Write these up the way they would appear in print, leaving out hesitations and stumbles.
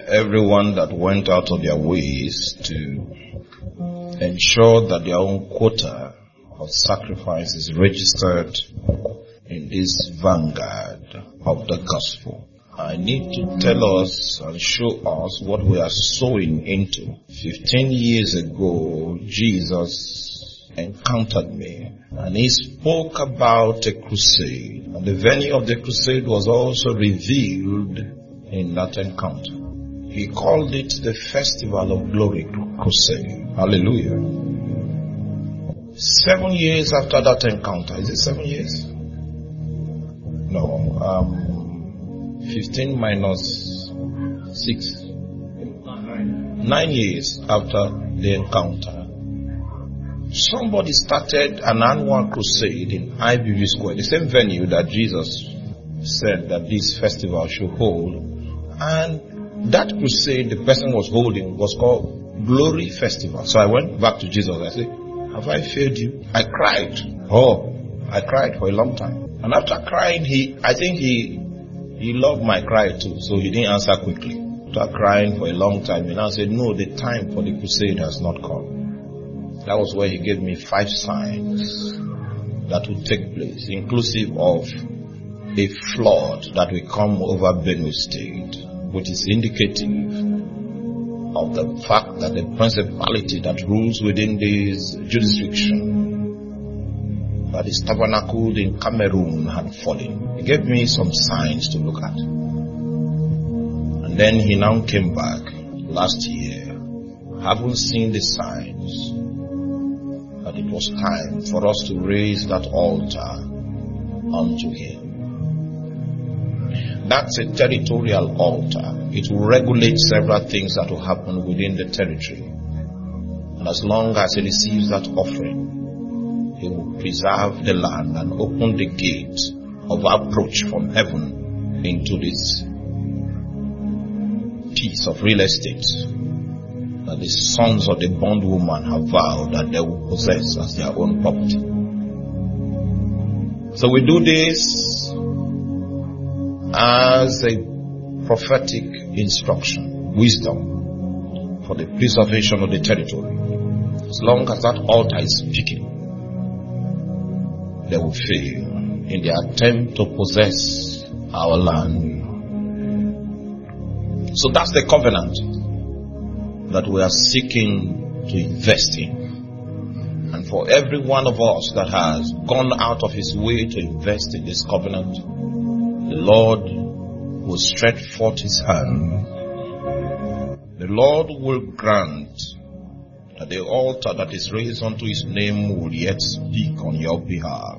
everyone that went out of their ways to ensure that their own quota of sacrifice is registered in this vanguard of the gospel. I need to tell us and show us what we are sowing into. 15 years ago, Jesus encountered me and he spoke about a crusade. And the venue of the crusade was also revealed in that encounter. He called it the Festival of Glory Crusade. Hallelujah. 7 years after that encounter. Is it 7 years? No. 15 minus 6. 9 years after the encounter. Somebody started an annual crusade in IBB Square, the same venue that Jesus said that this festival should hold. And that crusade the person was holding was called Glory Festival. So I went back to Jesus. I said, have I failed you? I cried. I cried for a long time. And after crying, I think he loved my cry too, so he didn't answer quickly. After crying for a long time, he now said, no, the time for the crusade has not come. That was where he gave me 5 signs that would take place, inclusive of a flood that will come over Benue State, which is indicative of the fact that the principality that rules within this jurisdiction that is tabernacled in Cameroon had fallen. He gave me some signs to look at. And then he now came back last year, having seen the signs, that it was time for us to raise that altar unto him. That's a territorial altar. It will regulate several things that will happen within the territory. And as long as he receives that offering, he will preserve the land and open the gate of approach from heaven into this piece of real estate that the sons of the bondwoman have vowed that they will possess as their own property. So we do this as a prophetic instruction, wisdom for the preservation of the territory. As long as that altar is speaking, they will fail in their attempt to possess our land. So that's the covenant that we are seeking to invest in. And for every one of us that has gone out of his way to invest in this covenant, the Lord will stretch forth his hand. The Lord will grant that the altar that is raised unto his name will yet speak on your behalf.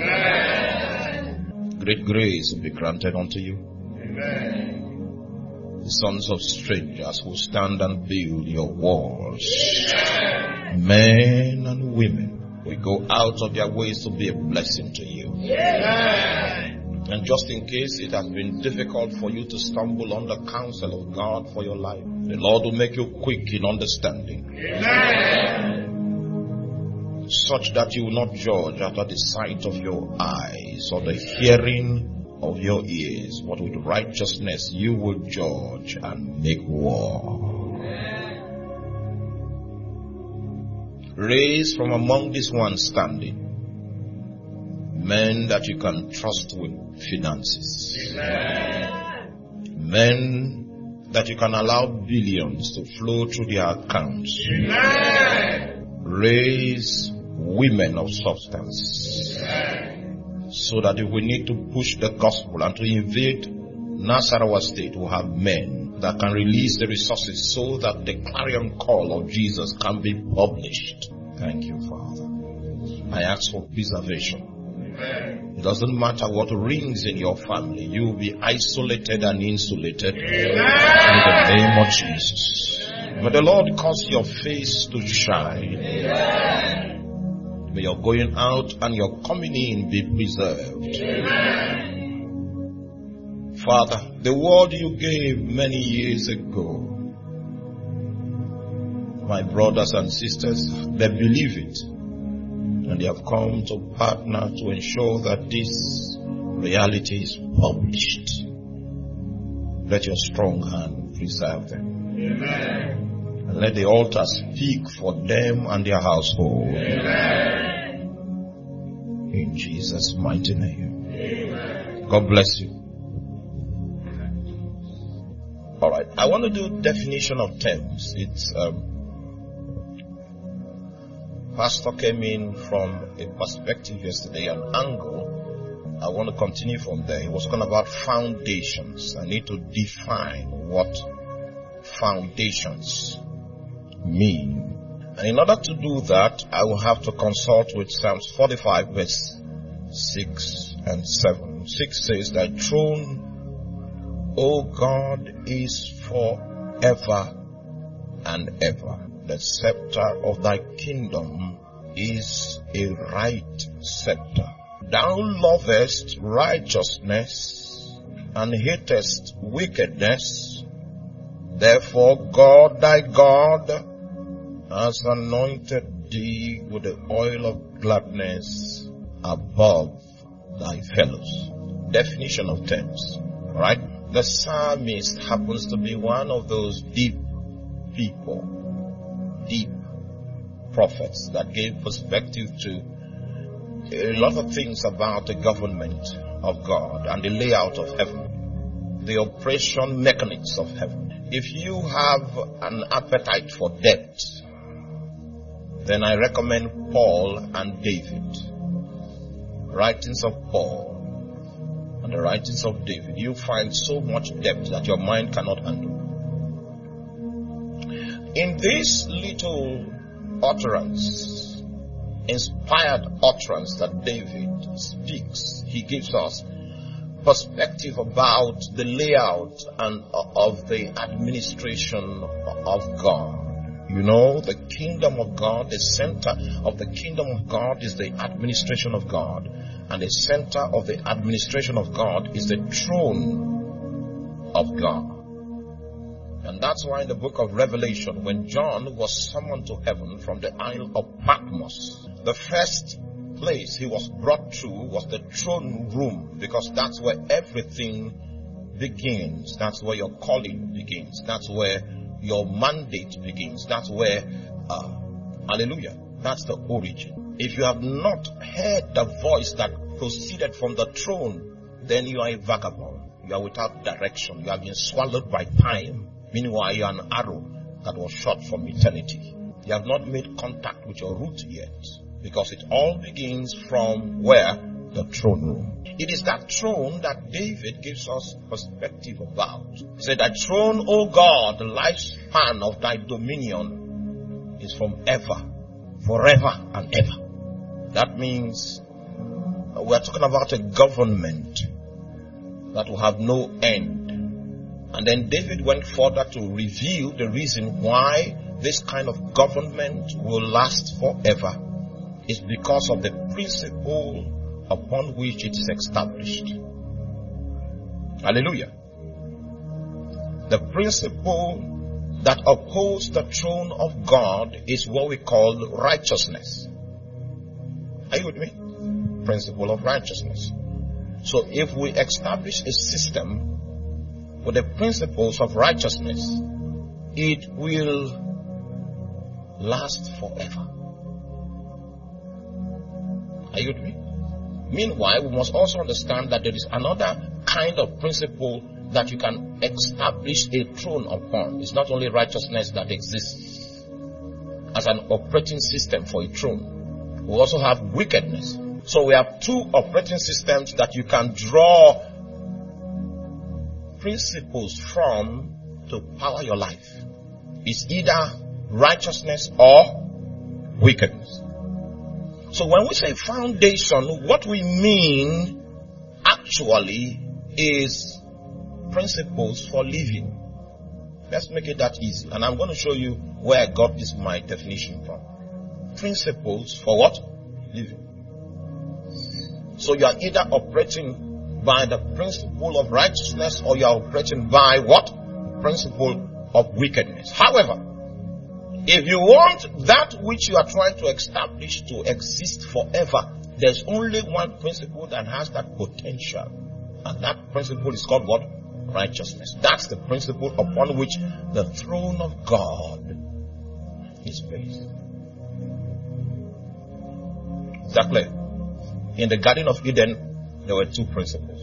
Amen. Great grace will be granted unto you. Amen. The sons of strangers will stand and build your walls. Amen. Men and women will go out of their ways to be a blessing to you. Amen. And just in case it has been difficult for you to stumble on the counsel of God for your life, the Lord will make you quick in understanding. Amen. Such that you will not judge after the sight of your eyes or the hearing of your ears, but with righteousness you will judge and make war. Amen. Raise from among these ones standing men that you can trust with finances. Amen. Men that you can allow billions to flow through their accounts. Amen. Raise women of substance. Amen. So that if we need to push the gospel and to invade Nasarawa State, we have men that can release the resources so that the clarion call of Jesus can be published. Thank you, Father. I ask for preservation. Amen. It doesn't matter what rings in your family. You will be isolated and insulated. Amen. In the name of Jesus. May the Lord cause your face to shine. Amen. May your going out and your coming in be preserved. Amen. Father, the word you gave many years ago, my brothers and sisters, they believe it. And they have come to partner to ensure that this reality is published. Let your strong hand preserve them. Amen. And let the altar speak for them and their household. Amen. In Jesus' mighty name. Amen. God bless you. All right. I want to do definition of terms. It's Pastor came in from a perspective yesterday, an angle. I want to continue from there. He was talking about foundations. I need to define what foundations mean. And in order to do that, I will have to consult with Psalms 45 verse 6 and 7. 6 says, "Thy throne, O God, is forever and ever. The scepter of thy kingdom is a right scepter. Thou lovest righteousness and hatest wickedness. Therefore God thy God has anointed thee with the oil of gladness above thy fellows." Definition of terms. Alright? The psalmist happens to be one of those deep people, deep prophets that gave perspective to a lot of things about the government of God and the layout of heaven, the operation mechanics of heaven. If you have an appetite for depth, then I recommend Paul and David. Writings of Paul and the writings of David. You find so much depth that your mind cannot handle. In this little utterance, inspired utterance that David speaks, he gives us perspective about the layout and of the administration of God. You know, the kingdom of God, the center of the kingdom of God is the administration of God. And the center of the administration of God is the throne of God. And that's why in the book of Revelation, when John was summoned to heaven from the Isle of Patmos, the first place he was brought to was the throne room, because that's where everything begins. That's where your calling begins. That's where your mandate begins. That's where, hallelujah, that's the origin. If you have not heard the voice that proceeded from the throne, then you are a vagabond. You are without direction. You have been swallowed by time. Meanwhile, you are an arrow that was shot from eternity. You have not made contact with your root yet, because it all begins from where? The throne room. It is that throne that David gives us perspective about. He said, "Thy throne, O God, the lifespan of thy dominion is from ever, forever and ever." That means we are talking about a government that will have no end. And then David went further to reveal the reason why this kind of government will last forever. It's because of the principle upon which it is established. Hallelujah. The principle that upholds the throne of God is what we call righteousness. Are you with me? Principle of righteousness. So if we establish a system with the principles of righteousness, it will last forever. Are you with me? Meanwhile, we must also understand that there is another kind of principle that you can establish a throne upon. It's not only righteousness that exists as an operating system for a throne. We also have wickedness. So we have two operating systems that you can draw principles from to power your life. It's either righteousness or wickedness. So when we say foundation, what we mean actually is principles for living. Let's make it that easy. And I'm going to show you where I got this my definition from. Principles for what? Living. So you are either operating by the principle of righteousness or you are operating by what? Principle of wickedness. However, if you want that which you are trying to establish to exist forever, there's only one principle that has that potential. And that principle is called what? righteousness. That's the principle upon which the throne of God is based. Exactly. In the Garden of Eden, there were two principles.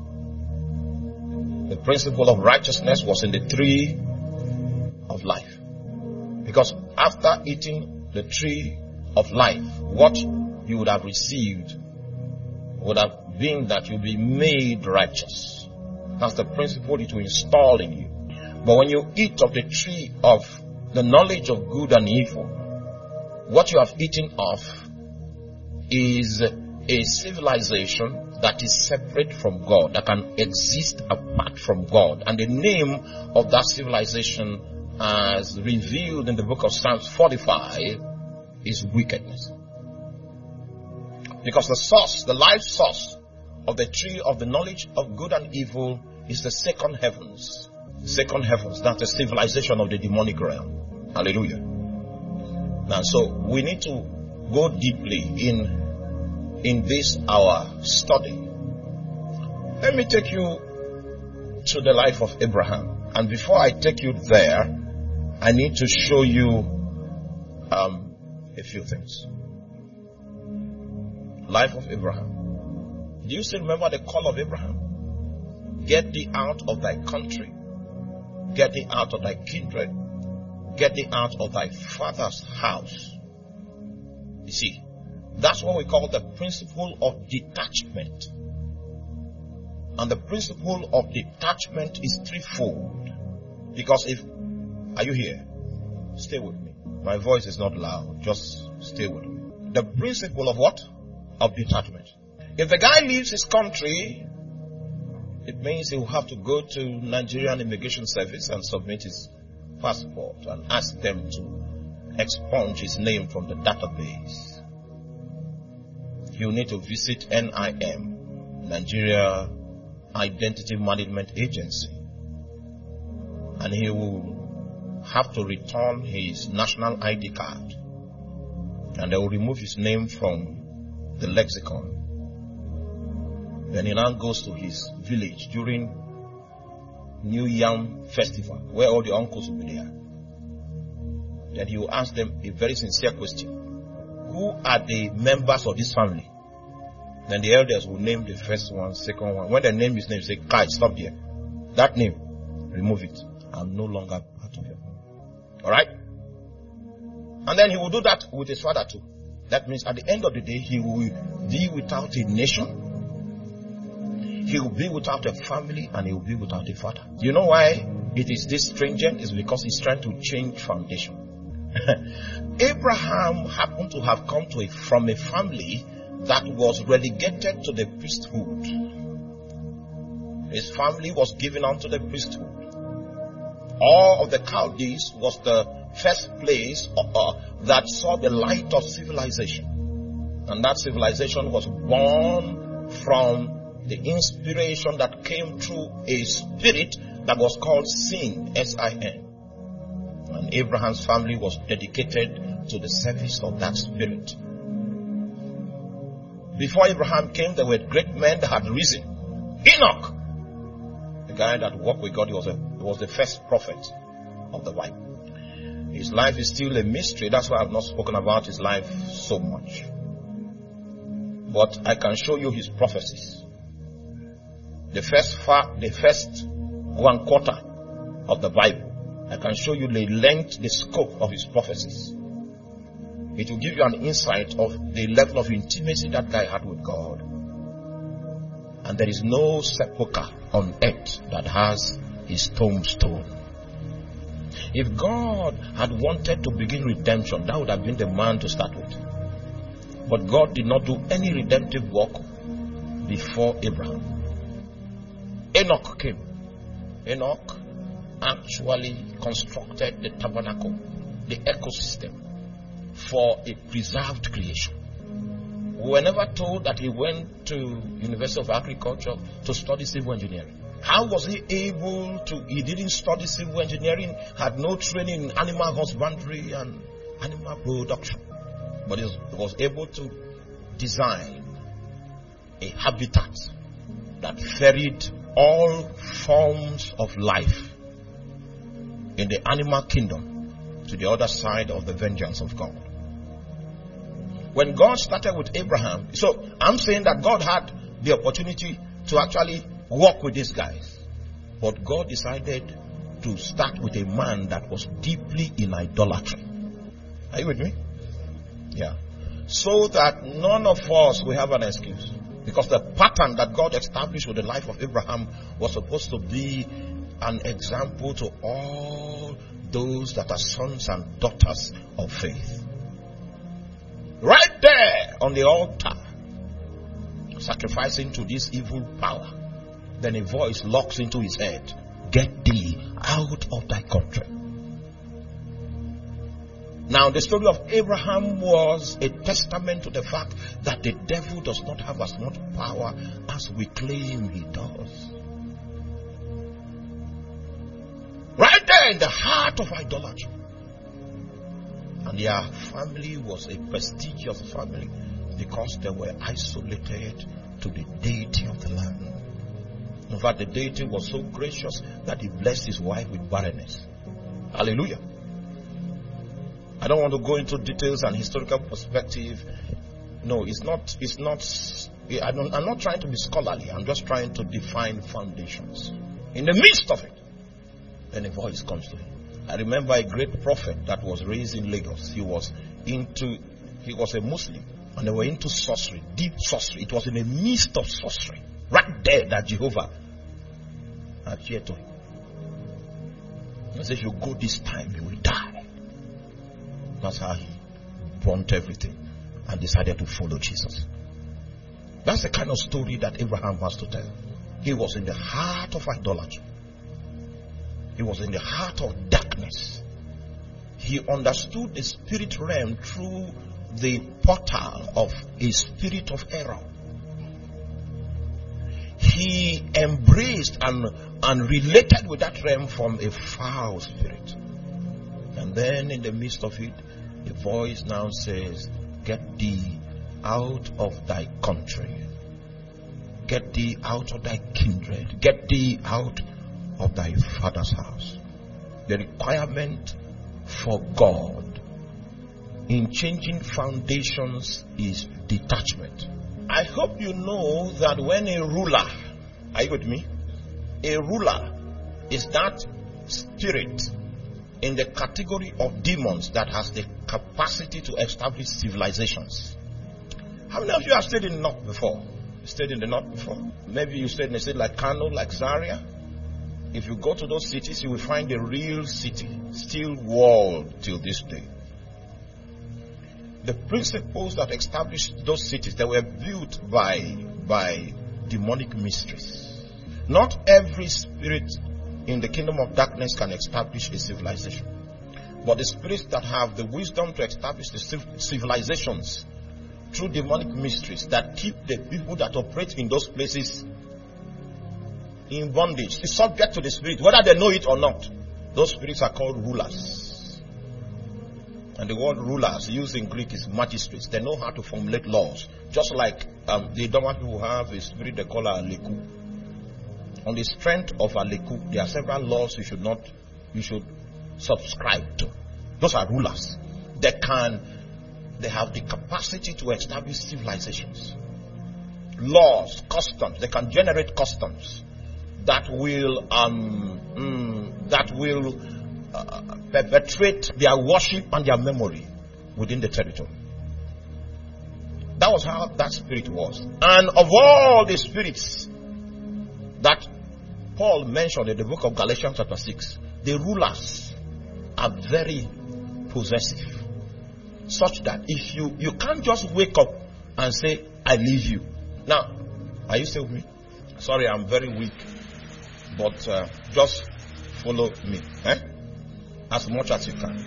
The principle of righteousness was in the tree of life. Because after eating the tree of life, what you would have received would have been that you'll be made righteous. That's the principle it will install in you. But when you eat of the tree of the knowledge of good and evil, what you have eaten of is a civilization that is separate from God, that can exist apart from God. And the name of that civilization, as revealed in the book of Psalms 45, is wickedness. Because the source, the life source of the tree of the knowledge of good and evil is the second heavens. The second heavens, that's the civilization of the demonic realm. Hallelujah. Now, so we need to go deeply in this our study. Let me take you to the life of Abraham. And before I take you there, I need to show you a few things. Life of Abraham. Do you still remember the call of Abraham? Get thee out of thy country. Get thee out of thy kindred. Get thee out of thy father's house. You see, that's what we call the principle of detachment. And the principle of detachment is threefold. Because are you here? Stay with me. My voice is not loud. Just stay with me. The principle of what? Of detachment. If the guy leaves his country, it means he will have to go to Nigerian Immigration Service and submit his passport and ask them to expunge his name from the database. He will need to visit NIM, Nigeria Identity Management Agency, and he will have to return his national ID card, and they will remove his name from the lexicon. Then he now goes to his village during New Yam Festival, where all the uncles will be there. Then he will ask them a very sincere question. Who are the members of this family? Then the elders will name the first one, second one. When they name his name, say, Kai, stop there. That name, remove it. I'm no longer part of your family. Alright? And then he will do that with his father too. That means at the end of the day, he will be without a nation. He will be without a family, and he will be without a father. You know why it is this stringent? It's because he's trying to change foundation. Abraham happened to have come from a family that was relegated to the priesthood. His family was given unto the priesthood. All of the Chaldees was the first place that saw the light of civilization. And that civilization was born from the inspiration that came through a spirit that was called sin, S-I-N. And Abraham's family was dedicated to the service of that spirit. Before Abraham came, there were great men that had risen. Enoch, the guy that walked with God, he was the first prophet of the Bible. His life is still a mystery. That's why I've not spoken about his life so much. But I can show you his prophecies. The first 1/4 of the Bible, I can show you the length, the scope of his prophecies. It will give you an insight of the level of intimacy that guy had with God. And there is no sepulchre on earth that has his tombstone. If God had wanted to begin redemption, that would have been the man to start with. But God did not do any redemptive work before Abraham. Enoch came. Enoch actually constructed the tabernacle, the ecosystem, for a preserved creation. We were never told that he went to University of Agriculture to study civil engineering. How was he able to? He didn't study civil engineering, had no training in animal husbandry and animal production, but he was able to design a habitat that ferried all forms of life in the animal kingdom to the other side of the vengeance of God. When God started with Abraham, so I'm saying that God had the opportunity to actually walk with these guys. But God decided to start with a man that was deeply in idolatry. Are you with me? Yeah. So that none of us will have an excuse. Because the pattern that God established with the life of Abraham was supposed to be an example to all those that are sons and daughters of faith. Right there on the altar, sacrificing to this evil power, then a voice locks into his head, "Get thee out of thy country." Now, the story of Abraham was a testament to the fact that the devil does not have as much power as we claim he does. Right there in the heart of idolatry. And their family was a prestigious family because they were isolated to the deity of the land. In fact, the deity was so gracious that he blessed his wife with barrenness. Hallelujah. I don't want to go into details and historical perspective. No, I'm not trying to be scholarly. I'm just trying to define foundations. In the midst of it, then a voice comes to him. I remember a great prophet that was raised in Lagos. He was a Muslim, and they were into sorcery, deep sorcery. It was in the midst of sorcery, right there, that Jehovah appeared to him. He said, "If you go this time, you will die." That's how he burnt everything and decided to follow Jesus. That's the kind of story that Abraham has to tell. He was in the heart of idolatry. He was in the heart of darkness. He understood the spirit realm through the portal of a spirit of error. He embraced and related with that realm from a foul spirit. And then in the midst of it, the voice now says, "Get thee out of thy country. Get thee out of thy kindred. Get thee out of thy father's house." The requirement for God in changing foundations is detachment. I hope you know that when a ruler, are you with me? A ruler is that spirit in the category of demons that has the capacity to establish civilizations. How many of you have stayed in the north before? You stayed in the north before? Maybe you stayed in a city like Kano, like Zaria. If you go to those cities, you will find a real city, still walled till this day. The principles that established those cities, they were built by demonic mysteries. Not every spirit in the kingdom of darkness can establish a civilization. But the spirits that have the wisdom to establish the civilizations through demonic mysteries that keep the people that operate in those places in bondage, is subject to the spirit, whether they know it or not. Those spirits are called rulers. And the word rulers used in Greek is magistrates. They know how to formulate laws. Just like the Doma people have a spirit they call Aleku. On the strength of Aleku, there are several laws you should subscribe to. Those are rulers. They have the capacity to establish civilizations. Laws, customs, they can generate customs that will perpetuate their worship and their memory within the territory. That was how that spirit was. And of all the spirits that Paul mentioned in the book of Galatians chapter 6, the rulers are very possessive. Such that if you can't just wake up and say, "I leave you." Now, are you still with me? Sorry, I'm very weak. But just follow me. As much as you can.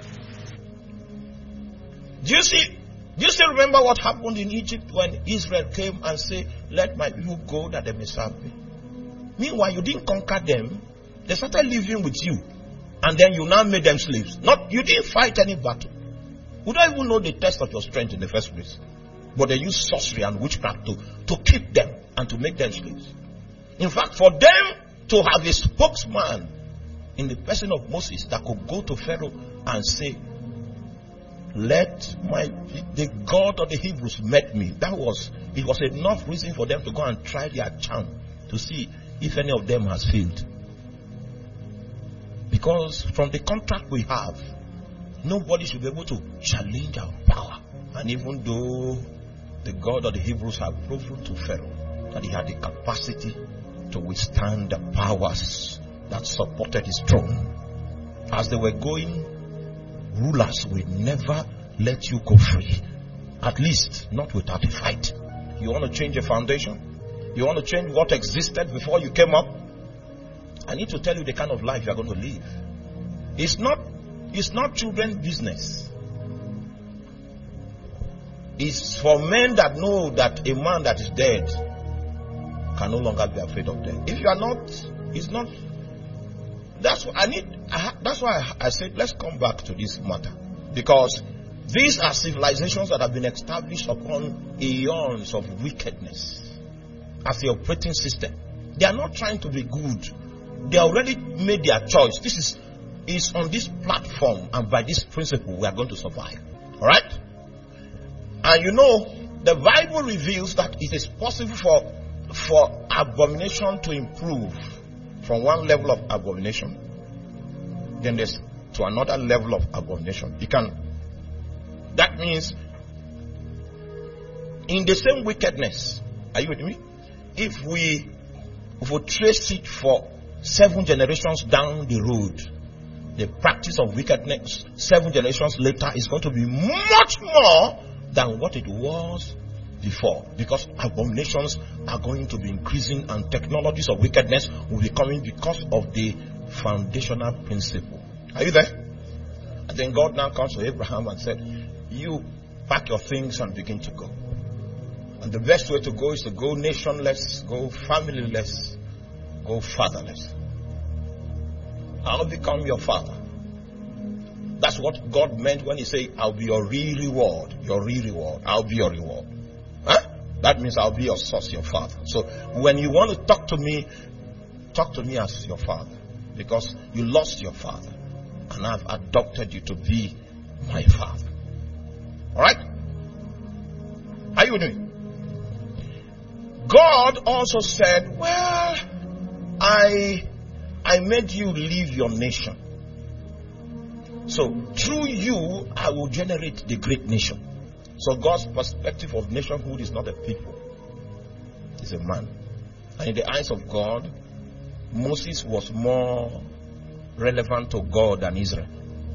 Do you still remember what happened in Egypt when Israel came and said, "Let my people go that they may serve me"? Meanwhile, you didn't conquer them. They started living with you. And then you now made them slaves. You didn't fight any battle. We don't even know the test of your strength in the first place. But they used sorcery and witchcraft to keep them and to make them slaves. In fact, for them to have a spokesman in the person of Moses that could go to Pharaoh and say, the God of the Hebrews met me. It was enough reason for them to go and try their charm to see if any of them has failed. Because from the contract we have, nobody should be able to challenge our power. And even though the God of the Hebrews had proven to Pharaoh that he had the capacity to withstand the powers that supported his throne, as they were going, rulers will never let you go free. At least not without a fight. You want to change a foundation? You want to change what existed before you came up? I need to tell you the kind of life you are going to live. It's not children's business. It's for men that know that a man that is dead can no longer be afraid of death. If you are not, it's not. That's why I said let's come back to this matter, because these are civilizations that have been established upon eons of wickedness as the operating system. They are not trying to be good. They already made their choice. This is on this platform, and by this principle we are going to survive. Alright? And you know, the Bible reveals that it is possible for abomination to improve from one level of abomination, then there's to another level of abomination. That means in the same wickedness, are you with me? If we trace it for 7 generations down the road, the practice of wickedness 7 generations later is going to be much more than what it was before, because abominations are going to be increasing and technologies of wickedness will be coming because of the foundational principle. Are you there? And then God now comes to Abraham and said, you pack your things and begin to go. And the best way to go is to go nationless, go familyless, go fatherless. I'll become your father. That's what God meant when he said, I'll be your real reward. Your real reward. I'll be your reward. Huh? That means I'll be your source, your father. So when you want to talk to me as your father. Because you lost your father. And I've adopted you to be my father. Alright? Are you with me? God also said, well, I made you leave your nation. So through you, I will generate the great nation. So God's perspective of nationhood is not a people. It's a man. And in the eyes of God, Moses was more relevant to God than Israel.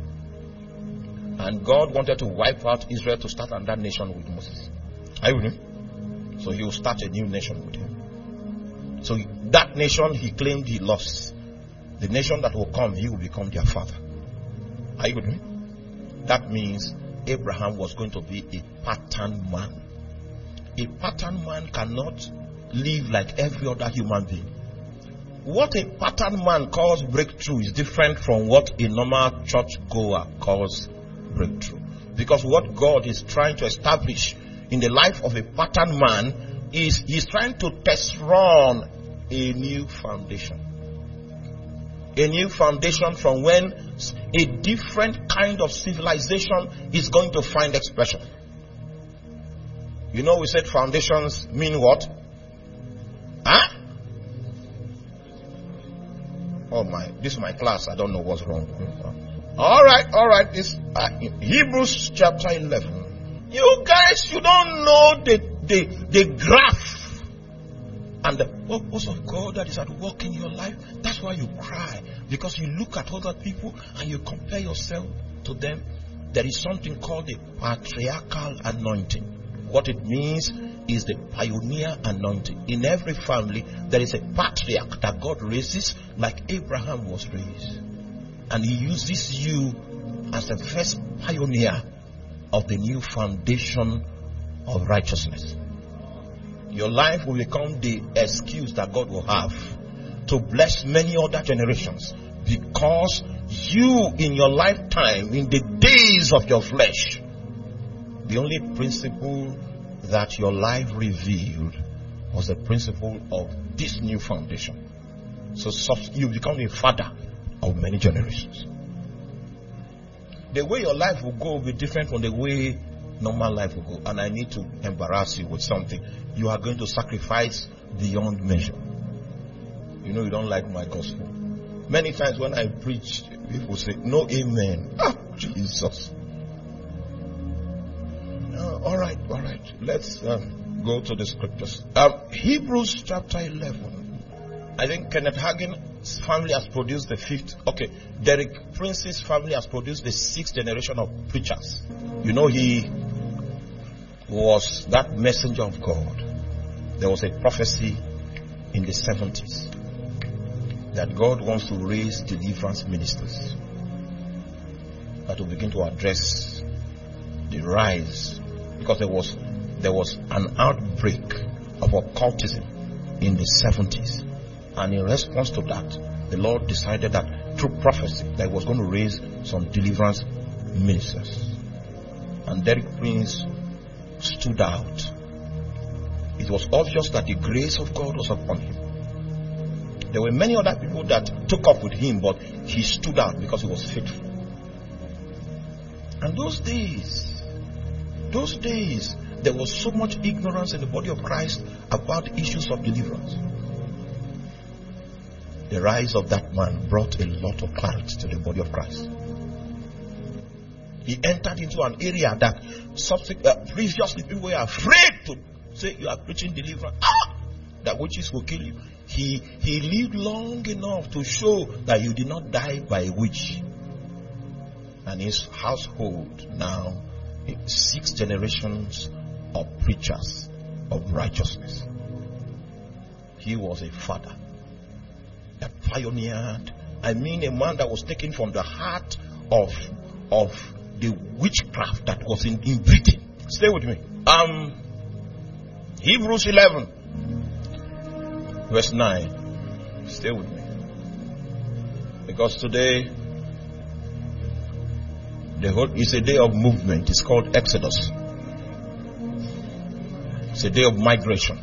And God wanted to wipe out Israel to start another nation with Moses. Are you with him? So he will start a new nation with him. So that nation he claimed he lost. The nation that will come, he will become their father. Are you with me? That means Abraham was going to be a pattern man. A pattern man cannot live like every other human being. What a pattern man calls breakthrough is different from what a normal church goer calls breakthrough. Because what God is trying to establish in the life of a pattern man is he's trying to test run a new foundation. A new foundation from when a different kind of civilization is going to find expression. You know, we said foundations mean what? Huh? Oh my, this is my class. I don't know what's wrong. Alright. This Hebrews chapter 11. You guys, you don't know the graph and the purpose of God that is at work in your life. That's why you cry. Because you look at other people and you compare yourself to them. There is something called the patriarchal anointing. What it means is the pioneer anointing. In every family, there is a patriarch that God raises like Abraham was raised. And he uses you as the first pioneer of the new foundation of righteousness. Your life will become the excuse that God will have to bless many other generations, because you in your lifetime, in the days of your flesh, the only principle that your life revealed was the principle of this new foundation. So you become a father of many generations. The way your life will go will be different from the way normal life will go. And I need to embarrass you with something. You are going to sacrifice beyond measure. You know you don't like my gospel. Many times when I preach, people say, no amen. Ah, Jesus. All right. Let's go to the scriptures. Hebrews chapter 11. I think Kenneth Hagin's family has produced the fifth. Okay, Derek Prince's family has produced the sixth generation of preachers. You know, he was that messenger of God. There was a prophecy in the 70s that God wants to raise deliverance ministers that will begin to address the rise, because there was an outbreak of occultism in the 70s, and in response to that, the Lord decided that through prophecy that He was going to raise some deliverance ministers, and Derek Prince stood out. It was obvious that the grace of God was upon him. There were many other people that took up with him, but he stood out because he was faithful. And those days, there was so much ignorance in the body of Christ about issues of deliverance. The rise of that man brought a lot of clarity to the body of Christ. He entered into an area that previously people were afraid to say, you are preaching deliverance. That witches will kill you. He lived long enough to show that you did not die by a witch. And his household now, 6 generations of preachers of righteousness. He was a father that pioneered. I mean, a man that was taken from the heart of the witchcraft that was in Britain. Stay with me. Hebrews 11 verse 9. Stay with me. Because today it's a day of movement. It's called Exodus. It's a day of migration.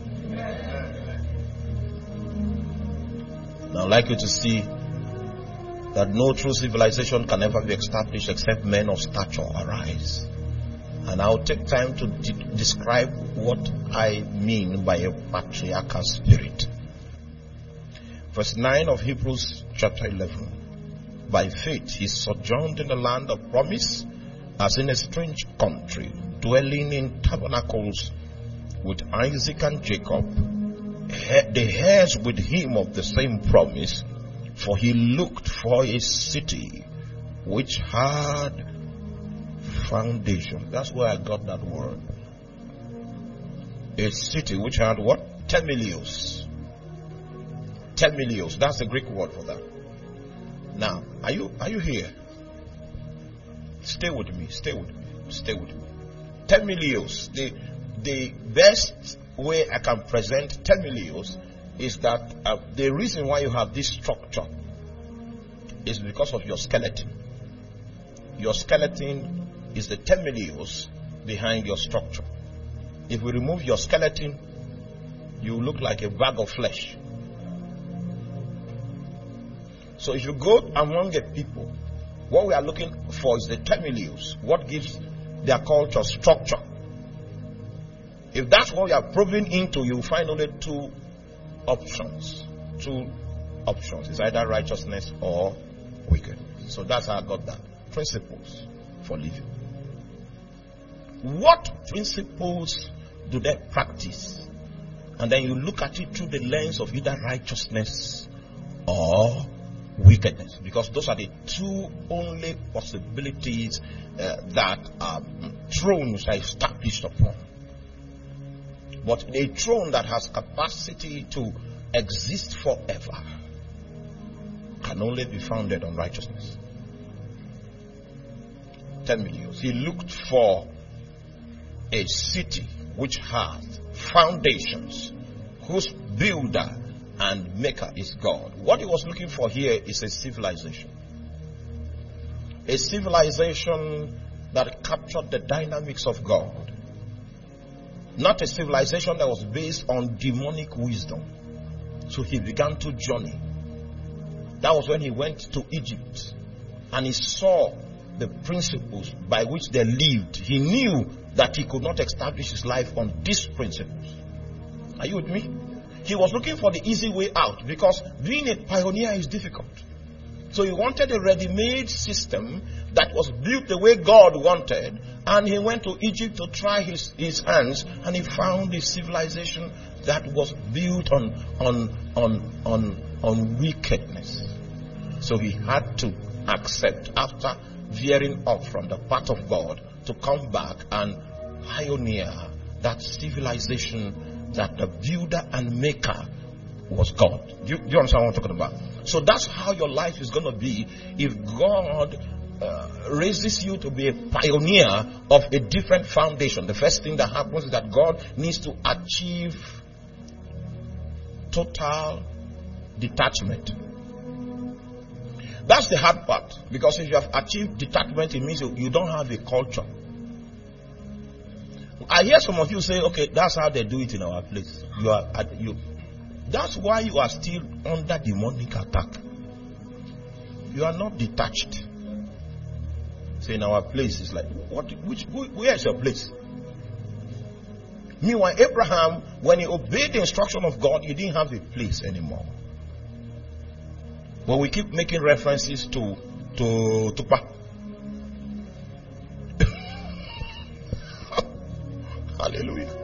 Now I'd like you to see that no true civilization can ever be established except men of stature arise. And I'll take time to describe what I mean by a patriarchal spirit. Verse 9 of Hebrews chapter 11. By faith he sojourned in the land of promise, as in a strange country, dwelling in tabernacles with Isaac and Jacob, the heirs with him of the same promise, for he looked for a city which had foundation. That's where I got that word. A city which had what? Temelios. Temelios. That's the Greek word for that. Now, are you here? Stay with me. Temelios. The best way I can present Temelios is that the reason why you have this structure is because of your skeleton. Your skeleton is the temelios behind your structure. If we remove your skeleton, you look like a bag of flesh. So if you go among a people, what we are looking for is the temelios, what gives their culture structure. If that's what you are probing into, you will find only two options. It's either righteousness or wickedness. So that's how I got that. Principles for living. What principles do they practice? And then you look at it through the lens of either righteousness or wickedness. Because those are the two only possibilities that thrones are established upon. But a throne that has capacity to exist forever can only be founded on righteousness. 10 million. He looked for a city which has foundations, whose builder and maker is God. What he was looking for here is a civilization. A civilization that captured the dynamics of God. Not a civilization that was based on demonic wisdom. So he began to journey. That was when he went to Egypt and he saw the principles by which they lived. He knew that he could not establish his life on these principles. Are you with me? He was looking for the easy way out because being a pioneer is difficult. So he wanted a ready-made system that was built the way God wanted, and he went to Egypt to try his hands, and he found a civilization that was built on wickedness. So he had to accept, after veering off from the path of God, to come back and pioneer that civilization that the builder and maker was God. Do you understand what I'm talking about? So that's how your life is going to be if God raises you to be a pioneer of a different foundation. The first thing that happens is that God needs to achieve total detachment. That's the hard part, because if you have achieved detachment, it means you don't have a culture. I hear some of you say, okay, that's how they do it in our place. That's why you are still under demonic attack. You are not detached. So in our place, it's like, where is your place? Meanwhile, Abraham, when he obeyed the instruction of God, he didn't have a place anymore. But we keep making references to Tupa. Hallelujah.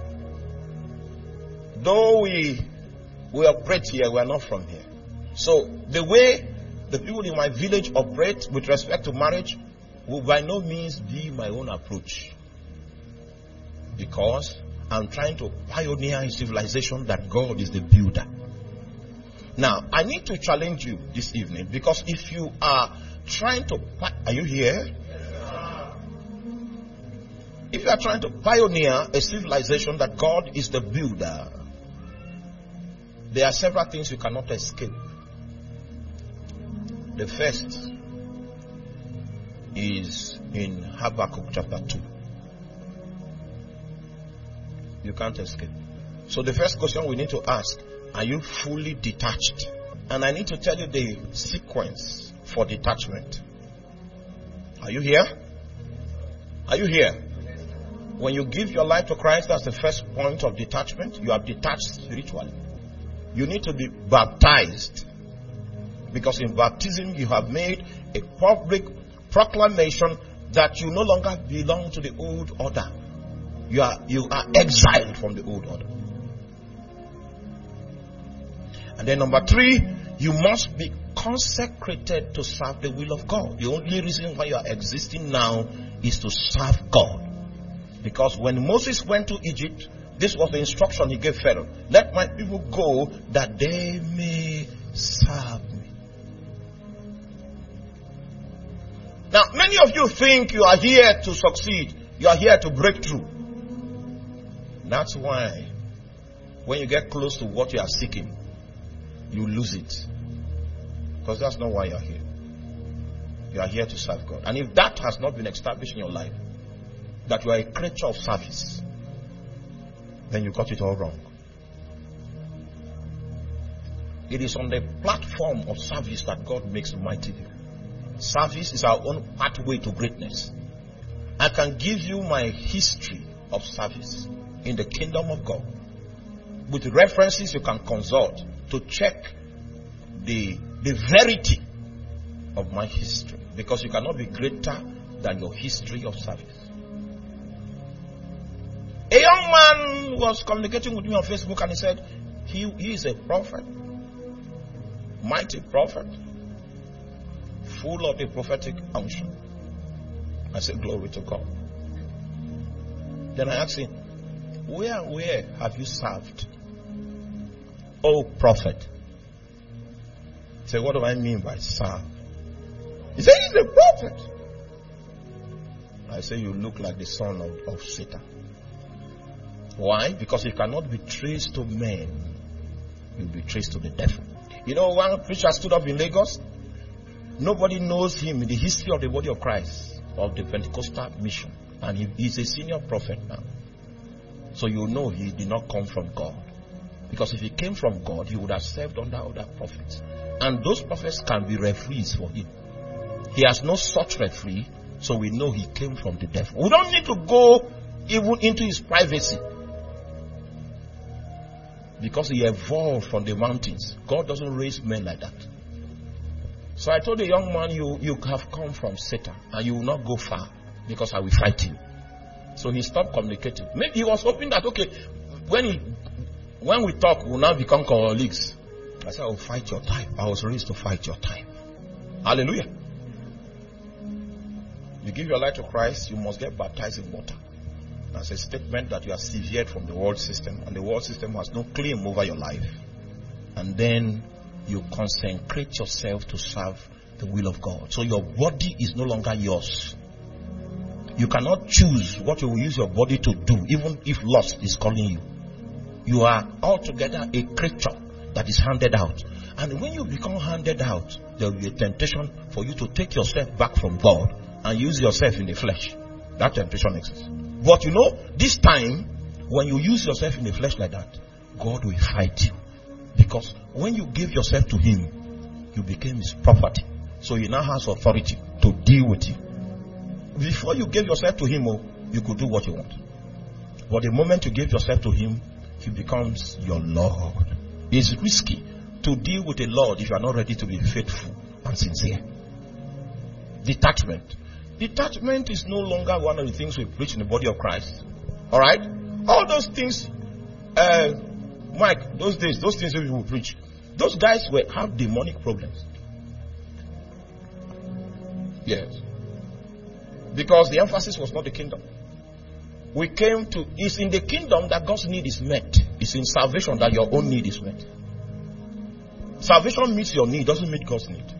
Though we operate here, we are not from here. So the way the people in my village operate with respect to marriage will by no means be my own approach. Because I'm trying to pioneer a civilization that God is the builder. Now, I need to challenge you this evening, because if you are trying to... Are you here? If you are trying to pioneer a civilization that God is the builder, there are several things you cannot escape. The first is in Habakkuk chapter 2. You can't escape. So the first question we need to ask, are you fully detached? And I need to tell you the sequence for detachment. Are you here? Are you here? When you give your life to Christ, that's the first point of detachment. You are detached spiritually. You need to be baptized, because in baptism you have made a public proclamation that you no longer belong to the old order. You are exiled from the old order. And then number 3, you must be consecrated to serve the will of God. The only reason why you are existing now is to serve God. Because when Moses went to Egypt, this was the instruction he gave Pharaoh. Let my people go that they may serve me. Now, many of you think you are here to succeed. You are here to break through. That's why when you get close to what you are seeking, you lose it. Because that's not why you are here. You are here to serve God. And if that has not been established in your life, that you are a creature of service, then you got it all wrong. It is on the platform of service that God makes mighty people. Service is our own pathway to greatness. I can give you my history of service in the kingdom of God with references you can consult to check the verity of my history, because you cannot be greater than your history of service. A young man was communicating with me on Facebook, and he said he is a prophet, mighty prophet, full of the prophetic unction. I said, glory to God. Then I asked him, where have you served, oh prophet? He said, what do I mean by serve? He said, he's a prophet. I said, you look like the son of Satan. Why? Because you cannot be traced to men. You'll be traced to the devil. You know, one preacher stood up in Lagos. Nobody knows him in the history of the body of Christ, of the Pentecostal mission. And he's a senior prophet now. So you know he did not come from God. Because if he came from God, he would have served under other prophets. And those prophets can be referees for him. He has no such referee, so we know he came from the devil. We don't need to go even into his privacy. Because he evolved from the mountains. God doesn't raise men like that. So I told the young man, you have come from Satan and you will not go far because I will fight you. So he stopped communicating. Maybe he was hoping that, okay, when we talk, we'll now become colleagues. I said, I will fight your time. I was raised to fight your time. Hallelujah. You give your life to Christ, you must get baptized in water. That's a statement that you are severed from the world system, and the world system has no claim over your life. And then you consecrate yourself to serve the will of God. So your body is no longer yours. You cannot choose what you will use your body to do, even if lust is calling you. You are altogether a creature that is handed out. And when you become handed out, there will be a temptation for you to take yourself back from God and use yourself in the flesh. That temptation exists. But you know, this time, when you use yourself in the flesh like that, God will fight you. Because when you give yourself to him, you became his property. So he now has authority to deal with you. Before you gave yourself to him, you could do what you want. But the moment you give yourself to him, he becomes your Lord. It's risky to deal with a Lord if you are not ready to be faithful and sincere. Detachment. Detachment is no longer one of the things we preach in the body of Christ. Alright? All those things, Mike, those days, those things we will preach, those guys have demonic problems. Yes. Because the emphasis was not the kingdom. We came to, it's in the kingdom that God's need is met. It's in salvation that your own need is met. Salvation meets your need, doesn't meet God's need.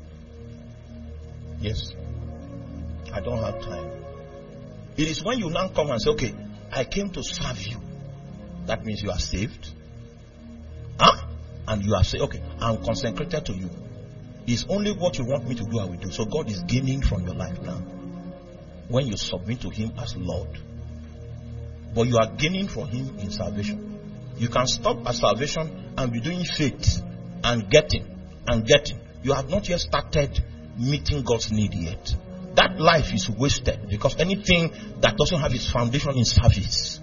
Yes. I don't have time. It is when you now come and say, okay, I came to serve you. That means you are saved. Huh? And you are saying, okay, I'm consecrated to you. It's only what you want me to do, I will do. So God is gaining from your life now. When you submit to him as Lord. But you are gaining from him in salvation. You can stop at salvation and be doing faith and getting. You have not yet started meeting God's need yet. That life is wasted because anything that doesn't have its foundation in service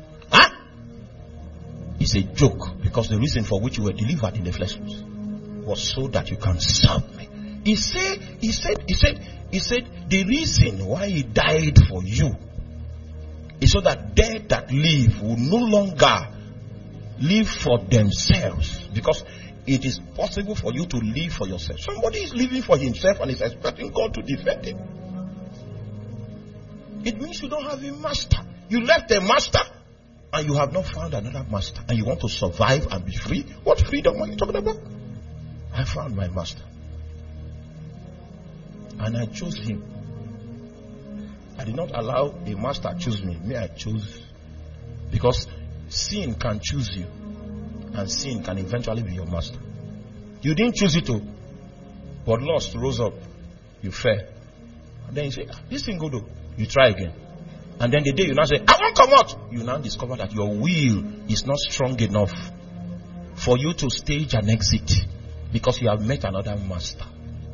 is a joke, because the reason for which you were delivered in the flesh was so that you can serve me. He said the reason why he died for you is so that they that live will no longer live for themselves, because it is possible for you to live for yourself. Somebody is living for himself and is expecting God to defend him. It means you don't have a master. You left a master and you have not found another master, and you want to survive and be free. What freedom are you talking about? I found my master and I chose him. I did not allow a master to choose me. Me, I chose. Because sin can choose you, and sin can eventually be your master. You didn't choose it, but lust rose up. You fell. And then you say, this thing go do. You try again. And then the day you now say, I won't come out, you now discover that your will is not strong enough for you to stage an exit, because you have met another master.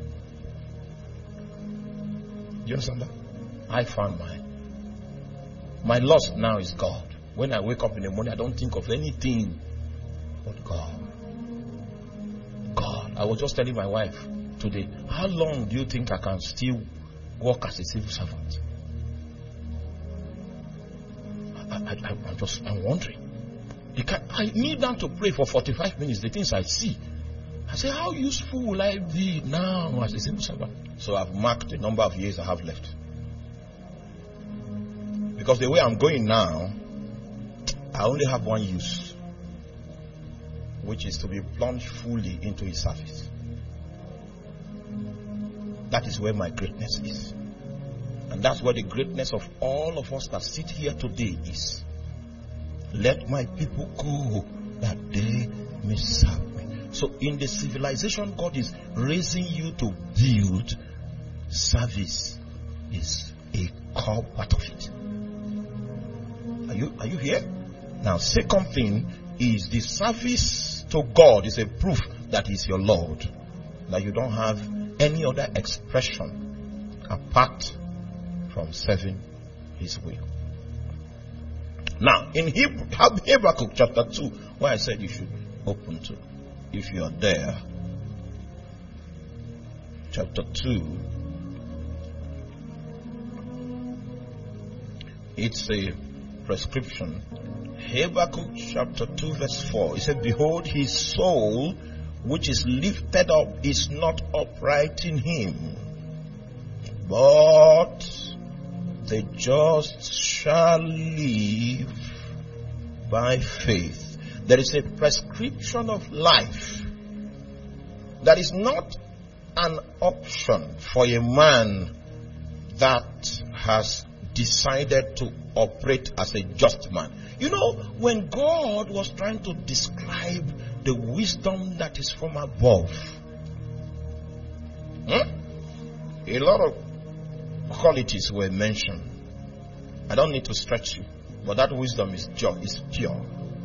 Do you understand that? I found mine. My lust now is God. When I wake up in the morning, I don't think of anything but God. God. I was just telling my wife today, how long do you think I can still work as a civil servant? I'm wondering. I need them to pray for 45 minutes, the things I see. I say, how useful will I be now as a civil servant? So I've marked the number of years I have left. Because the way I'm going now, I only have one use, which is to be plunged fully into his service. That is where my greatness is. And that's where the greatness of all of us that sit here today is. Let my people go that they may serve me. So in the civilization God is raising you to build, service is a core part of it. Are you here? Now, second thing is the service to God is a proof that He's your Lord, that you don't have any other expression apart from serving His will. Now, in Habakkuk chapter 2, where I said you should open to, if you are there, chapter 2, it's a prescription. Habakkuk chapter 2 verse 4, it said, behold, his soul which is lifted up is not upright in him, but the just shall live by faith. There is a prescription of life that is not an option for a man that has decided to operate as a just man. You know, when God was trying to describe the wisdom that is from above, a lot of qualities were mentioned. I don't need to stretch you, but that wisdom is pure.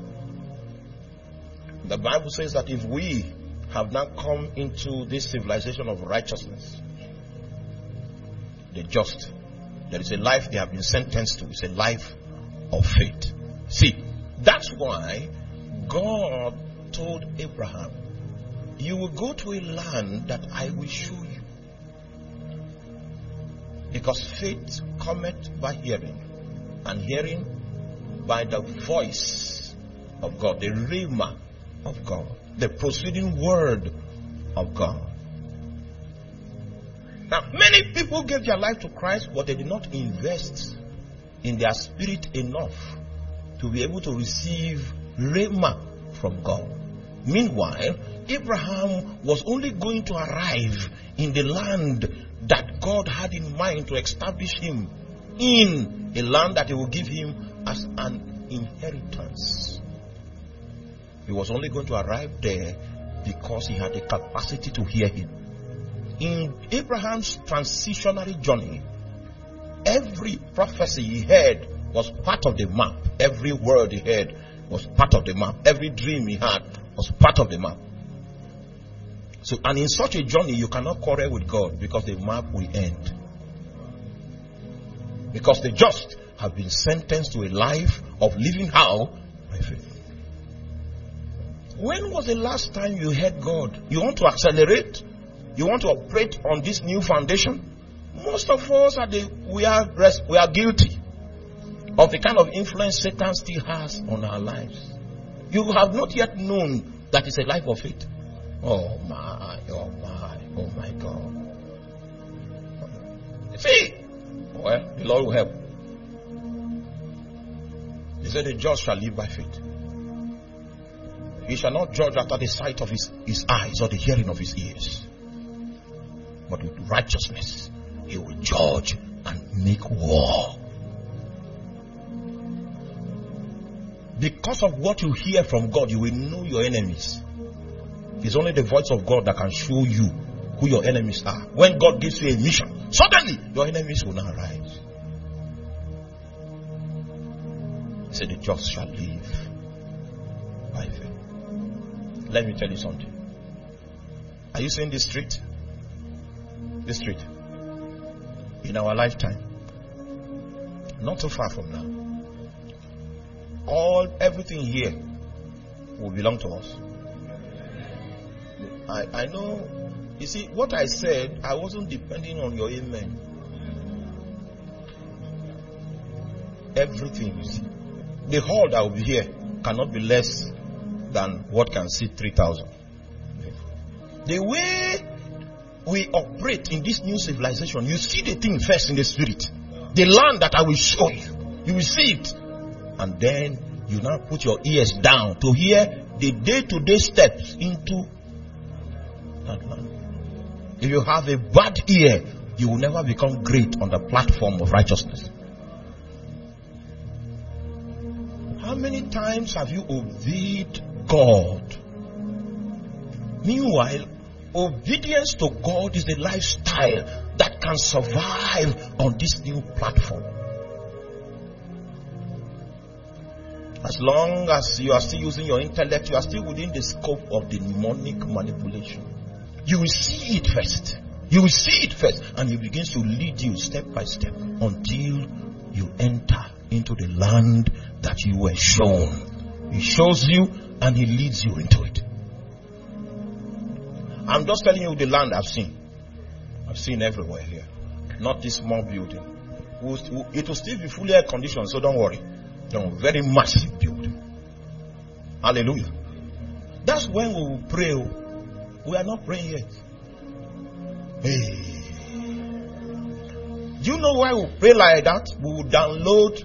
The Bible says that if we have now come into this civilization of righteousness, the just, there is a life they have been sentenced to. It's a life of faith. See, that's why God told Abraham, you will go to a land that I will show you. Because faith cometh by hearing, and hearing by the voice of God, the rhema of God, the proceeding word of God. Now, many people gave their life to Christ, but they did not invest in their spirit enough to be able to receive rhema from God. Meanwhile, Abraham was only going to arrive in the land that God had in mind to establish him in, a land that He will give him as an inheritance. He was only going to arrive there because he had the capacity to hear Him. In Abraham's transitionary journey, every prophecy he heard was part of the map. Every word he heard was part of the map. Every dream he had was part of the map. So, and in such a journey, you cannot quarrel with God because the map will end. Because the just have been sentenced to a life of living how? By faith. When was the last time you heard God? You want to accelerate? You want to operate on this new foundation? Most of us we are guilty of the kind of influence Satan still has on our lives. You have not yet known that it's a life of faith. Oh my God. You see, well, the Lord will help. He said, the just shall live by faith. He shall not judge after the sight of his eyes or the hearing of his ears, but with righteousness he will judge and make war. Because of what you hear from God, you will know your enemies. It's only the voice of God that can show you who your enemies are. When God gives you a mission, suddenly your enemies will now rise. He said, the just shall live by faith. Let me tell you something. Are you seeing this street? This street. In our lifetime. Not too far from now. Everything here will belong to us. I know. You see, what I said, I wasn't depending on your amen. Everything, you see. The hall that will be here cannot be less than what can seat 3,000. The way we operate in this new civilization, you see the thing first in the spirit. The land that I will show you, you will see it. And then you now put your ears down to hear the day-to-day steps into that land. If you have a bad ear, you will never become great on the platform of righteousness. How many times have you obeyed God? Meanwhile, obedience to God is the lifestyle that can survive on this new platform. As long as you are still using your intellect, you are still within the scope of demonic manipulation. You will see it first. You will see it first, and he begins to lead you step by step until you enter into the land that you were shown. He shows you and he leads you into it. I'm just telling you the land I've seen. I've seen everywhere here. Not this small building. It will still be fully air conditioned, so don't worry. Very massive building. Hallelujah. That's when we will pray. We are not praying yet. Hey. Do you know why we pray like that? We will download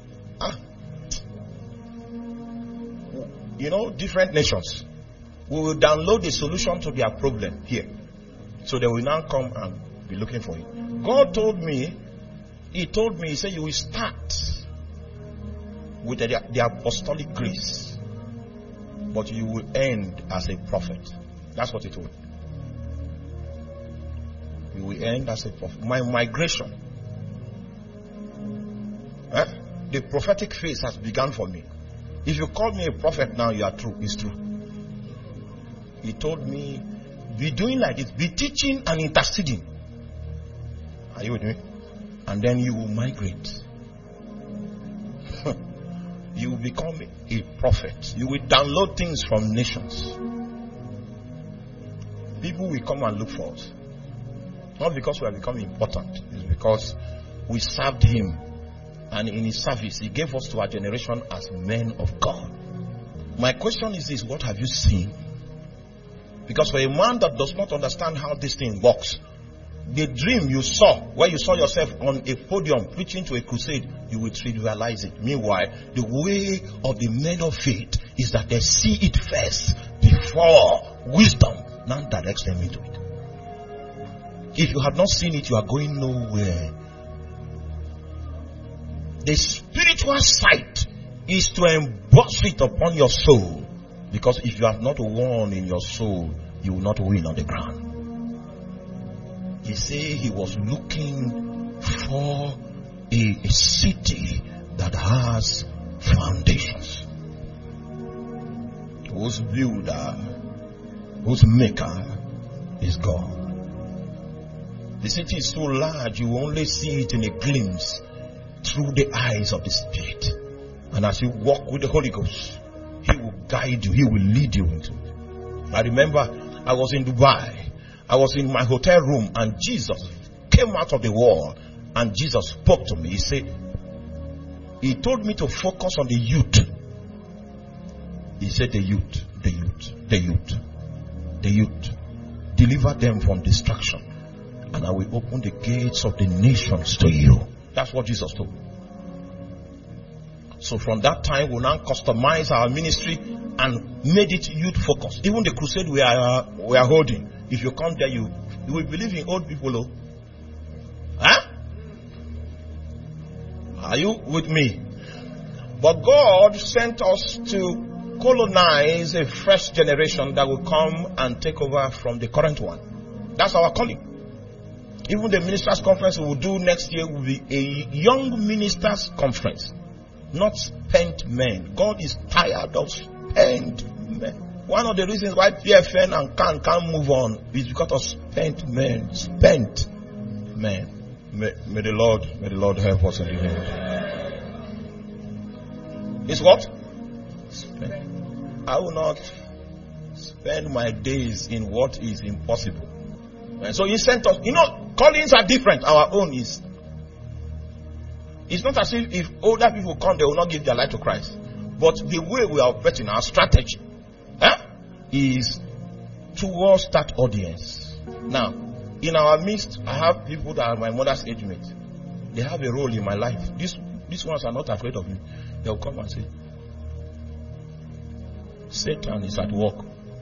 different nations. We will download the solution to their problem here. So they will now come and be looking for it. God told me, he said you will start with the apostolic grace, but you will end as a prophet. That's what he told me. You will end as a prophet. My migration, the prophetic phase has begun for me. If you call me a prophet now, you are true. It's true. He told me, be doing like this, be teaching and interceding. Are you with me? And then you will migrate. You will become a prophet. You will download things from nations. People will come and look for us. Not because we have become important. It's because we served him. And in his service, he gave us to our generation as men of God. My question is this: what have you seen? Because for a man that does not understand how this thing works, the dream you saw, where you saw yourself on a podium preaching to a crusade, you will trivialize it. Meanwhile, the way of the men of faith is that they see it first before wisdom now directs them into it. If you have not seen it, you are going nowhere. The spiritual sight is to emboss it upon your soul. Because if you have not won in your soul, you will not win on the ground. He said he was looking for a city that has foundations, whose builder, whose maker is God. The city is so large, you only see it in a glimpse through the eyes of the Spirit. And as you walk with the Holy Ghost, he will guide you, he will lead you into it. I remember I was in Dubai. I was in my hotel room and Jesus came out of the wall and Jesus spoke to me. He said, he told me to focus on the youth. He said, the youth. Deliver them from destruction, and I will open the gates of the nations to you. That's what Jesus told me. So from that time, we now customize our ministry and made it youth focused. Even the crusade we are holding, if you come there, you will believe in old people. Huh? Are you with me? But God sent us to colonize a fresh generation that will come and take over from the current one. That's our calling. Even the ministers' conference we will do next year will be a young ministers' conference. Not spent men. God is tired of spent men. One of the reasons why PFN and can't move on is because of spent men. Spent men. May the Lord help us in the name. It's what? Spent. I will not spend my days in what is impossible. And so he sent us. Callings are different. Our own is. It's not as if older people come, they will not give their life to Christ. But the way we are operating, our strategy, is towards that audience. Now, in our midst, I have people that are my mother's age mate. They have a role in my life. These ones are not afraid of me. They'll come and say, Satan is at work.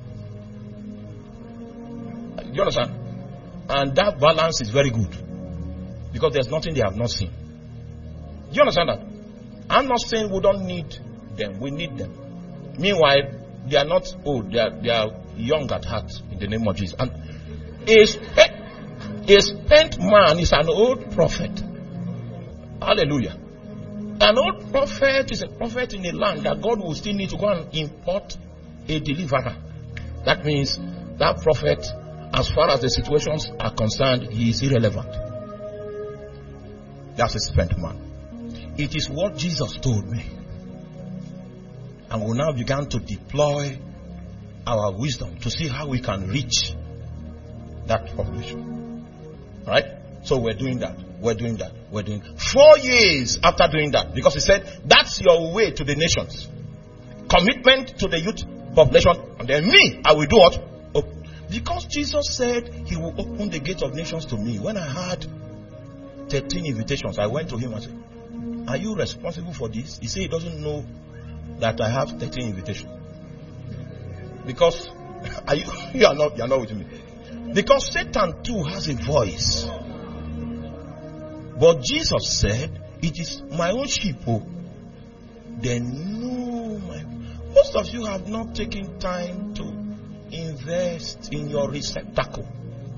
You understand? And that balance is very good. Because there's nothing they have not seen. Do you understand that? I'm not saying we don't need them. We need them. Meanwhile, they are not old. They are young at heart in the name of Jesus. And a spent man is an old prophet. Hallelujah. An old prophet is a prophet in a land that God will still need to go and import a deliverer. That means that prophet, as far as the situations are concerned, he is irrelevant. That's a spent man. It is what Jesus told me. And we now began to deploy our wisdom to see how we can reach that population. Right? So we're doing that. We're doing that. 4 years after doing that, because he said, that's your way to the nations. Commitment to the youth population. And then me, I will do what? Because Jesus said he will open the gates of nations to me. When I had 13 invitations, I went to him and said, are you responsible for this? He said he doesn't know that I have 13 invitations. Because you are not with me. Because Satan too has a voice. But Jesus said, it is my own sheep. They know my... Most of you have not taken time to invest in your receptacle.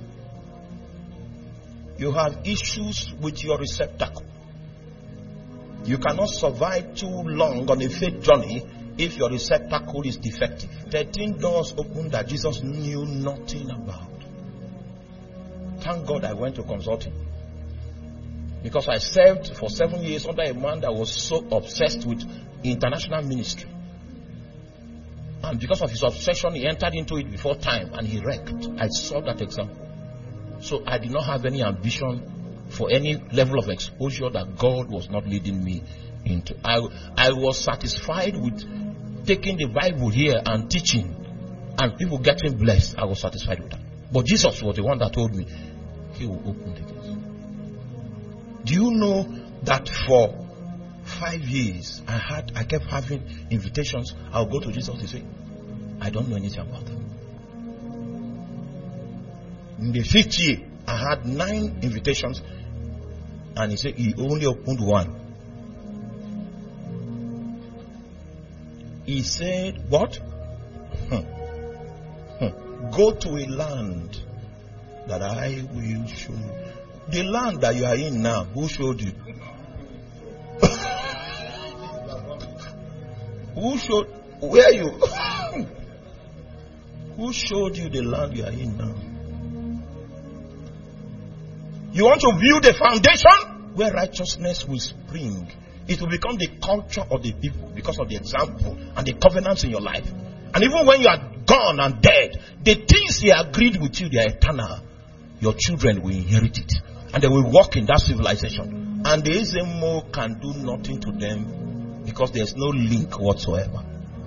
You have issues with your receptacle. You cannot survive too long on a faith journey if your receptacle is defective. 13 doors opened that Jesus knew nothing about. Thank God I went to consult him. Because I served for 7 years under a man that was so obsessed with international ministry. And because of his obsession, he entered into it before time and he wrecked. I saw that example. So I did not have any ambition for any level of exposure that God was not leading me into. I was satisfied with taking the Bible here and teaching and people getting blessed. I was satisfied with that. But Jesus was the one that told me he will open the gates. Do you know that for 5 years I kept having invitations? I'll go to Jesus and say, I don't know anything about that. In the 5th year, I had 9 invitations, and he said he only opened one. He said, what? Go to a land that I will show you. The land that you are in now, who showed you? Who showed? Where you? Who showed you the land you are in now? You want to build a foundation where righteousness will spring. It will become the culture of the people because of the example and the covenants in your life. And even when you are gone and dead, the things he agreed with you, they are eternal. Your children will inherit it. And they will walk in that civilization. And the Ezemo can do nothing to them because there's no link whatsoever.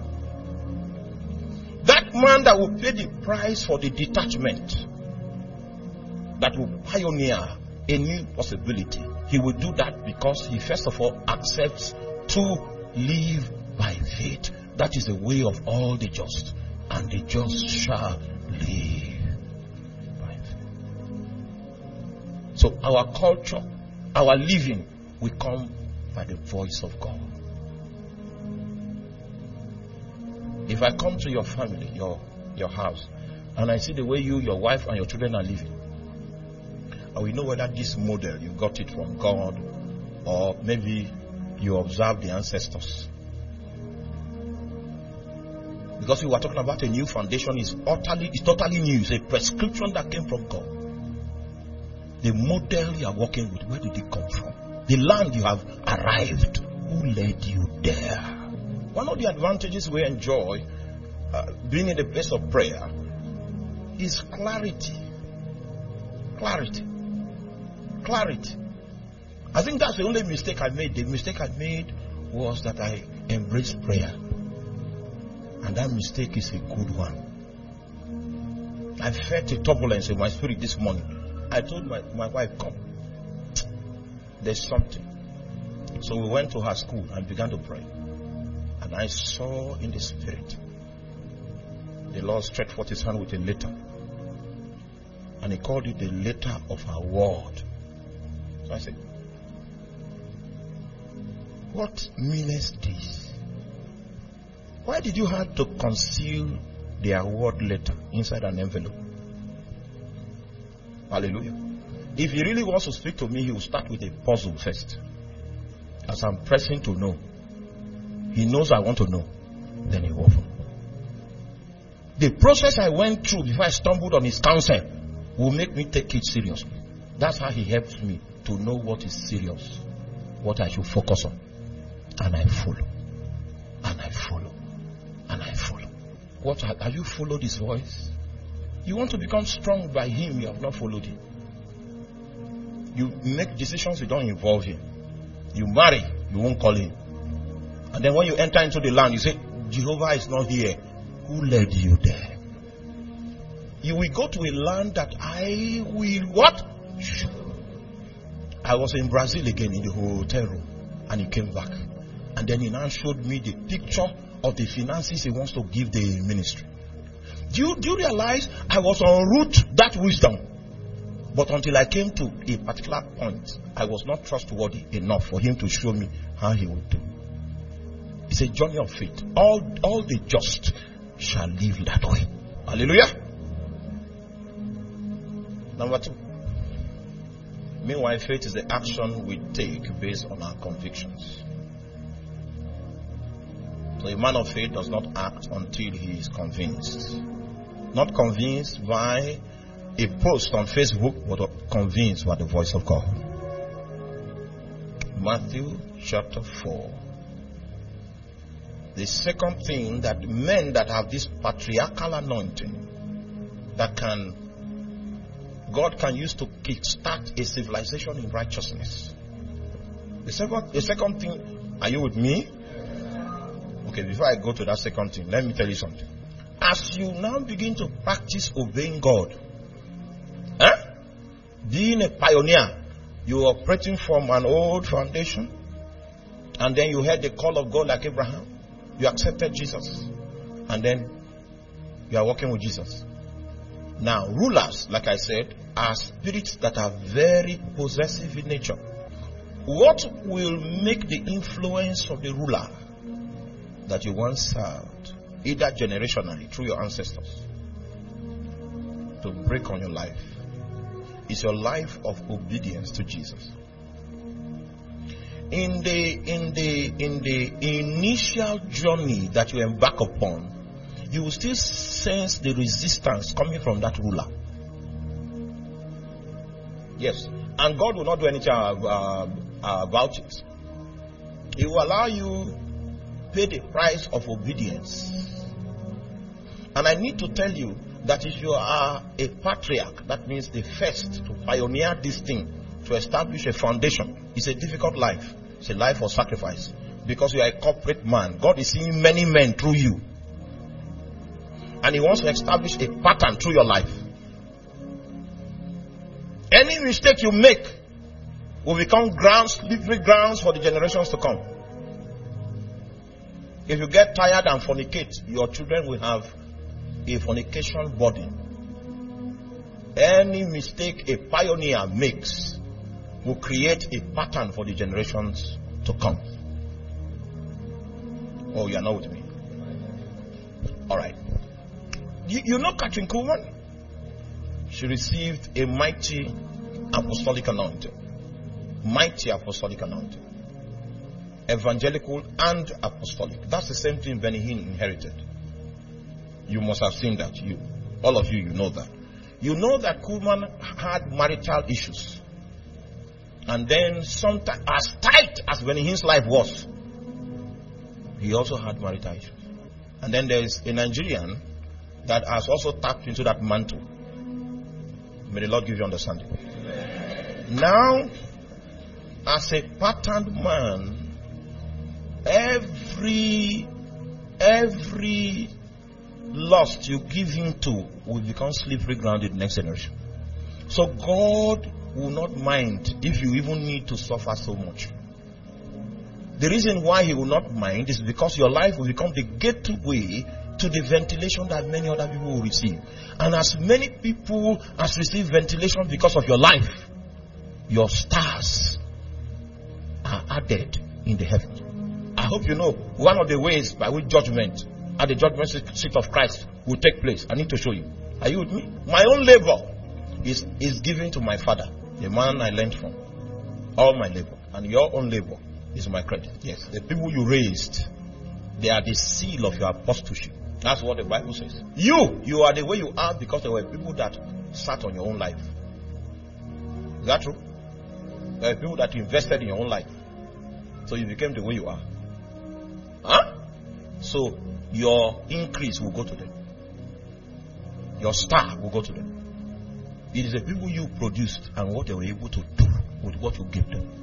That man that will pay the price for the detachment, that will pioneer a new possibility, he will do that because he first of all accepts to live by faith. That is the way of all the just, and the just shall live by faith. So our culture, our living will come by the voice of God. If I come to your family, your house, and I see the way you, your wife, and your children are living, I will know whether this model you got it from God or maybe you observe the ancestors. Because we were talking about a new foundation, it's totally new. It's a prescription that came from God. The model you are working with, where did it come from? The land you have arrived, who led you there? One of the advantages we enjoy being in the place of prayer is clarity. Clarity. I think that's the only mistake I made. The mistake I made was that I embraced prayer. And that mistake is a good one. I felt a turbulence in my spirit this morning. I told my wife, come. There's something. So we went to her school and began to pray. And I saw in the spirit, the Lord stretched forth his hand with a letter. And he called it the letter of her word. So I said, what means this? Why did you have to conceal the award letter inside an envelope? Hallelujah. If he really wants to speak to me, he will start with a puzzle first. As I'm pressing to know, he knows I want to know. Then he will open. The process I went through before I stumbled on his counsel will make me take it seriously. That's how he helps me to know what is serious, what I should focus on. And I follow. And I follow. And I follow. What have you followed his voice? You want to become strong by him, you have not followed him. You make decisions, you don't involve him. You marry, you won't call him. And then when you enter into the land, you say, Jehovah is not here. Who led you there? You will go to a land that I will what? I was in Brazil again in the hotel room, and he came back. And then he now showed me the picture of the finances he wants to give the ministry. Do you realize I was en route that wisdom? But until I came to a particular point, I was not trustworthy enough for him to show me how he would do. It's a journey of faith. All the just shall live that way. Hallelujah. Number 2. Meanwhile, faith is the action we take based on our convictions. So a man of faith does not act until he is convinced. Not convinced by a post on Facebook, but convinced by the voice of God. Matthew chapter 4. The second thing that men that have this patriarchal anointing that God can use to kickstart a civilization in righteousness. The second thing, are you with me? Okay, before I go to that second thing, let me tell you something. As you now begin to practice obeying God, being a pioneer, you are operating from an old foundation, and then you heard the call of God like Abraham. You accepted Jesus, and then you are walking with Jesus. Now, rulers, like I said, are spirits that are very possessive in nature. What will make the influence of the ruler that you once served, either generationally through your ancestors, to break on your life, is your life of obedience to Jesus. In the initial journey that you embark upon, you will still sense the resistance coming from that ruler. Yes, and God will not do anything about it. He will allow you pay the price of obedience. And I need to tell you that if you are a patriarch, that means the first to pioneer this thing, to establish a foundation, it's a difficult life. It's a life of sacrifice. Because you are a corporate man. God is seeing many men through you. And He wants to establish a pattern through your life. Any mistake you make will become slippery grounds for the generations to come. If you get tired and fornicate, your children will have a fornication burden. Any mistake a pioneer makes will create a pattern for the generations to come. Oh, you are not with me? Alright. You know Kathryn Kuhlman? She received a mighty apostolic anointing. Mighty apostolic anointing. Evangelical and apostolic. That's the same thing Benny Hinn inherited. You must have seen that. All of you know that. You know that Kuhlman had marital issues. And then sometimes, as tight as Benny Hinn's life was, he also had marital issues. And then there is a Nigerian that has also tapped into that mantle. May the Lord give you understanding. Now, as a patterned man, every lust you give him to will become slippery ground in the next generation. So God will not mind if you even need to suffer so much. The reason why He will not mind is because your life will become the gateway to the ventilation that many other people will receive. And as many people as receive ventilation because of your life, your stars are added in the heavens. I hope you know one of the ways by which judgment at the judgment seat of Christ will take place. I need to show you. Are you with me? My own labor is given to my Father, the man I learned from. All my labor and your own labor is my credit. Yes, the people you raised, they are the seal of your apostleship. That's what the Bible says. You are the way you are because there were people that sat on your own life. Is that true? There were people that invested in your own life. So you became the way you are. Huh? So your increase will go to them. Your star will go to them. It is the people you produced and what they were able to do with what you gave them.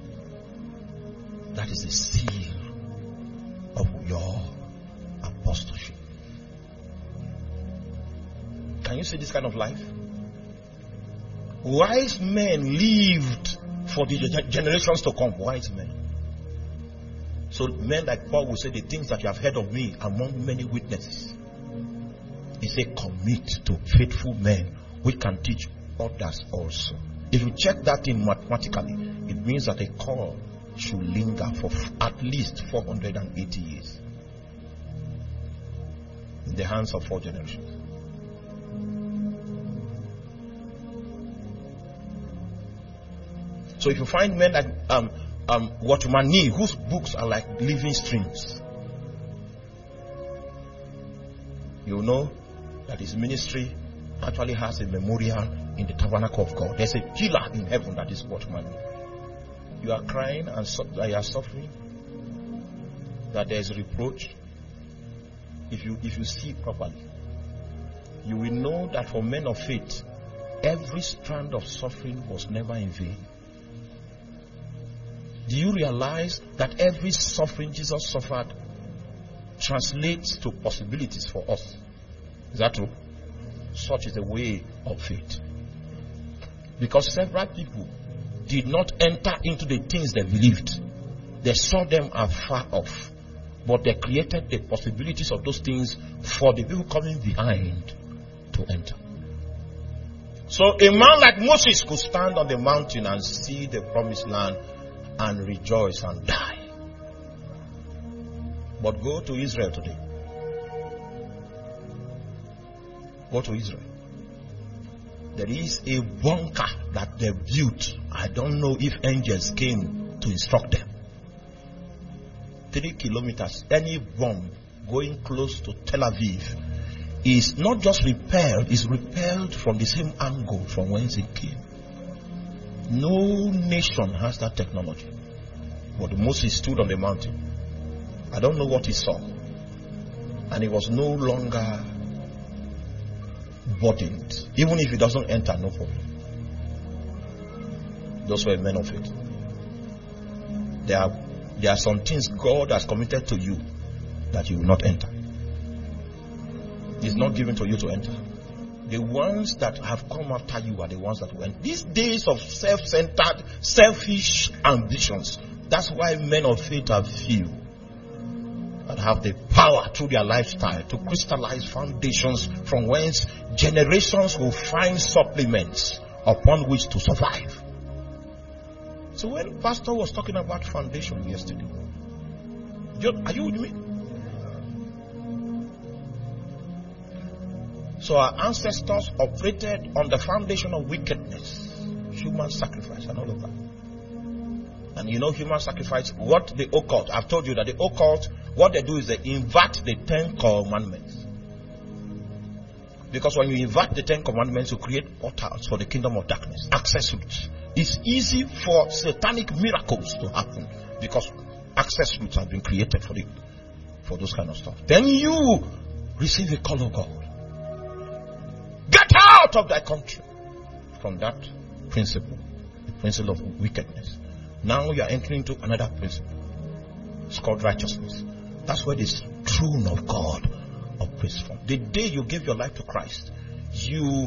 That is the seal of your apostleship. Can you see this kind of life? Wise men lived for the generations to come. Wise men. So men like Paul will say, the things that you have heard of me among many witnesses. He said, commit to faithful men which can teach others also. If you check that in mathematically, it means that a call should linger for at least 480 years in the hands of 4 generations. So if you find men like Watmani, whose books are like living streams, you know that his ministry actually has a memorial in the tabernacle of God. There's a pillar in heaven that is Watmani. You are crying and you are suffering, that there is reproach. If you see properly, you will know that for men of faith, every strand of suffering was never in vain. Do you realize that every suffering Jesus suffered translates to possibilities for us? Is that true? Such is the way of faith. Because several people did not enter into the things they believed. They saw them afar off. But they created the possibilities of those things for the people coming behind to enter. So a man like Moses could stand on the mountain and see the promised land and rejoice and die. But go to Israel today. Go to Israel. There is a bunker that they built. I don't know if angels came to instruct them. 3 kilometers. Any bomb going close to Tel Aviv is not just repelled, it's repelled from the same angle from whence it came. No nation has that technology. But Moses stood on the mountain. I don't know what he saw. And he was no longer burdened. Even if he doesn't enter, no problem. Those were men of faith. There are some things God has committed to you that you will not enter. It's not given to you to enter. The ones that have come after you are the ones that will enter. These days of self-centered, selfish ambitions, that's why men of faith are few and have the power through their lifestyle to crystallize foundations from whence generations will find supplements upon which to survive. So when Pastor was talking about foundation yesterday, are you with me? So our ancestors operated on the foundation of wickedness, human sacrifice and all of that. And you know human sacrifice, what the occult, I've told you that the occult, what they do is they invert the 10 commandments. Because when you invert the 10 commandments, you create portals for the kingdom of darkness, access routes. It's easy for satanic miracles to happen because access routes have been created for those kind of stuff. Then you receive a call of God. Get out of thy country from that principle, the principle of wickedness. Now you are entering into another principle. It's called righteousness. That's where this throne of God operates from. The day you gave your life to Christ, your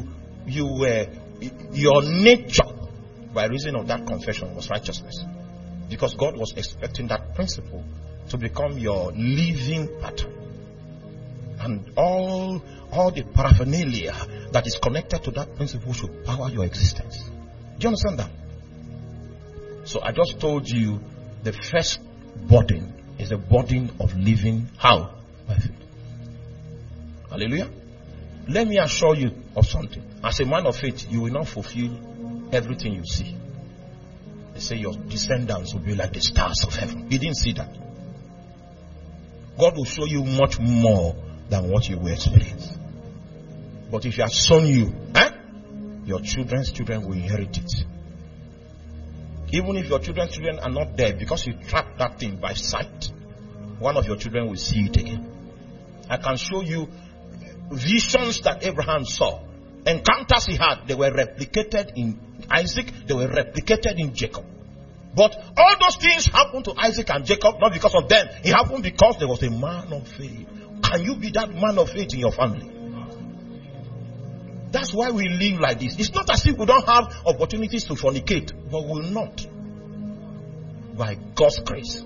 nature, by reason of that confession, was righteousness. Because God was expecting that principle to become your living pattern. And all the paraphernalia that is connected to that principle should power your existence. Do you understand that? So I just told you the first burden is a burden of living how? By faith. Hallelujah. Let me assure you of something. As a man of faith, you will not fulfill everything you see. They say your descendants will be like the stars of heaven. He didn't see that. God will show you much more than what you will experience. But if He has shown you, your children's children will inherit it. Even if your children's children are not there, because you track that thing by sight, one of your children will see it again. I can show you visions that Abraham saw. Encounters he had, they were replicated in Isaac, they were replicated in Jacob. But all those things happened to Isaac and Jacob, not because of them. It happened because there was a man of faith. Can you be that man of faith in your family? That's why we live like this. It's not as if we don't have opportunities to fornicate, but we will not. By God's grace.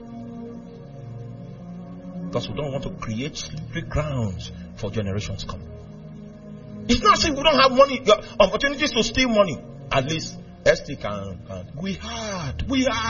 Because we don't want to create slippery grounds for generations coming. It's not as if we don't have money, opportunities to steal money. At least Esther can. We had.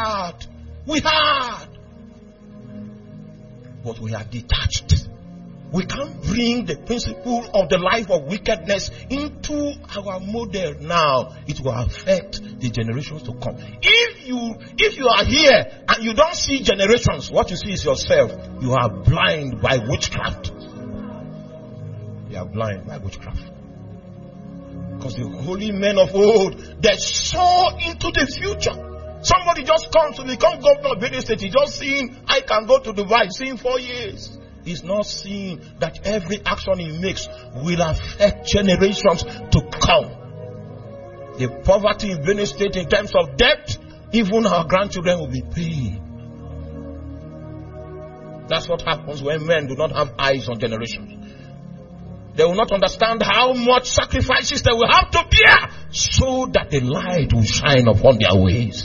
But we are detached. We can't bring the principle of the life of wickedness into our model now. It will affect the generations to come. If you are here and you don't see generations, what you see is yourself. You are blind by witchcraft. You are blind by witchcraft. Because the holy men of old, they saw into the future. Somebody just comes to become governor of Benue State. He's just seeing, I can go to Dubai, seeing 4 years. He's not seeing that every action he makes will affect generations to come. The poverty in Benue State in terms of debt, even our grandchildren will be paying. That's what happens when men do not have eyes on generations. They will not understand how much sacrifices they will have to bear so that the light will shine upon their ways.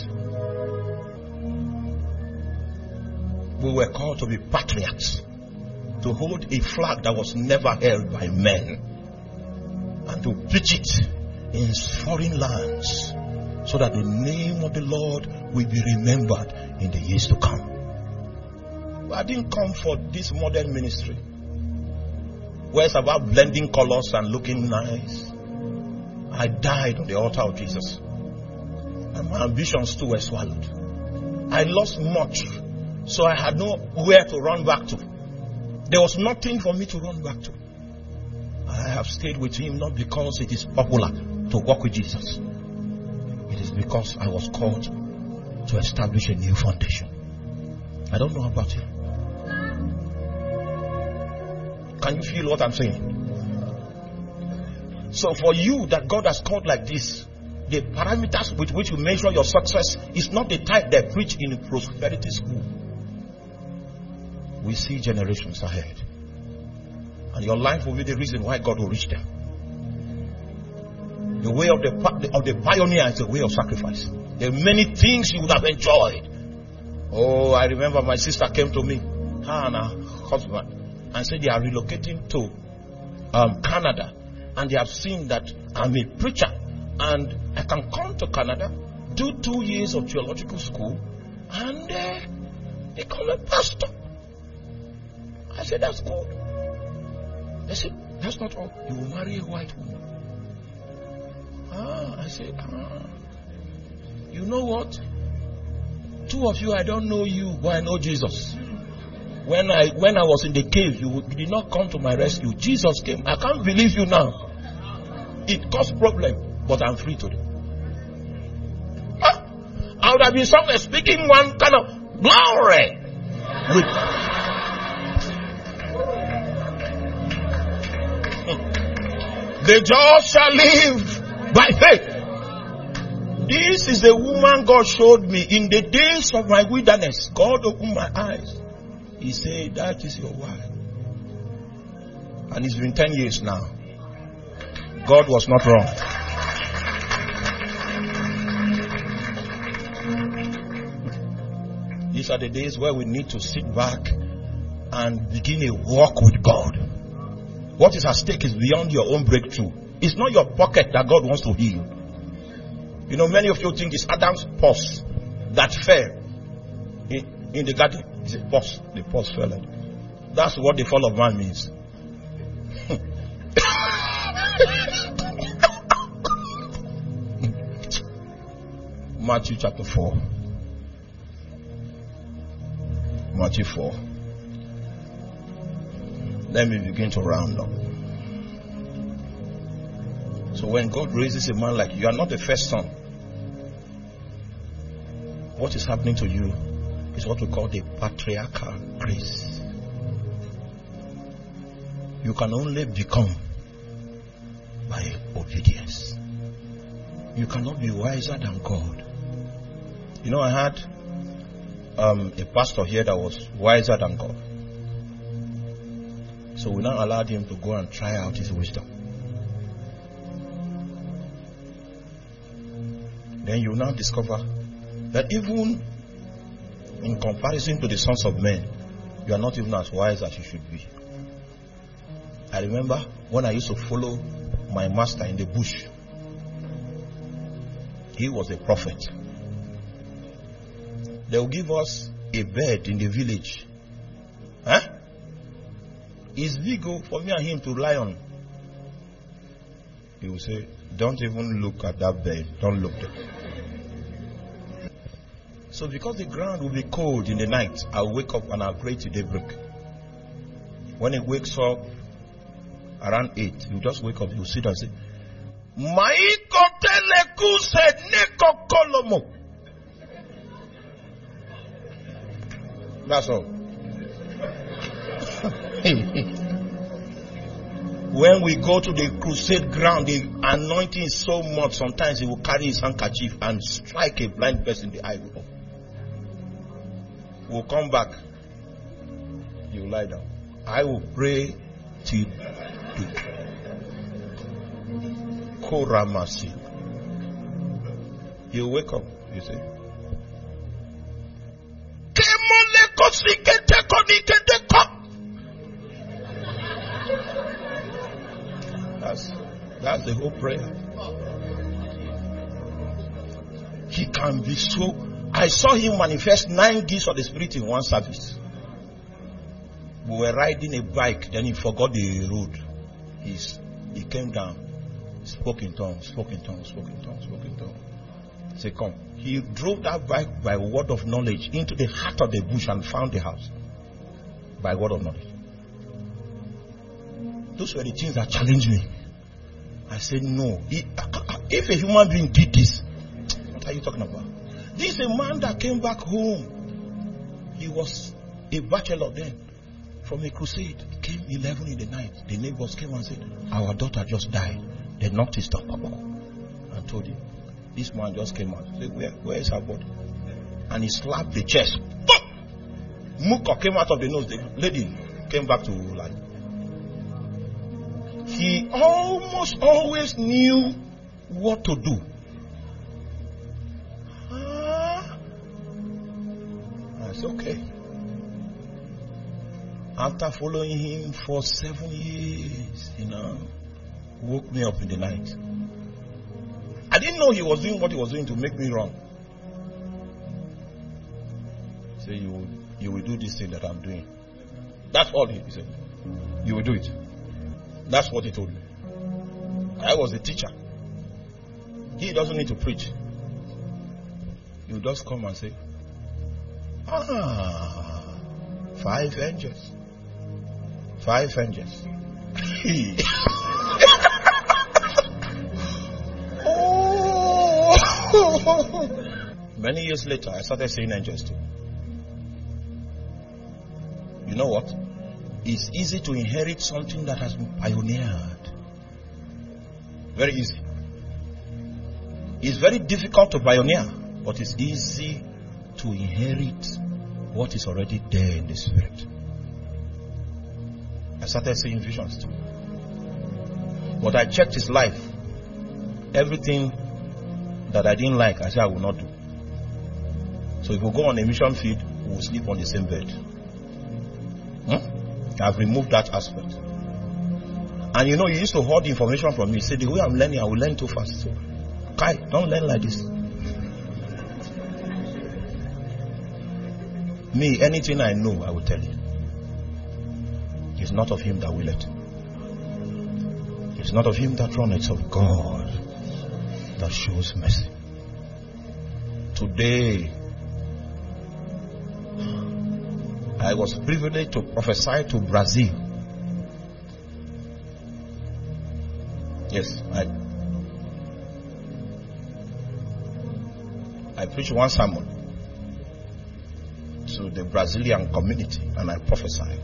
We were called to be patriots, to hold a flag that was never held by men, and to preach it in foreign lands so that the name of the Lord will be remembered in the years to come. I didn't come for this modern ministry where it's about blending colors and looking nice. I died on the altar of Jesus, and my ambitions too were swallowed. I lost much, so I had nowhere to run back to. There was nothing for me to run back to. I have stayed with Him not because it is popular to walk with Jesus. It is because I was called to establish a new foundation. I don't know about you. Can you feel what I'm saying? So for you that God has called like this, the parameters with which you measure your success is not the type they preach in the prosperity school. We see generations ahead, and your life will be the reason why God will reach them. The way of the pioneer is the way of sacrifice. There are many things you would have enjoyed. Oh, I remember my sister came to me, her and her husband, and said they are relocating to Canada, and they have seen that I'm a preacher and I can come to Canada, do 2 years of theological school, and become a pastor. I said, that's good. They said, that's not all. You will marry a white woman. I said, you know what? 2 of you, I don't know you, but I know Jesus. When I was in the cave, you did not come to my rescue. Jesus came. I can't believe you now. It caused problem, but I'm free today. I would have been somewhere speaking one kind of glory with the just shall live by faith. This is the woman God showed me in the days of my wilderness. God opened my eyes. He said, that is your wife. And it's been 10 years now. God was not wrong. These are the days where we need to sit back and begin a walk with God. What is at stake is beyond your own breakthrough. It's not your pocket that God wants to heal. You know, many of you think it's Adam's purse that fell in the garden. It's a purse. The purse fell. That's what the fall of man means. Matthew chapter 4. Matthew 4. Let me begin to round up. So when God raises a man like you are not the first son. What is happening to you is what we call the patriarchal grace. You can only become by obedience. You cannot be wiser than God. You know, I had a pastor here that was wiser than God. So we now allowed him to go and try out his wisdom. Then you now discover that even in comparison to the sons of men, you are not even as wise as you should be. I remember when I used to follow my master in the bush. He was a prophet. They will give us a bed in the village. Huh? It's big for me and him to lie on. He will say, don't even look at that bed. Don't look there. So because the ground will be cold in the night, I'll wake up and I'll pray till daybreak. When he wakes up around 8, he'll just wake up, he'll sit and say, that's all. When we go to the crusade ground, the anointing is so much, sometimes he will carry his handkerchief and strike a blind person in the eye. We'll come back. He will lie down. I will pray till Koramasi. He'll wake up, you see. That's the whole prayer. He can be so. I saw him manifest 9 gifts of the Spirit in one service. We were riding a bike, then he forgot the road. He came down, spoke in tongues. Say, come. He drove that bike by word of knowledge into the heart of the bush and found the house. By word of knowledge. Those were the things that challenged me. I said, no. If a human being did this, what are you talking about? This is a man that came back home. He was a bachelor then. From a crusade. He came 11 in the night. The neighbors came and said, our daughter just died. They knocked his top up and told him. This man just came out. Said, where is her body? And he slapped the chest. Muka came out of the nose. The lady came back to life. He almost always knew what to do. I said, okay. After following him for 7 years, woke me up in the night. I didn't know he was doing what he was doing to make me wrong. Say, you will do this thing that I'm doing. That's all he said. You will do it. That's what he told me. I was the teacher. He doesn't need to preach. You just come and say, 5 angels. 5 angels. Many years later, I started seeing angels too. You know what? It's easy to inherit something that has been pioneered. Very easy. It's very difficult to pioneer, but it's easy to inherit what is already there in the spirit. I started seeing visions too. But I checked his life. Everything that I didn't like, I said I will not do. So if we go on a mission field, we will sleep on the same bed. I've removed that aspect. And you used to hoard information from me. Say, the way I'm learning, I will learn too fast. So, Kai, don't learn like this. Me, anything I know, I will tell you. It's not of him that willeth. It's not of him that runneth. It's of God that shows mercy. Today, I was privileged to prophesy to Brazil. Yes, I preached one sermon to the Brazilian community and I prophesied.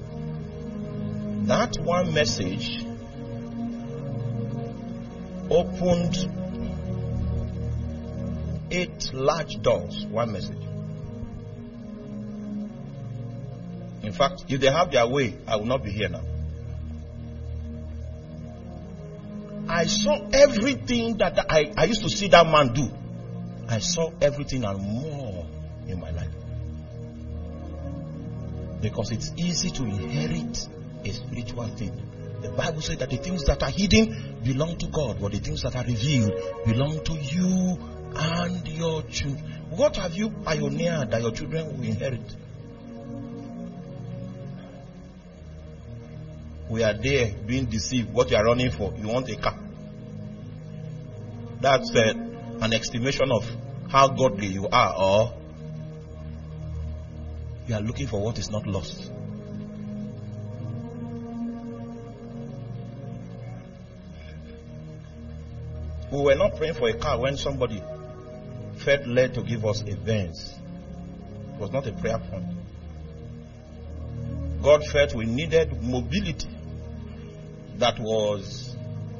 That one message opened 8 large doors. One message. In fact, if they have their way, I will not be here now. I saw everything that I used to see that man do. I saw everything and more in my life. Because it's easy to inherit a spiritual thing. The Bible says that the things that are hidden belong to God, but the things that are revealed belong to you and your children. What have you pioneered that your children will inherit? We are there being deceived. What you are running for? You want a car. That's an estimation of how godly you are, or you are looking for what is not lost. We were not praying for a car when somebody felt led to give us a Benz. It was not a prayer point. God felt we needed mobility that was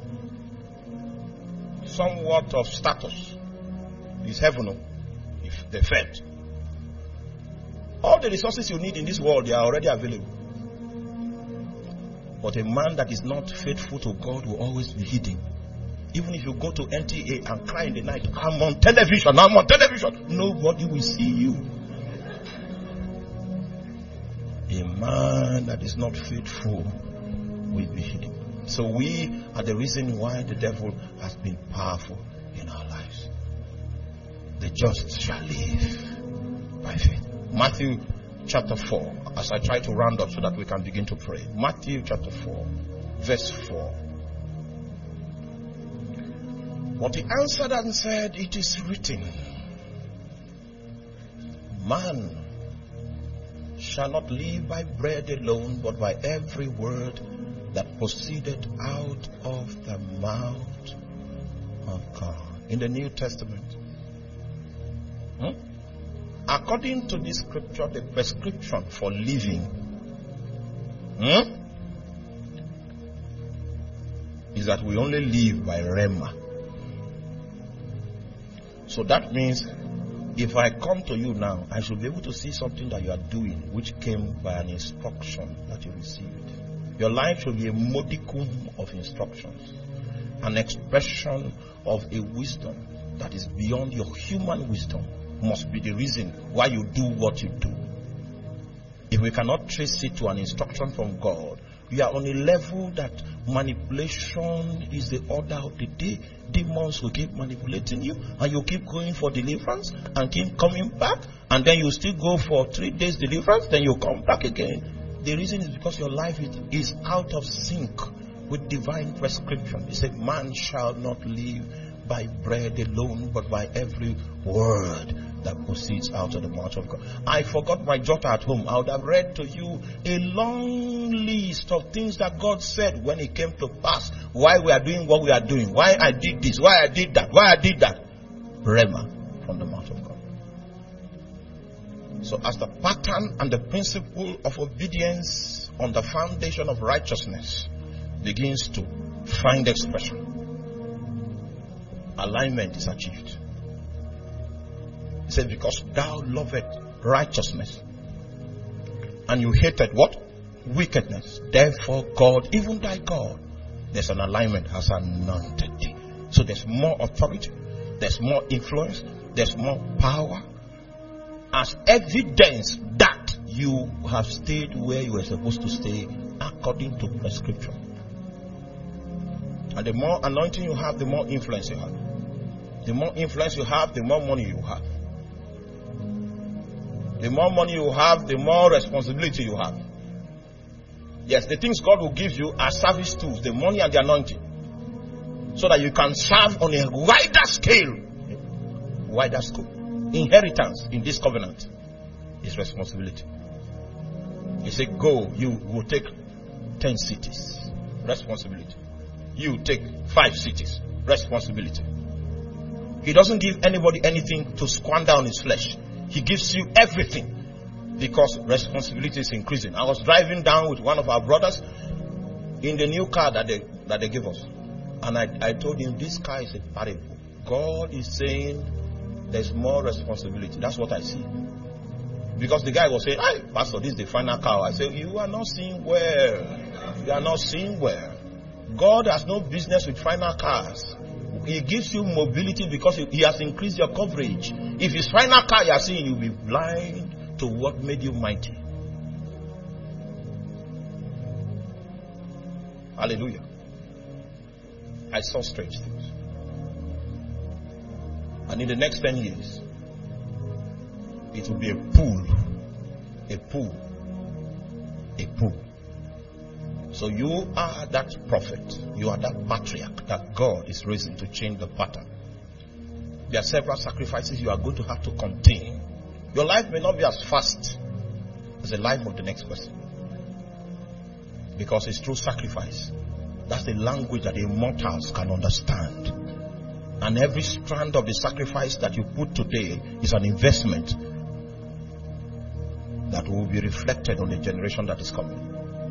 somewhat of status. It's heaven if they felt. All the resources you need in this world, they are already available. But a man that is not faithful to God will always be hidden. Even if you go to NTA and cry in the night, I'm on television, nobody will see you. A man that is not faithful will be hidden. So we are the reason why the devil has been powerful in our lives. The just shall live by faith. Matthew chapter 4, as I try to round up so that we can begin to pray. Matthew chapter 4, verse 4. But he answered and said, it is written, man shall not live by bread alone, but by every word that proceeded out of the mouth of God. In the New Testament, according to this scripture, the prescription for living is that we only live by Rhema. So that means if I come to you now, I should be able to see something that you are doing which came by an instruction that you received. Your life should be a modicum of instructions, an expression of a wisdom that is beyond your human wisdom. Must be the reason why you do what you do. If we cannot trace it to an instruction from God, we are on a level that manipulation is the order of the day. Demons will keep manipulating you, and you keep going for deliverance and keep coming back, and then you still go for 3 days deliverance, then you come back again. The reason is because your life is out of sync with divine prescription. He said, man shall not live by bread alone, but by every word that proceeds out of the mouth of God. I forgot my jotter at home. I would have read to you a long list of things that God said when it came to pass. Why we are doing what we are doing. Why I did this. Why I did that. Why I did that. Rhema from the mouth of God. So as the pattern and the principle of obedience on the foundation of righteousness begins to find expression, alignment is achieved. He said, because thou lovest righteousness and you hated what? Wickedness. Therefore God, even thy God, there's an alignment, has anointed thee. So there's more authority, there's more influence, there's more power, as evidence that you have stayed where you were supposed to stay according to prescription. And the more anointing you have, the more influence you have. The more influence you have, the more money you have. The more money you have, the more responsibility you have. Yes, the things God will give you are service tools, the money and the anointing, so that you can serve on a wider scale. Wider scope. Inheritance in this covenant is responsibility. He said, go, you will take 10 cities. Responsibility. You take 5 cities. Responsibility. He doesn't give anybody anything to squander on his flesh. He gives you everything because responsibility is increasing. I was driving down with one of our brothers in the new car that they gave us. And I told him, this car is a parable. God is saying there's more responsibility. That's what I see. Because the guy was saying, hey, Pastor, this is the final car. I said, you are not seeing well. You are not seeing well. God has no business with final cars. He gives you mobility because he has increased your coverage. If it's final car you are seeing, you'll be blind to what made you mighty. Hallelujah. I saw strange things. And in the next 10 years, it will be a pool. A pool. A pool. So you are that prophet. You are that patriarch that God is raising to change the pattern. There are several sacrifices you are going to have to contain. Your life may not be as fast as the life of the next person. Because it's through sacrifice. That's the language that the immortals can understand. And every strand of the sacrifice that you put today is an investment that will be reflected on the generation that is coming.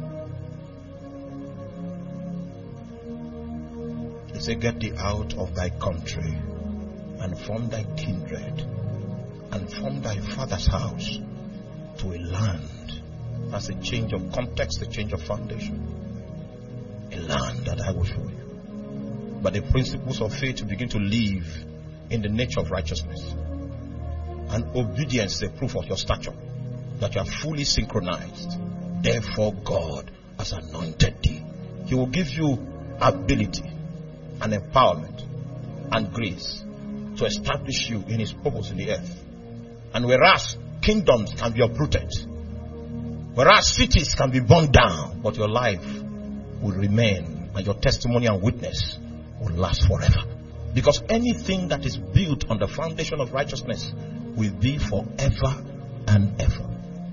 He said, get thee out of thy country and from thy kindred and from thy father's house to a land. That's a change of context, a change of foundation. A land that I will show you. But the principles of faith will begin to live in the nature of righteousness. And obedience is a proof of your stature, that you are fully synchronized. Therefore God has anointed thee. He will give you ability and empowerment and grace to establish you in his purpose in the earth. And whereas kingdoms can be uprooted, whereas cities can be burned down, but your life will remain, and your testimony and witness will last forever. Because anything that is built on the foundation of righteousness will be forever and ever.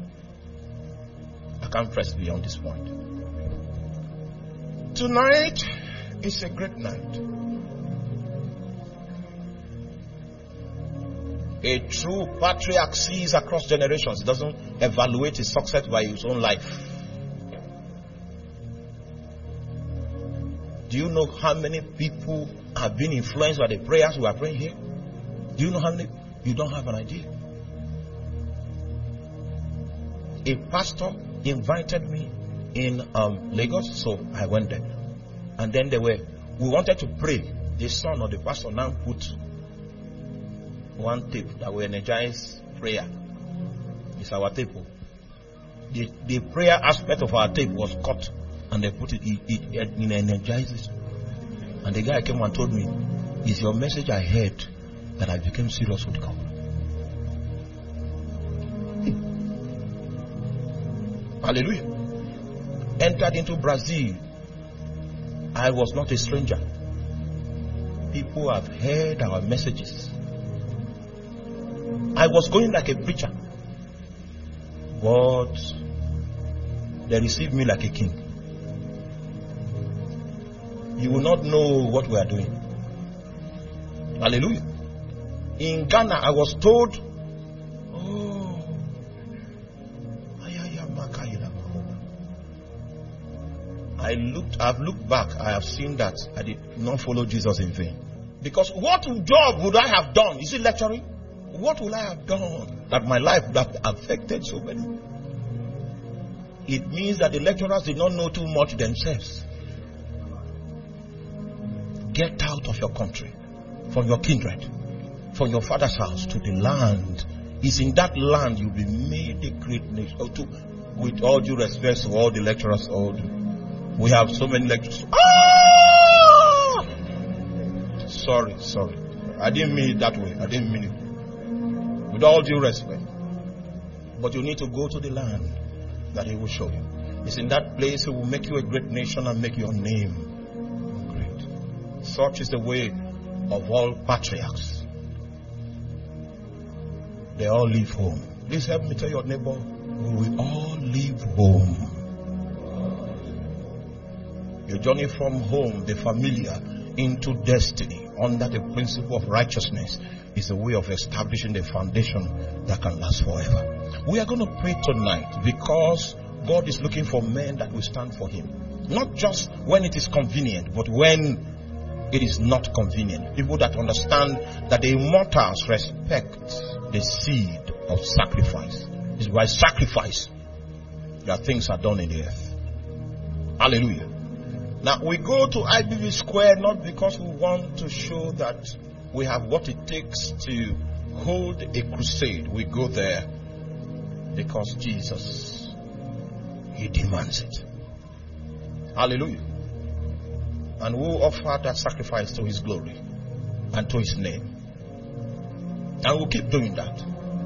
I can't press beyond this point. Tonight is a great night. A true patriarch sees across generations. He doesn't evaluate his success by his own life. Do you know how many people have been influenced by the prayers we are praying here? Do you know how many? You don't have an idea. A pastor invited me in Lagos, so I went there. And then we wanted to pray. The son of the pastor now put one tape that will energize prayer. It's our tape. The prayer aspect of our tape was cut and they put it energizes. And the guy came and told me, it's your message I heard that I became serious with God. Hallelujah. Entered into Brazil. I was not a stranger. People have heard our messages. I was going like a preacher, but they received me like a king. You will not know what we are doing. Hallelujah. In Ghana, I was told, I've looked back, I have seen that I did not follow Jesus in vain. Because what job would I have done? Is it lecturing? What would I have done that my life would have affected so many? It means that the lecturers did not know too much themselves. Get out of your country, from your kindred, from your father's house to the land. It's in that land you'll be made a great nation. With all due respect to all the lecturers, we have so many lecturers. Sorry. I didn't mean it that way. I didn't mean it. With all due respect. But you need to go to the land that he will show you. It's in that place he will make you a great nation and make your name great. Such is the way of all patriarchs. They all leave home. Please help me tell your neighbor, We will all leave home. Your journey from home, the familiar, into destiny under the principle of righteousness is a way of establishing the foundation that can last forever. We are going to pray tonight because God is looking for men that will stand for Him. Not just when it is convenient, but when it is not convenient. People that understand that the immortals respect the seed of sacrifice. It's by sacrifice that things are done in the earth. Hallelujah. Now we go to IBB Square not because we want to show that we have what it takes to hold a crusade. We go there because Jesus, He demands it. Hallelujah. And we'll offer that sacrifice to His glory and to His name. And we'll keep doing that.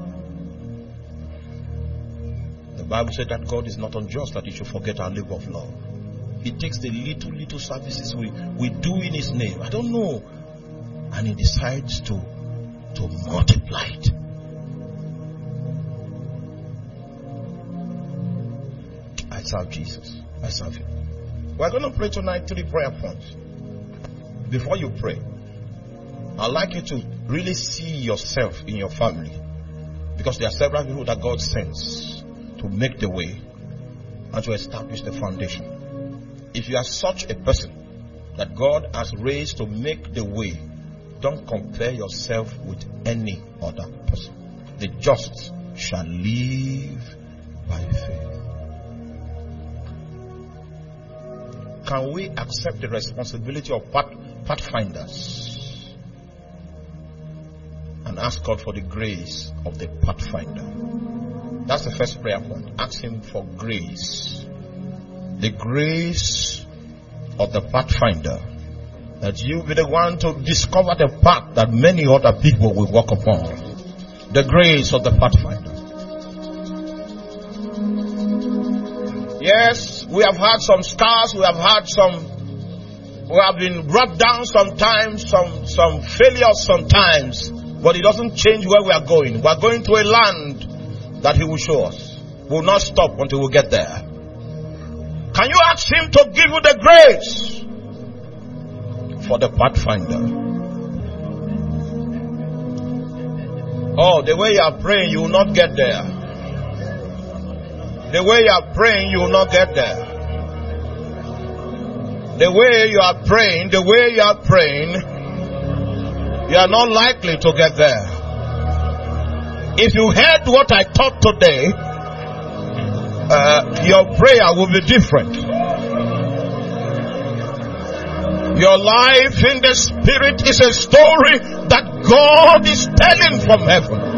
The Bible said that God is not unjust that He should forget our labor of love. He takes the little services we do in His name. I don't know. And He decides to multiply it. I serve Jesus. I serve Him. We're going to pray tonight 3 prayer points. Before you pray, I'd like you to really see yourself in your family. Because there are several people that God sends to make the way and to establish the foundation. If you are such a person that God has raised to make the way, don't compare yourself with any other person. The just shall live by faith. Can we accept the responsibility of pathfinders and ask God for the grace of the pathfinder? That's the first prayer point. Ask Him for grace. The grace of the pathfinder, that you be the one to discover the path that many other people will walk upon. The grace of the pathfinder. Yes, we have had some scars, we have been brought down sometimes, some failures sometimes, but it doesn't change where we are going. We are going to a land that He will show us. We will not stop until we get there. Can you ask Him to give you the grace for the pathfinder? Oh, the way you are praying, you will not get there. The way you are praying, you will not get there. The way you are praying, you are not likely to get there. If you heard what I taught today, your prayer will be different. Your life in the Spirit is a story that God is telling from heaven.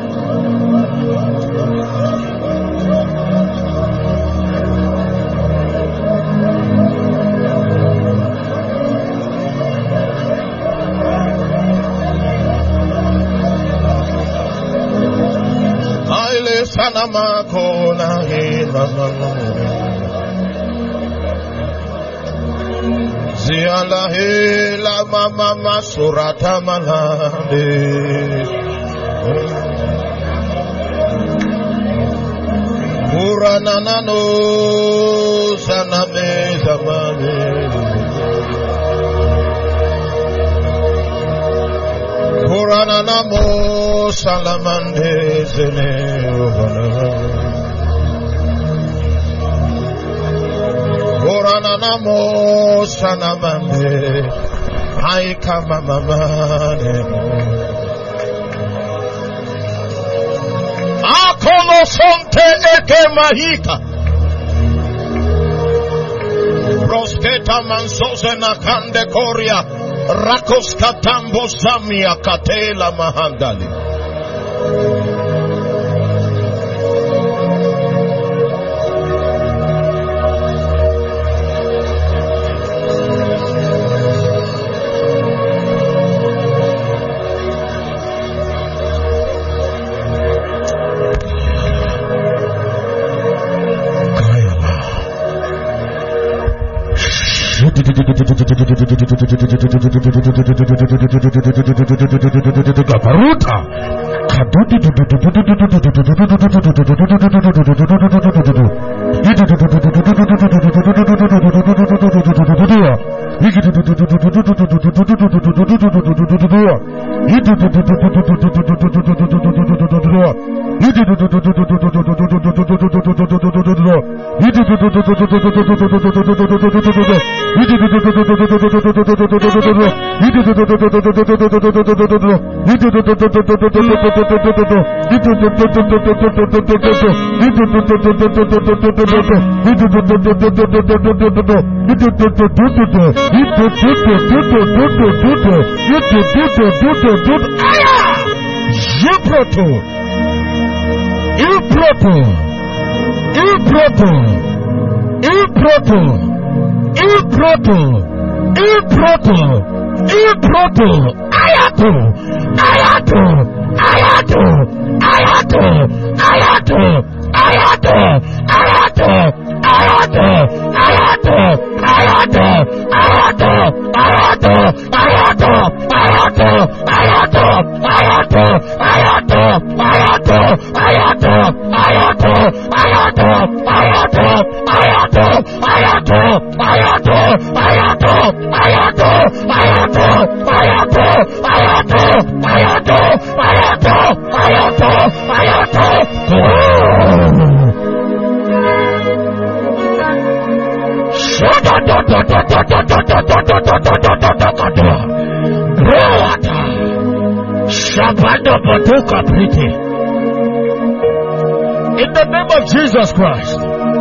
Ziala hela mama surata malande Uranano saname zamane Urananamo salamande zene Urananamo sanamande Aika mamamane Akono sonte eke mahika Prosketa mansoze nakande koria Rakos katambo samia katela mahandali Baruta In the name of Jesus Christ.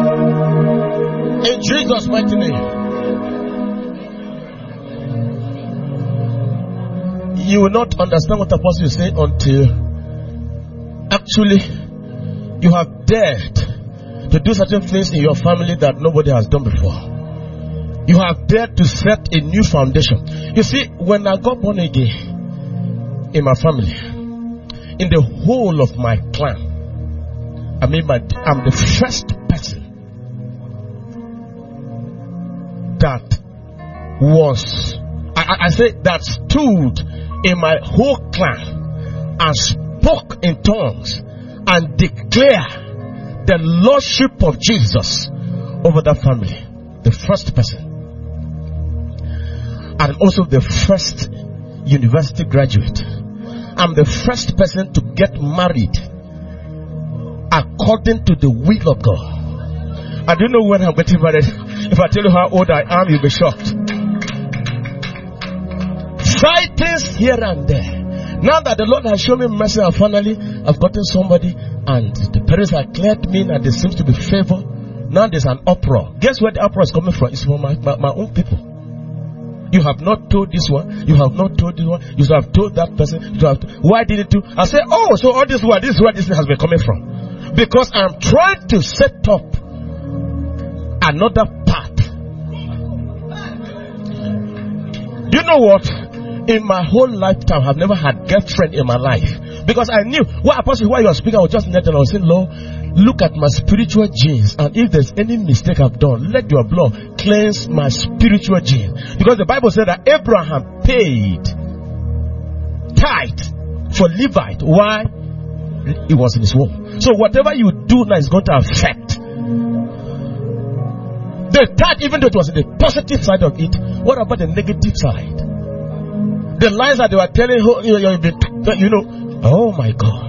In Jesus' mighty name. You will not understand what the apostle is saying until actually you have dared to do certain things in your family that nobody has done before. You have dared to set a new foundation. You see, when I got born again in my family, in the whole of my clan, I'm the first person that was, I say that stood in my whole clan and spoke in tongues and declared the lordship of Jesus over that family. The first person. And also the first university graduate. I'm the first person to get married according to the will of God. I don't know when I'm getting married. If I tell you how old I am, you'll be shocked. Fightings here and there. Now that the Lord has shown me mercy, and finally I've gotten somebody, and the parents have cleared me, and there seems to be favor. Now there's an uproar. Guess where the uproar is coming from? It's from my own people. You have not told this one. You have not told this one. You have told that person. Why didn't you? I say, oh, so all this is where this thing has been coming from. Because I'm trying to set up another path. Do you know what? In my whole lifetime, I've never had girlfriend in my life. Because I knew what apostle, while you were speaking, I was just net and I was saying, Lord, look at my spiritual genes, and if there's any mistake I've done, let your blood cleanse my spiritual gene. Because the Bible said that Abraham paid tithe for Levite. Why? It was in his womb. So whatever you do now is going to affect the tithe, even though it was in the positive side of it. What about the negative side? The lies that they were telling you know, oh my God.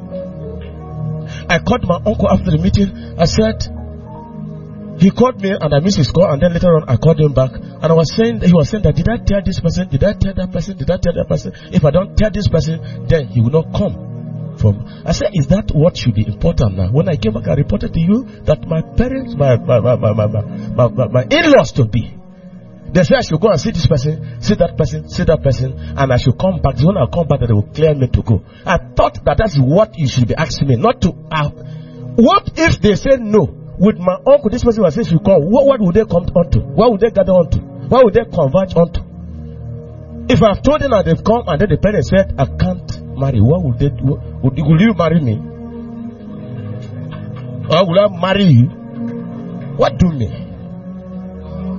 I called my uncle after the meeting. I said, he called me and I missed his call, and then later on I called him back and he was saying that, did I tell this person? Did I tell that person? Did I tell that person? If I don't tell this person, then he will not come. I said, is that what should be important now? When I came back, I reported to you that my parents, my in-laws to be, they said I should go and see this person, see that person, and I should come back. When I come back, they will clear me to go. I thought that that's what you should be asking me, not to. What if they say no? With my uncle, this person was saying should come. What would they come onto? What would they gather onto? What would they converge onto? If I've told them that they've come and then the parents said I can't marry, what would they do? Will you marry me? Or will I marry you? What do me?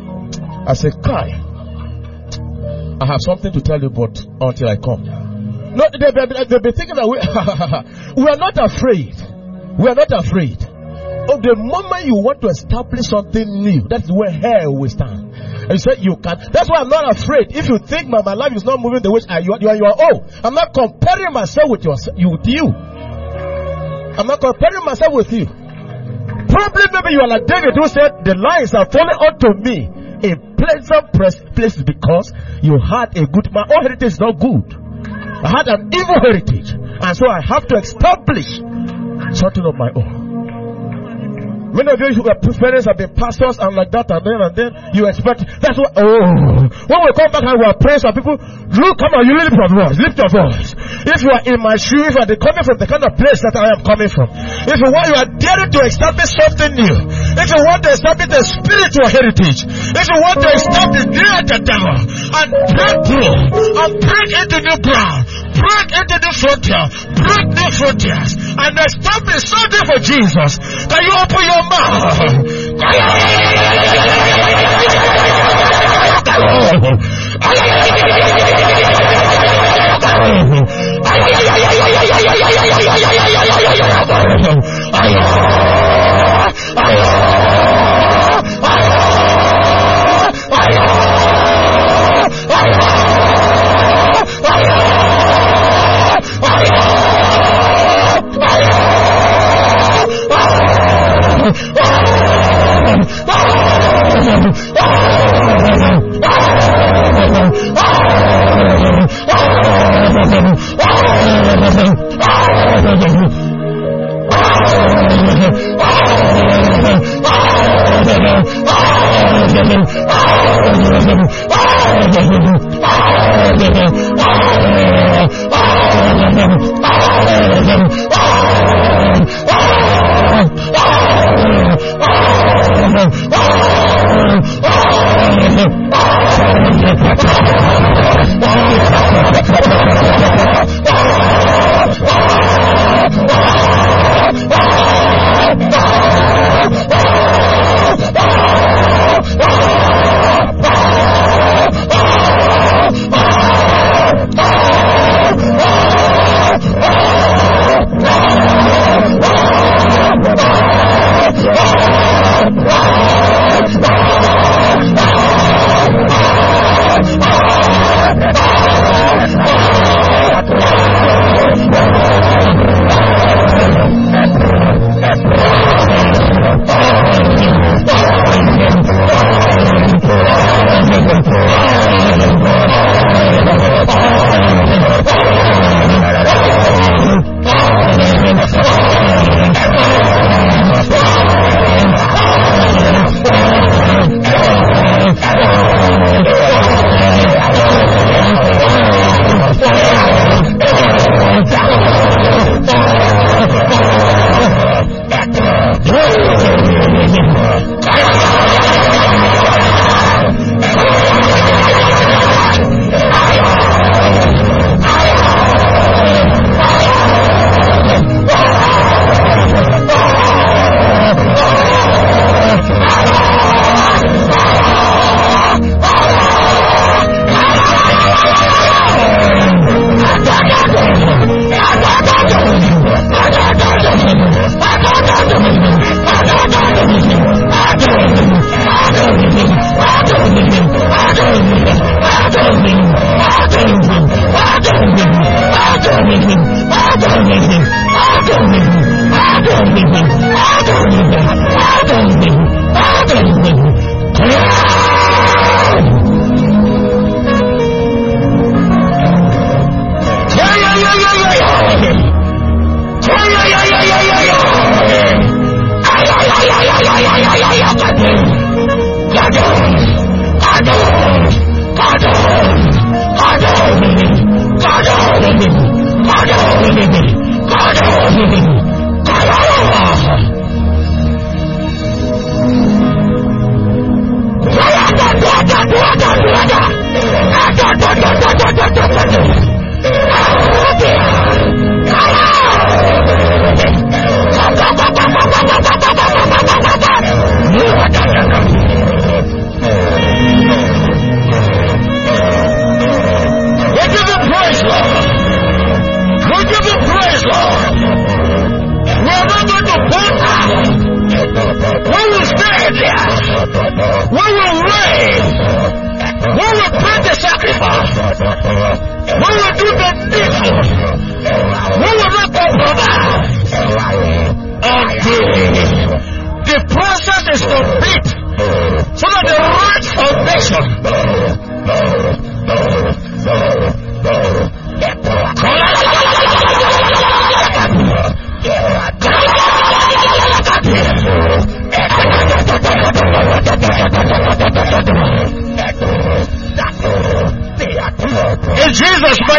I said, Kai, I have something to tell you, but until I come. No, they'll be thinking that we are not afraid. We are not afraid. Of the moment you want to establish something new, that's where hell will stand. And you say you can. That's why I'm not afraid. If you think my life is not moving the way you are, oh, I'm not comparing myself with you. I'm not comparing myself with you. Probably maybe you are like David who said, the lines are falling onto me in pleasant places because you had a good, my own heritage is not good. I had an evil heritage, and so I have to establish something of my own. Many of you parents have been pastors and like that, and then you expect. That's what. Oh, when we come back and we are praying, some people, look, come on, you lift your voice, lift your voice. If you are in my shoes, and they're coming from the kind of place that I am coming from. If you are daring to establish something new, if you want to establish a spiritual heritage, if you want to establish near the devil and break through and break into new ground, break into new frontier, break new frontiers, and establish something for Jesus, can you open your mouth?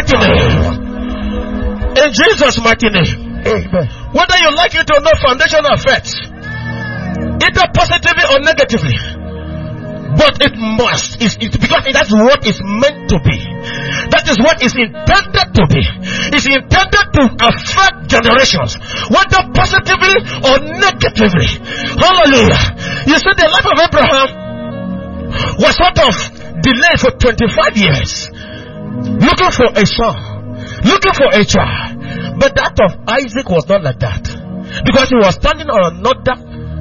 mighty name. In Jesus' mighty name. Amen. Whether you like it or not, foundation affects. Either positively or negatively. But it must. Because that's what it's meant to be. That is what is intended to be. It's intended to affect generations, whether positively or negatively. Hallelujah. You see, the life of Abraham was sort of delayed for 25 years, looking for a son, looking for a child. But that of Isaac was not like that, because he was standing on another.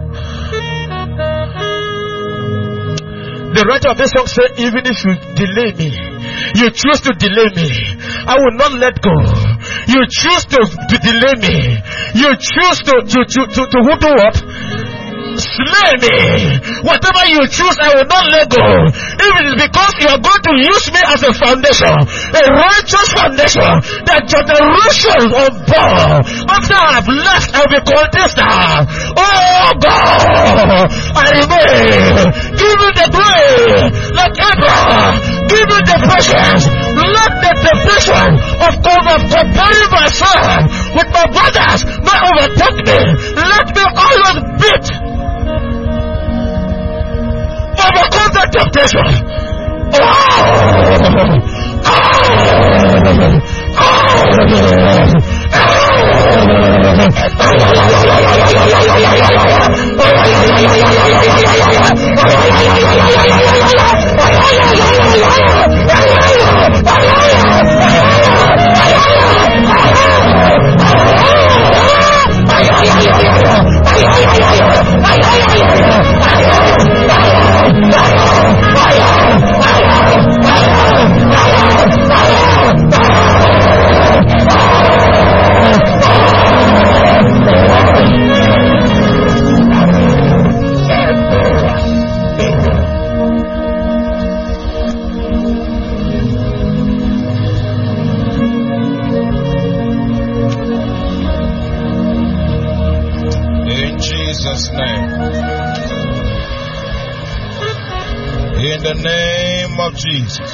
The writer of this song said, even if you delay me, you choose to delay me, I will not let go. You choose to delay me. You choose to do what? Slay me. Whatever you choose, I will not let go. If it is because you are going to use me as a foundation, a righteous foundation, that generations of born after I have left, I will be contested. Oh God, I remain. Give me the grace, like Abraham. Give me the patience. Let the temptation of comparing myself with my brothers not overtake me. Let me always beat. Overcome the temptation. In the name of Jesus.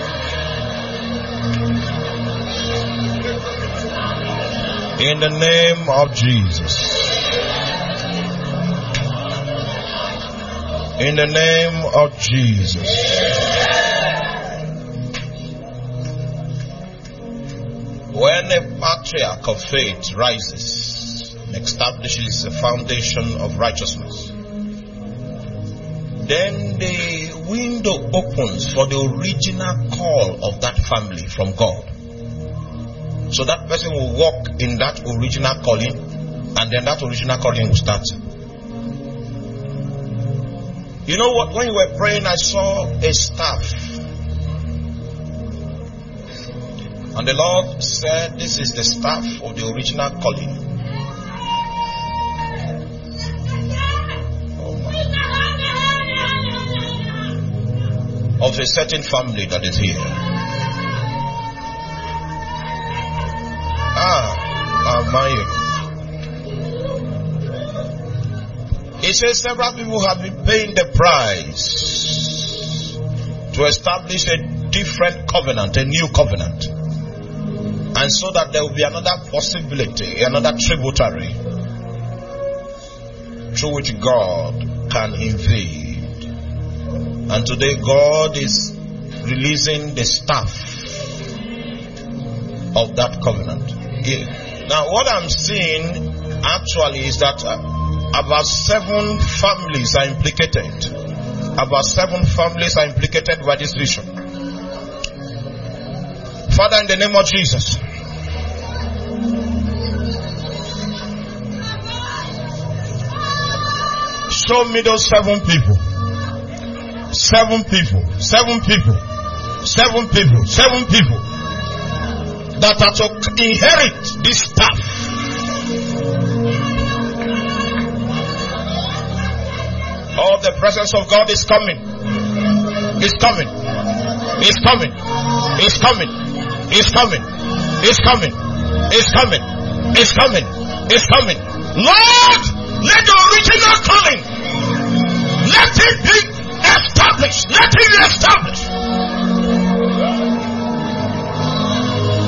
In the name of Jesus. In the name of Jesus. When a patriarch of faith rises and establishes a foundation of righteousness, then the window opens for the original call of that family from God. So that person will walk in that original calling, and then that original calling will start. You know what? When you were praying, I saw a staff. And the Lord said, this is the staff of the original calling. Of a certain family that is here. Amaya. He says several people have been paying the price to establish a different covenant, a new covenant. And so that there will be another possibility, another tributary through which God can invade. And today God is releasing the staff of that covenant. Now what I'm seeing actually is that about 7 families are implicated. About 7 families are implicated by this vision. Father, in the name of Jesus, show me those 7 people. 7 people, 7 people, 7 people, 7 people that are to inherit this stuff. Oh, the presence of God is coming. It's coming. It's coming. It's coming. It's coming. It's coming. It's coming. It's coming. It's coming. Lord, let the original calling, let it be established. Let it be established.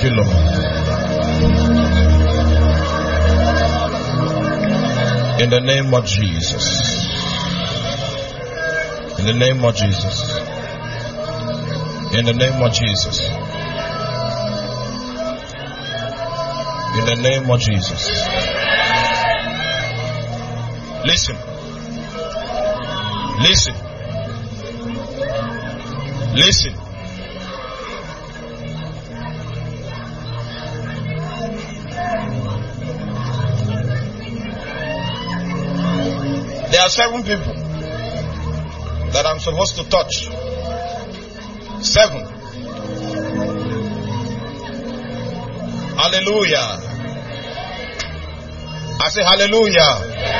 you, Lord. In the name of Jesus. In the name of Jesus. In the name of Jesus. In the name of Jesus. Listen. Listen. Listen. There are 7 people that I'm supposed to touch. 7. Hallelujah. I say hallelujah.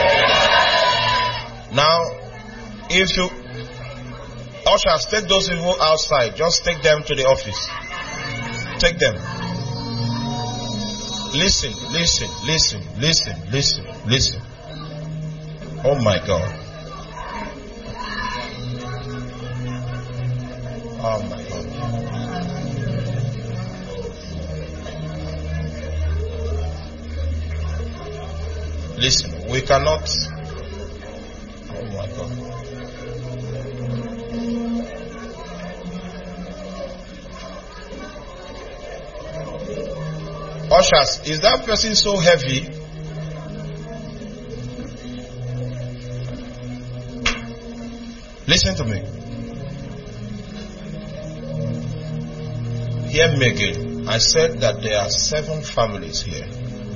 Now, if you ushers, take those people outside. Just take them to the office. Take them. Listen, listen, listen, listen, listen, listen. Oh my God. Oh my God. Listen, we cannot. Oh my God. Ushers, is that person so heavy? Listen to me. Hear me again. I said that there are 7 families here.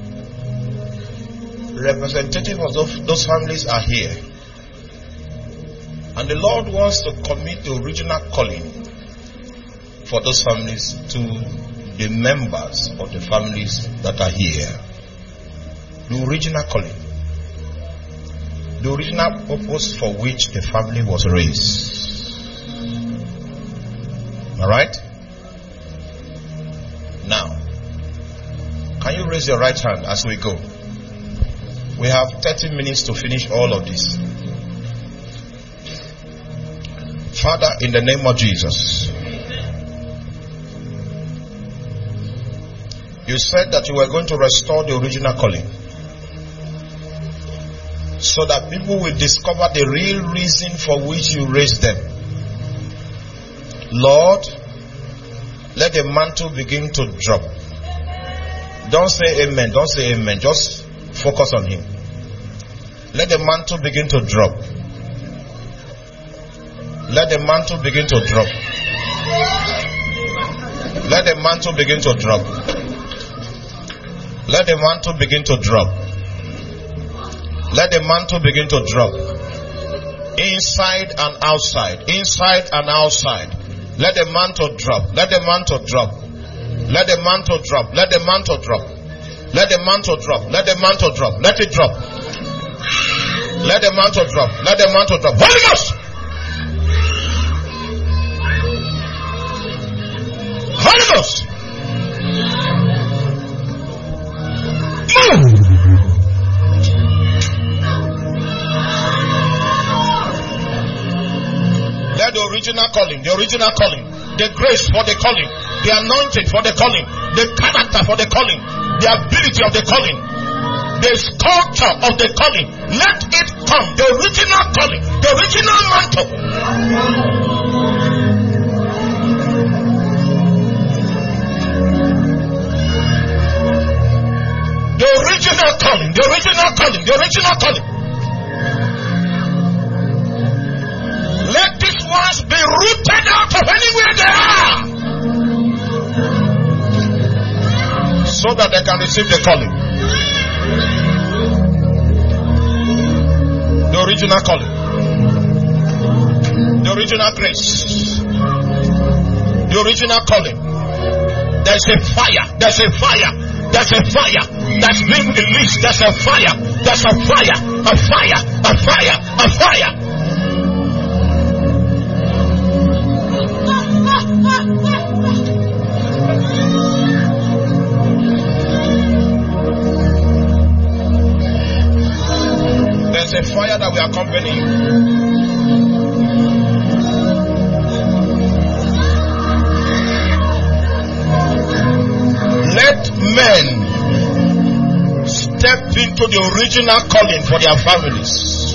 Representatives of those families are here. And the Lord wants to commit the original calling for those families to the members of the families that are here. The original calling. The original purpose for which the family was raised. Alright? Now, can you raise your right hand as we go? We have 30 minutes to finish all of this. Father, in the name of Jesus, you said that you were going to restore the original calling, so that people will discover the real reason for which you raised them. Lord, let the mantle begin to drop. Don't say amen. Don't say amen. Just focus on him. Let the mantle begin to drop. Let the mantle begin to drop. Let the mantle begin to drop. Let the mantle begin to drop. Let the mantle begin to drop. Inside and outside. Inside and outside. Let the mantle drop. Let the mantle drop. Let the mantle drop. Let the mantle drop. Let the mantle drop. Let the mantle drop. Let it drop. Let the mantle drop. Let the mantle drop. Holy Ghost! Holy Ghost! Move! Let the original calling, the grace for the calling, the anointing for the calling, the character for the calling, the ability of the calling, the sculpture of the calling, let it come, the original calling, the original mantle. The original calling, the original calling, the original calling. Let these ones be rooted out of anywhere they are, so that they can receive the calling. The original calling. The original grace. The original calling. There's a fire. There's a fire. There's a fire that's being released. There's a fire. There's a fire. A fire. A fire. A fire. There's a fire that we are accompanying. into the original calling for their families.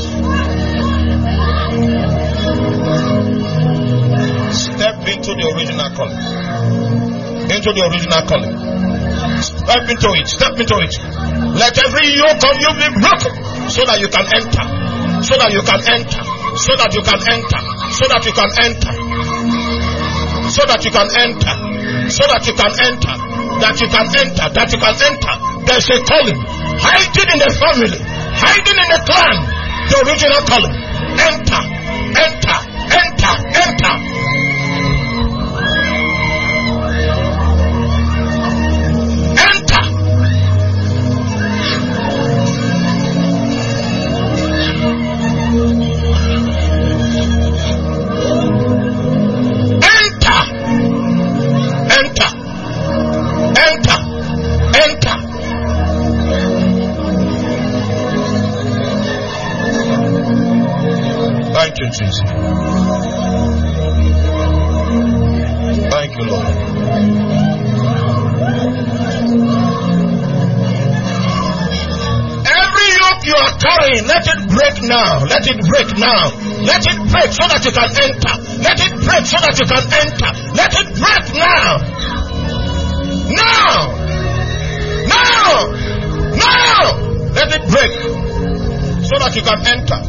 Step into the original calling. Into the original calling. Step into it. Step into it. Let every yoke on you be broken so that you can enter. So that you can enter. So that you can enter. So that you can enter. So that you can enter. So that you can enter. That you can enter. That you can enter. There's a calling. Hiding in the family. Hiding in the clan. The original calling. Enter. Enter. Enter. Enter. Thank you, Jesus. Thank you, Lord. Every yoke you are carrying, let it break now. Let it break now. Let it break so that you can enter. Let it break so that you can enter. Let it break now. Now. Now. Now. Let it break so that you can enter.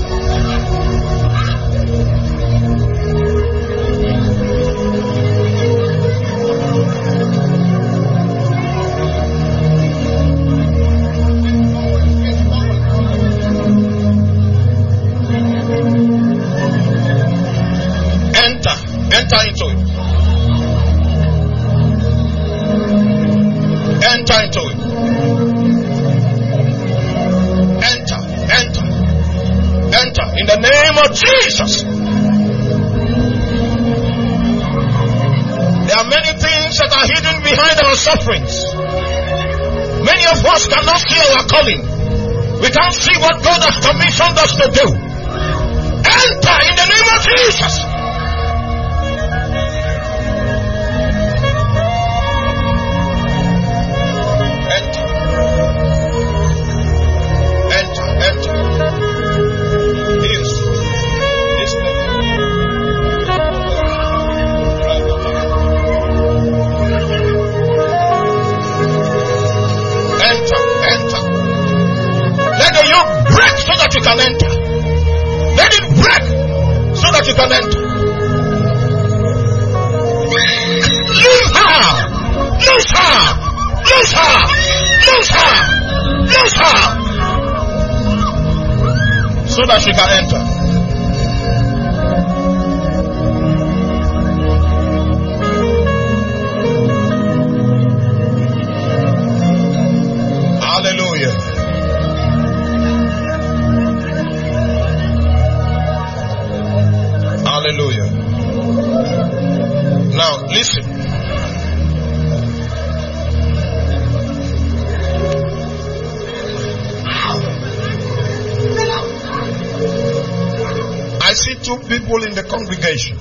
Enter into it. Enter into it. Enter. Enter. Enter. In the name of Jesus. There are many things that are hidden behind our sufferings. Many of us cannot see our calling. We can't see what God has commissioned us to do. Enter in the name of Jesus. You can enter. Let it break so that you can enter. Lose her. Lose her. Lose her. Lose her. Lose her. So that she can enter. Hallelujah. Hallelujah. Now listen. I see two people in the congregation.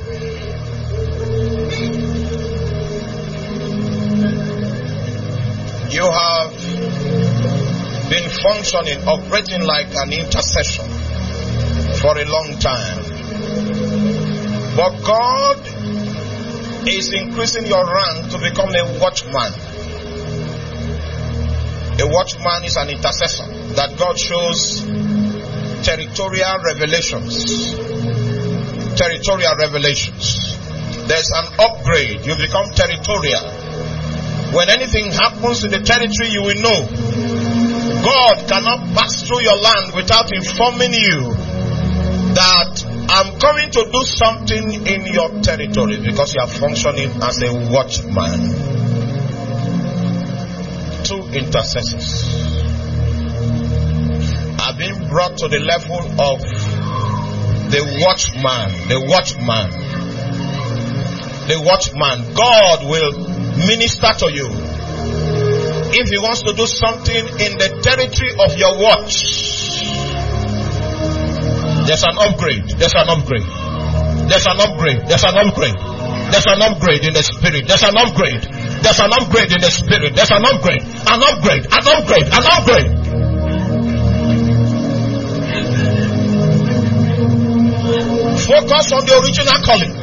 You have been functioning, operating like an intercession for a long time. But God is increasing your rank to become a watchman. A watchman is an intercessor that God shows territorial revelations. Territorial revelations. There's an upgrade. You become territorial. When anything happens in the territory, you will know. God cannot pass through your land without informing you that I'm coming to do something in your territory, because you are functioning as a watchman. Two intercessors have been brought to the level of the watchman. The watchman. The watchman. God will minister to you if He wants to do something in the territory of your watch. There's an upgrade. There's an upgrade. There's an upgrade. There's an upgrade. There's an upgrade in the spirit. There's an upgrade. There's an upgrade in the spirit. There's an upgrade. An upgrade. An upgrade. An upgrade. focus on the original calling.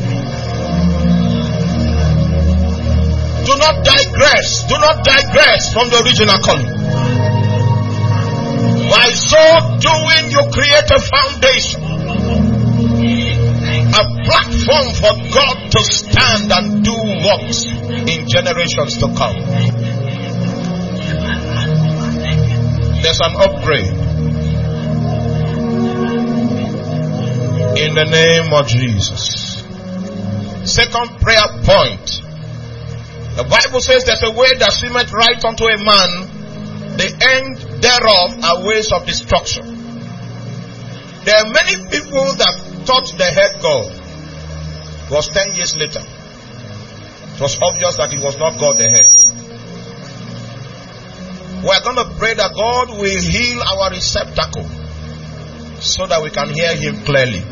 Do not digress. Do not digress from the original calling. By so doing, you create a foundation, a platform for God to stand and do works in generations to come. There's an upgrade. In the name of Jesus. Second prayer point. The Bible says there's a way that seemeth right unto a man, the end thereof are ways of destruction. There are many people that thought they had God. It was 10 years later. It was obvious that it was not God they had. We are going to pray that God will heal our receptacle so that we can hear Him clearly.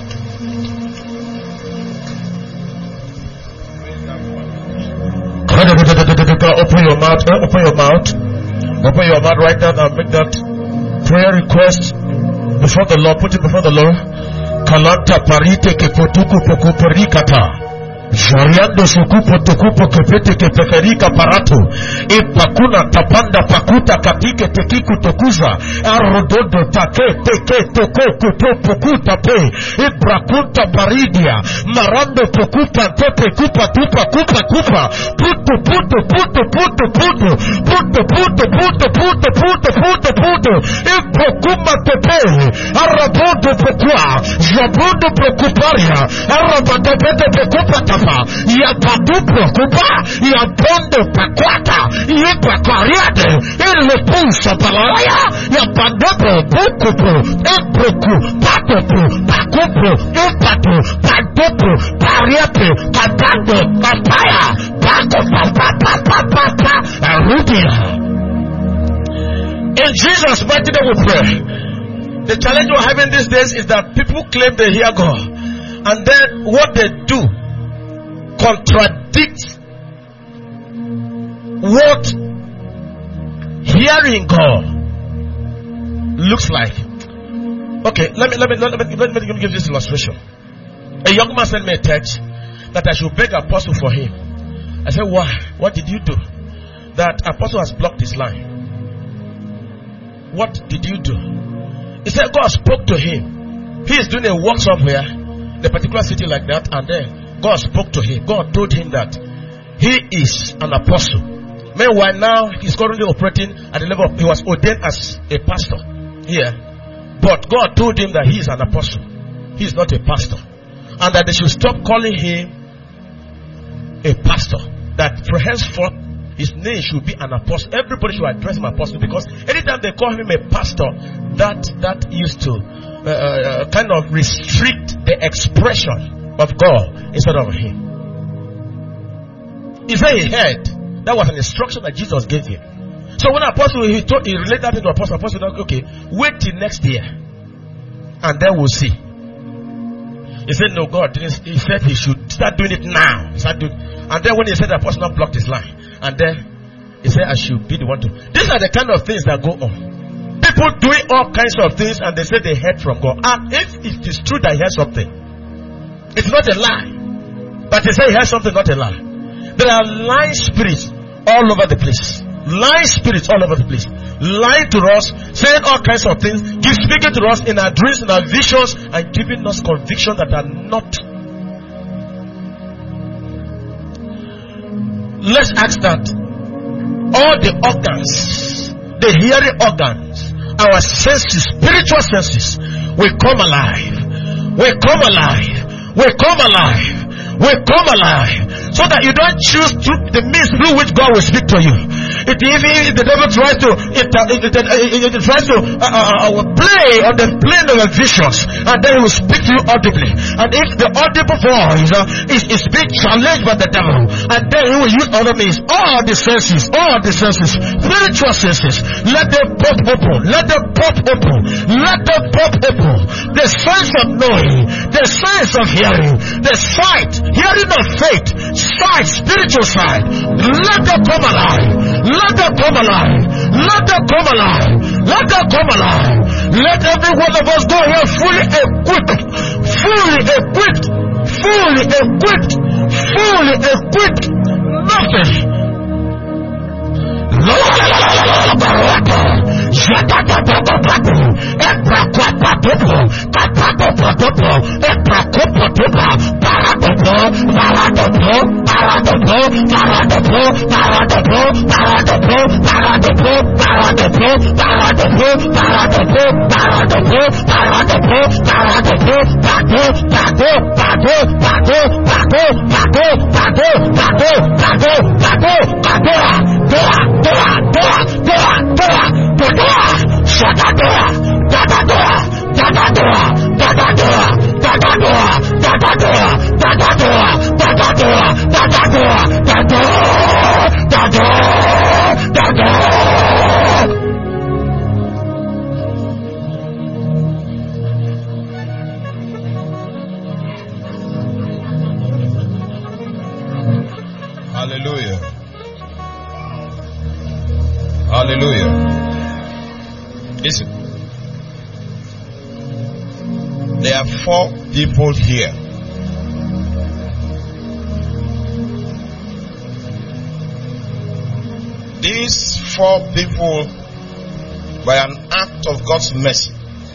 Open your mouth. Open your mouth. Open your mouth right now and make that prayer request before the Lord. Put it before the Lord. Kalanta parite ke potuku poku perikata. Jariando sukupo tukupo kepete ke peferika parato. Ipakuna tapanda pakuta katike tekiku tokuza. Arododo take teke toko kuto pokuta pe. Ibrakunta baridia. Marando pokupa tepe kupa tupa kupa kupa. Puto puto puto puto puto. Puto puto puto puto puto puto puto. Ipokuma tepe. Arabodo pokua. Jabodo pokuparia. Arabado pete pokupata. Ya padu preocupa, ya bondo pakwata, ya pakariade, ele pulsa palaya, ya padopo, bukupo, ebruku, patopo, pakupo, empatu, padopo, pariate, patando, papaya, papa, arudia. In Jesus' mighty name we pray. The challenge we're having these days is that people claim they hear God, and then what they do contradicts what hearing God looks like. Okay, let me give this illustration. A young man sent me a text that I should beg Apostle for him. I said, why? What did you do? That Apostle has blocked his line. What did you do? He said God spoke to him. He is doing a work somewhere, in a particular city like that, and then God spoke to him. God told him that he is an apostle. Meanwhile, now he's currently operating at the level of, he was ordained as a pastor here. But God told him that he is an apostle. He is not a pastor. And that they should stop calling him a pastor. That for henceforth, his name should be an apostle. Everybody should address him apostle, because anytime they call him a pastor, that used to kind of restrict the expression of God instead of him. He said he heard. That was an instruction that Jesus gave him. So when Apostle, he related that to Apostle. Apostle said, okay, wait till next year, and then we'll see. He said, no, God didn't. He said he should start doing it now. And then when he said, the Apostle now blocked his line. And then he said, I should be the one to. These are the kind of things that go on. People doing all kinds of things, and they say they heard from God. And if it is true that he heard something, it's not a lie. But they say he has something, not a lie. There are lying spirits all over the place. Lying spirits all over the place. Lying to us, saying all kinds of things, speaking to us in our dreams, in our visions, and giving us convictions that are not. Let's ask that all the organs, the hearing organs, our senses, spiritual senses, will come alive. Will come alive. Will come alive. Will come alive. So that you don't choose the means through which God will speak to you. If the devil tries to play on the plane of your visions, and then he will speak to you audibly. And if the audible voice is being challenged by the devil, and then he will use other means, all the senses, spiritual senses, let them pop open, let them pop open, let them pop open. The sense of knowing, the sense of hearing, the sight, hearing of faith, sight, spiritual sight, let them come alive. Let them come alive. Let them come alive. Let them come alive. Let every one of us go here fully equipped fully equipped, fully equipped, fully equipped. Nothing. Hallelujah. Hallelujah. Listen. There are 4 people here. These 4 people, by an act of God's mercy,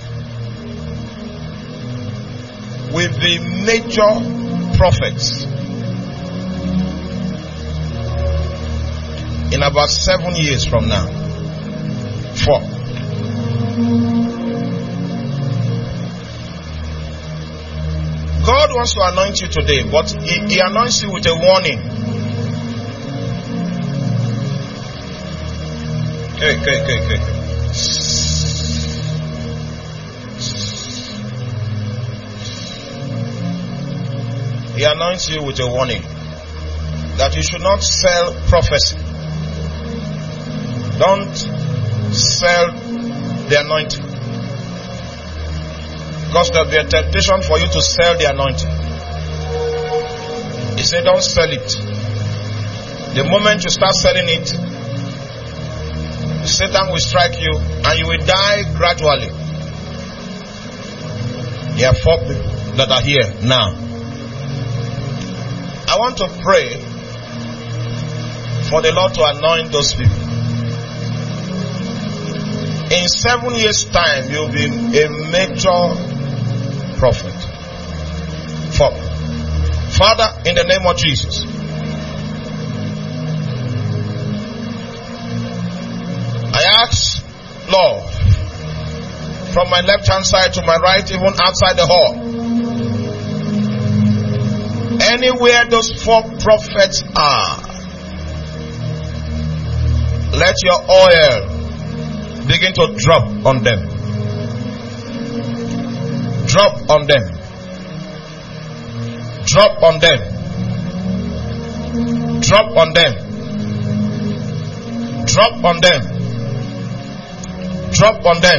will be major prophets in about 7 years from now. 4. God wants to anoint you today, but He anoints you with a warning. Okay. He anoints you with a warning that you should not sell prophecy. Don't sell the anointing, because there will be a temptation for you to sell the anointing. He said, don't sell it. The moment you start selling it, Satan will strike you and you will die gradually. There are 4 people that are here now. I want to pray for the Lord to anoint those people. In 7 years' time, you'll be a major prophet. 4. Father, in the name of Jesus, I ask, Lord, from my left hand side to my right, even outside the hall, anywhere those 4 prophets are, let your oil begin to drop on them. Drop on them. Drop on them. Drop on them. Drop on them. Drop on them.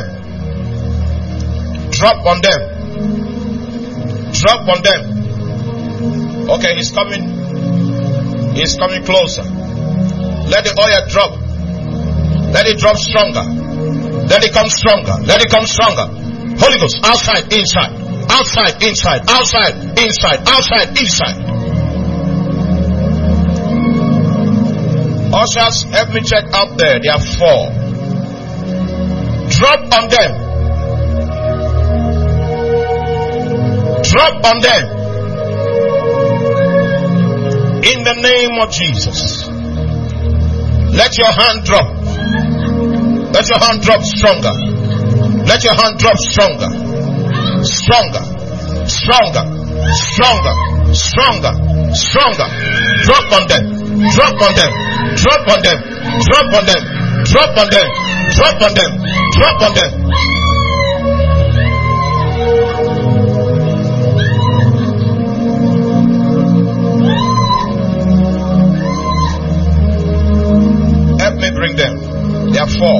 Drop on them. Drop on them. Okay, he's coming. He's coming closer. Let the oil drop. Let it drop stronger. Let it come stronger. Let it come stronger. Holy Ghost, outside, inside. Outside, inside. Outside, inside. Outside, inside. Ushers, help me check out there. There are 4. Drop on them. Drop on them. In the name of Jesus. Let your hand drop. Let your hand drop stronger. Let your hand drop stronger. Stronger. Stronger. Stronger. Stronger. Stronger. Drop on them. Drop on them. Drop on them. Drop on them. Drop on them. Drop on them. Drop on them. Help me bring them. There are 4.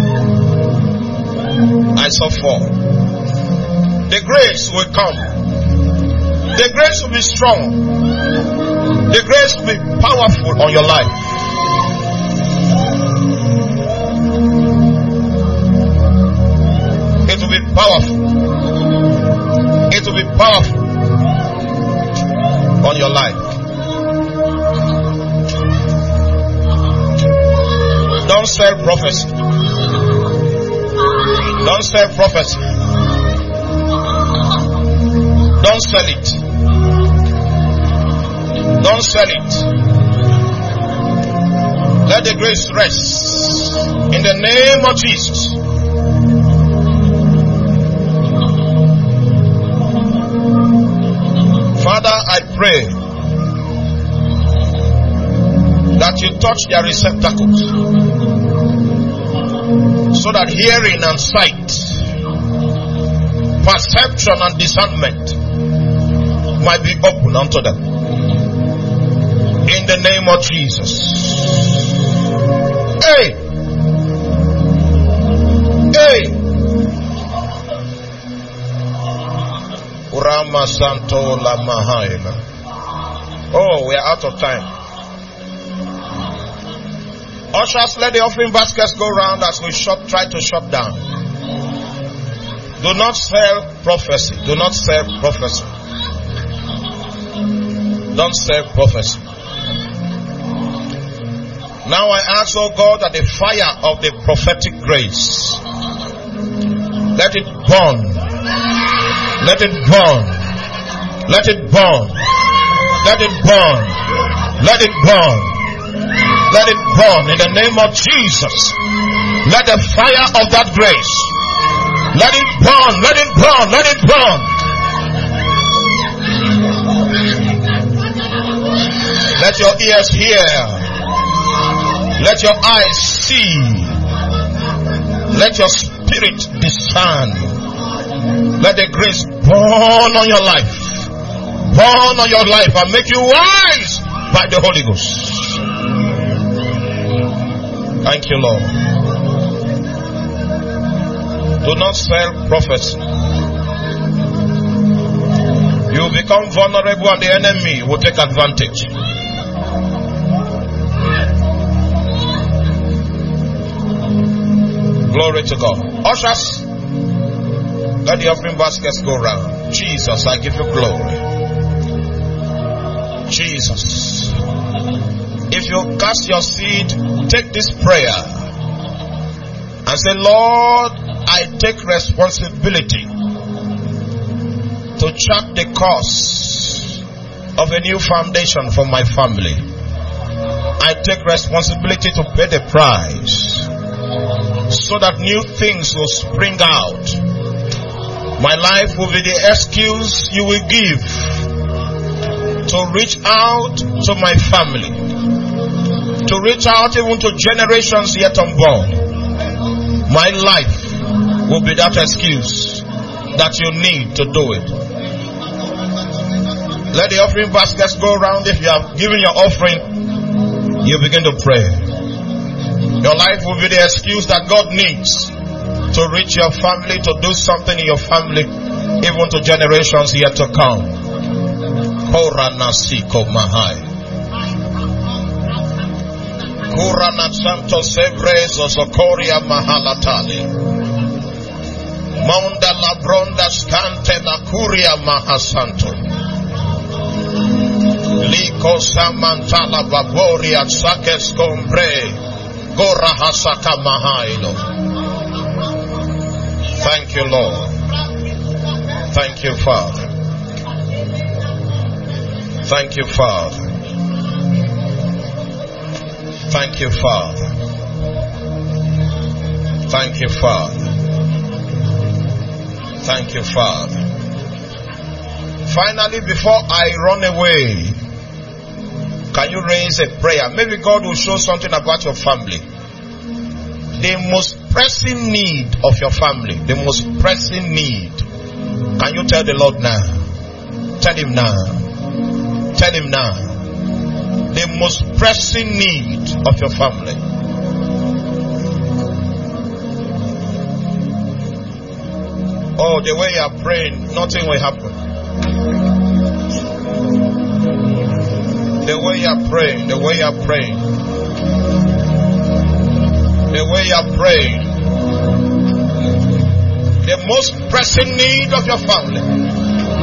I saw 4. The grace will come. The grace will be strong. The grace will be powerful on your life. It will be powerful. It will be powerful on your life. Don't sell prophecy. Don't sell prophecy. Don't sell it. Don't sell it. Let the grace rest in the name of Jesus. Father, I pray that you touch their receptacles so that hearing and sight, perception and discernment might be open unto them. In the name of Jesus. Hey! Hey! Urama Santo La Mahaila. Oh, we are out of time. Ushers, let the offering baskets go round as we try to shut down. Do not sell prophecy. Do not sell prophecy. Don't sell prophecy. Now I ask, oh God, that the fire of the prophetic grace, let it burn. Let it burn. Let it burn. Let it burn. Let it burn. Let it burn in the name of Jesus. Let the fire of that grace, let it burn. Let it burn. Let it burn. Let your ears hear. Let your eyes see. Let your spirit discern. Let the grace burn on your life. Burn on your life and make you wise by the Holy Ghost. Thank you, Lord. Do not sell prophecy. You will become vulnerable and the enemy will take advantage. Glory to God. Ushers, let the offering baskets go round. Jesus, I give you glory. Jesus. If you cast your seed, take this prayer and say, Lord, I take responsibility to chart the course of a new foundation for my family. I take responsibility to pay the price so that new things will spring out. My life will be the excuse you will give to reach out to my family, to reach out even to generations yet unborn. My life will be that excuse that you need to do it. Let the offering baskets go around. If you have given your offering, you begin to pray. Your life will be the excuse that God needs to reach your family, to do something in your family, even to generations yet to come. Korana Siko Mahai. Kurana Santo Sevrezo Sokoria Mahalatali. Monda Labronda Scante La Curia Mahasanto. Liko Samantala Baboria Sakes Combre. Gora Hasaka Mahailo. Thank you, Lord. Thank you, Father. Thank you, Father. Thank you, Father. Thank you, Father. Thank you, Father. Finally, before I run away, can you raise a prayer? Maybe God will show something about your family. The most pressing need of your family. The most pressing need. Can you tell the Lord now? Tell him now. Tell him now. The most pressing need of your family. Oh, the way you are praying, nothing will happen. The way you are praying, the way you are praying, the way you are praying, the most pressing need of your family.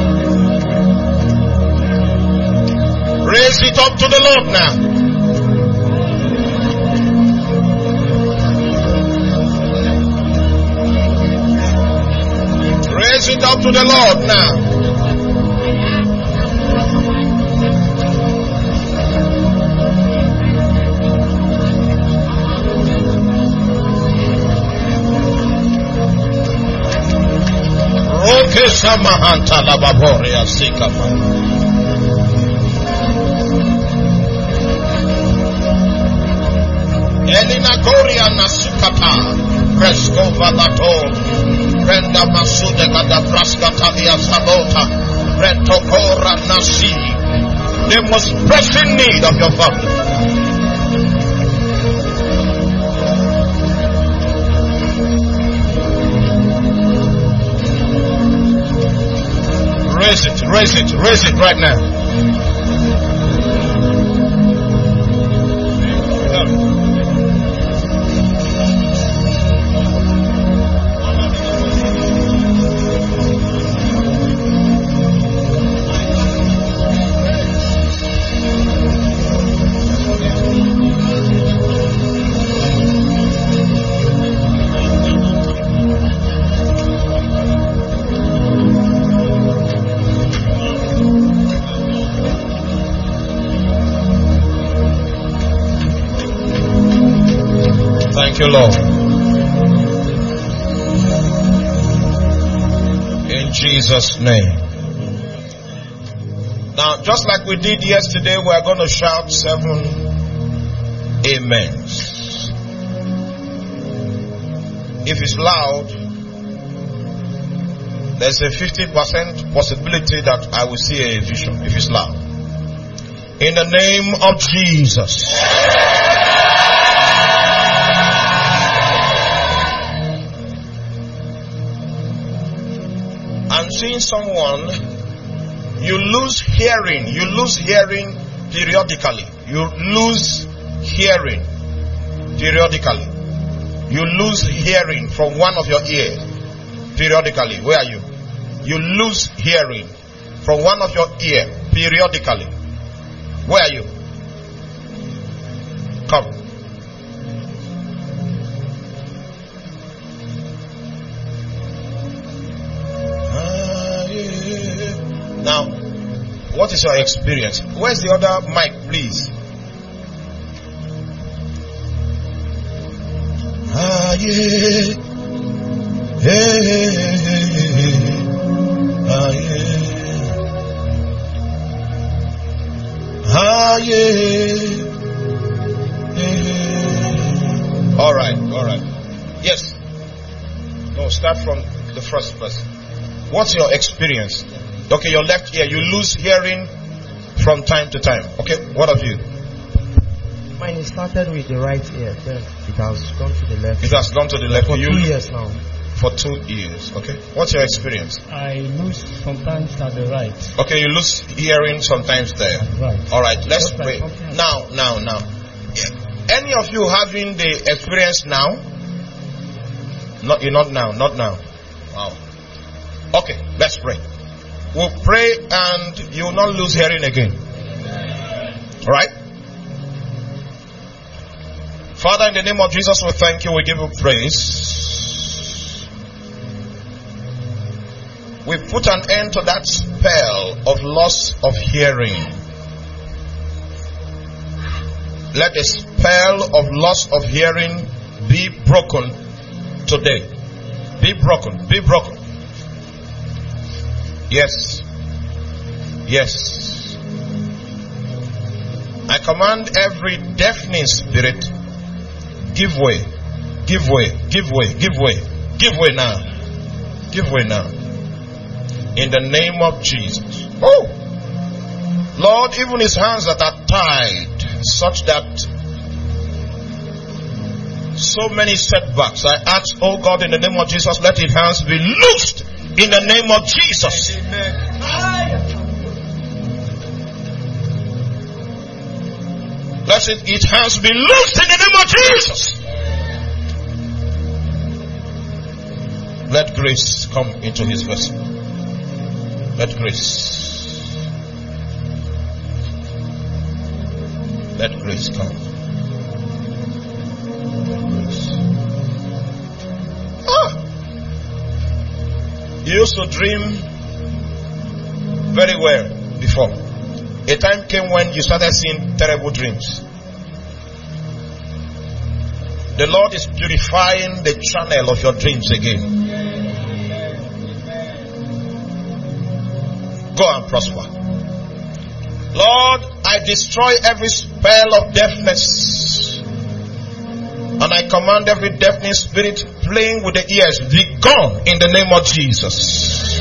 Raise it up to the Lord now. Raise it up to the Lord now. Roke Samahanta Lababoria Sikama. Elina Koria Nasukata. Presto Valato. Brenda Masude Gadabraska Talia Sabota. Retokora Nasi. The most pressing need of your family. Raise it right now. Thank you, Lord. In Jesus' name. Now, just like we did yesterday, we are going to shout 7 amens. If it's loud, there's a 50% possibility that I will see a vision if it's loud. In the name of Jesus. I'm seeing someone, you lose hearing periodically. You lose hearing periodically. You lose hearing from one of your ears periodically. Where are you? You lose hearing from one of your ears periodically. Where are you? Come. Now, what is your experience? Where's the other mic, please? Ah, yeah. Hey, ah, yeah. Ah, yeah. All right. Yes. No, start from the first person. What's your experience? Okay, your left ear, you lose hearing from time to time. Okay, what of you? Mine started with the right ear, then it has gone to the left. It has gone to the left. For 2 years now. For 2 years, okay. What's your experience? I lose sometimes at the right. Okay, you lose hearing sometimes there. Right. Alright, let's pray. Now. Any of you having the experience now? Not now. Wow. Okay, let's pray. We'll pray and you will not lose hearing again. Alright? Father, in the name of Jesus, we thank you. We give you praise. We put an end to that spell of loss of hearing. Let the spell of loss of hearing be broken today. Be broken. Yes. I command every deafening spirit, give way now. In the name of Jesus. Oh, Lord, even his hands that are tied, such that so many setbacks, I ask, oh God, in the name of Jesus, let his hands be loosed. In the name of Jesus. Let its hands be loosed in the name of Jesus. Let grace come into his vessel. Let grace. Let grace come. Grace. You used to dream very well before. A time came when you started seeing terrible dreams. The Lord is purifying the channel of your dreams again. Go and prosper. Lord, I destroy every spell of deafness. And I command every deafening spirit playing with the ears, be gone in the name of Jesus.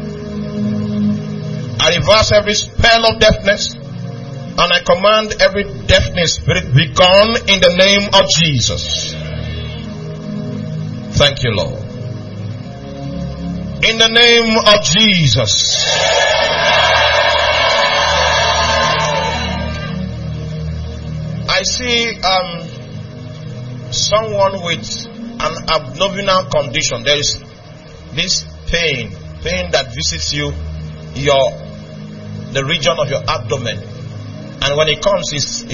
I reverse every spell of deafness. And I command every deafening spirit be gone in the name of Jesus. Thank you, Lord. In the name of Jesus. I see someone with an abdominal condition. There is this pain that visits you, the region of your abdomen. And when it comes,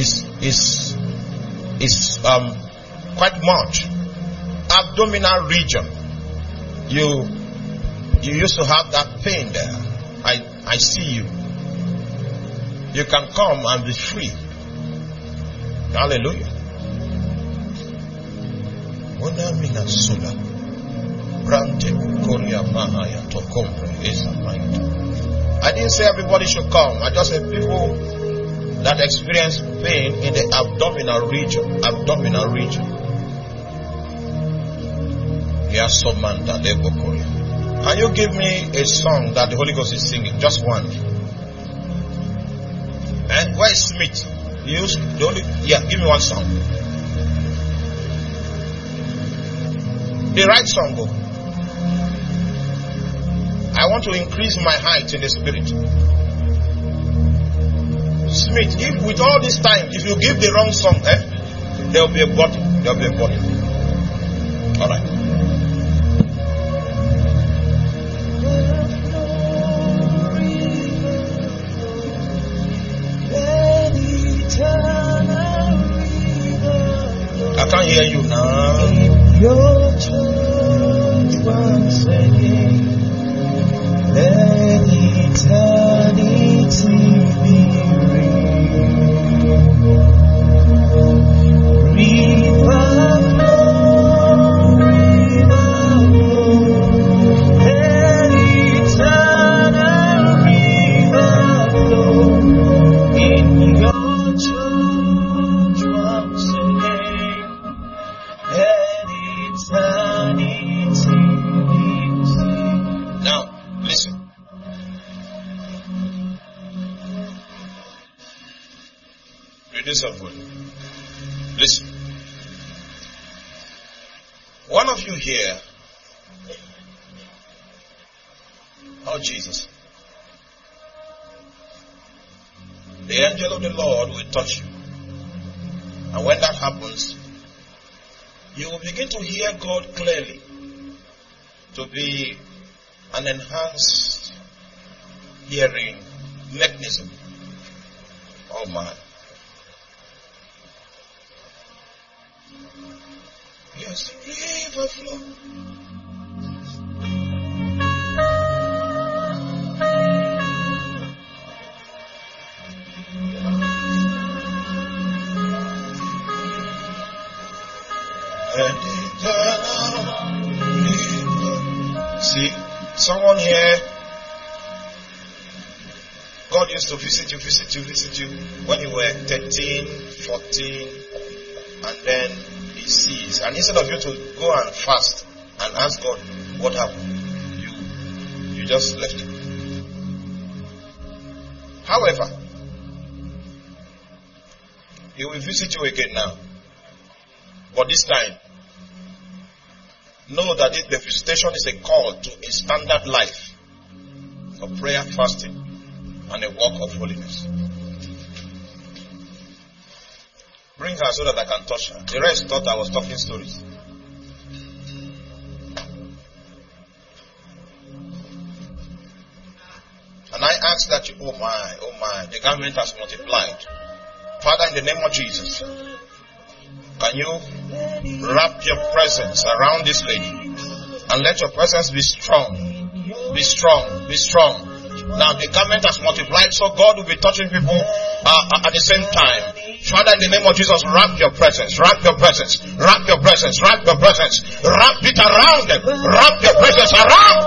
is quite much. Abdominal region. You used to have that pain there. I see you. You can come and be free. Hallelujah. I didn't say everybody should come. I just said people that experience pain in the abdominal region. Can you give me a song that the Holy Ghost is singing? Just one. And where is Smith? Give me one song. The right song, go. I want to increase my height in the spirit. Smith, if with all this time, if you give the wrong song, there will be a body. All right. I can't hear you now. Your church once again, let eternity be real. River flow, let eternal river flow in your church once again. Now, listen. Reduce your volume. Listen. One of you here. Oh, Jesus. The angel of the Lord will touch you. And when that happens, you will begin to hear God clearly, to be an enhanced hearing mechanism. Oh my. Yes, the river flow. See, someone here, God used to visit you when you were 13, 14, and then he sees. And instead of you to go and fast and ask God what happened, you just left it. However, he will visit you again now. But this time, know that the visitation is a call to a standard life of prayer, fasting, and a walk of holiness. Bring her so that I can touch her. The rest thought I was talking stories. And I asked that you, oh my, the garment has multiplied. Father, in in the name of Jesus. Can you wrap your presence around this lady and let your presence be strong? Be strong. Be strong. Now the garment has multiplied, so God will be touching people at the same time. Father, in the name of Jesus, wrap your presence, wrap your presence, wrap your presence, wrap your presence, wrap it around them, wrap your presence around.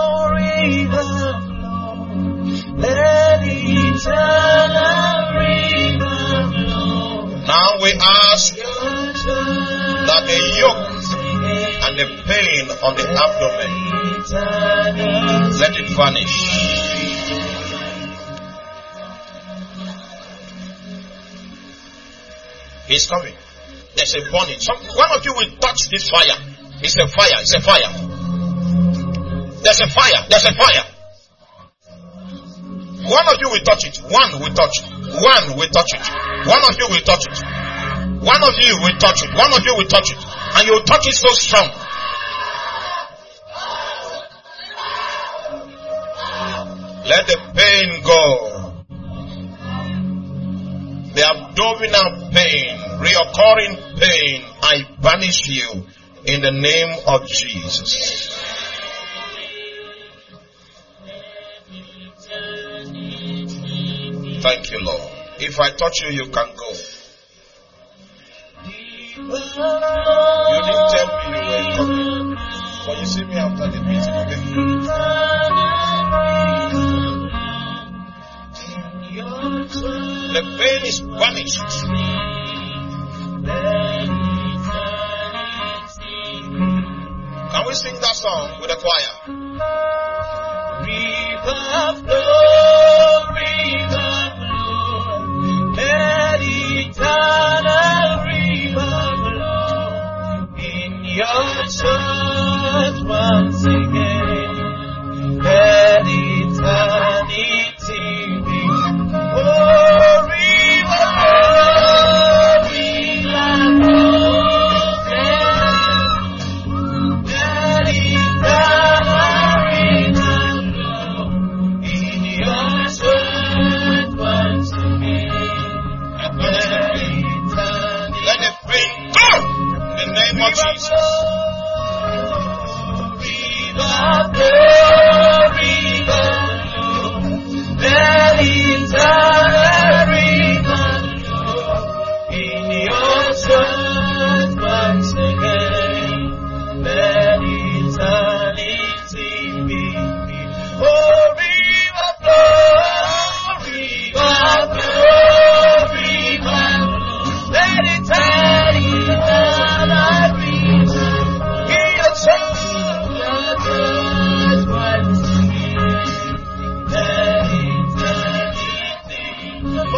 Now we ask that the yoke and the pain on the abdomen, let it vanish. He's coming. There's a burning. One of you will touch this fire. It's a fire. It's a fire. There's a fire. There's a fire. One of you will touch it. One will touch it. One will touch it. One of you will touch it. One of you will touch it. One of you will touch it. And you will touch it so strong. Let the pain go. The abdominal pain, reoccurring pain, I banish you in the name of Jesus. Thank you, Lord. If I touch you, you can go. You didn't tell me you were coming, but you see me after the meeting. The pain is vanished. Can we sing that song with the choir? River flow, let eternal river flow in your church once again. Let eternity be. Oh, river flow, let eternal river flow in your church once again. Let it bring go in the name of Jesus. River flow, let eternal river flow in your church once again. Let eternity be. Oh, river flow, river flow, river flow. Let eternal river in your church once again. Let eternity. Oh,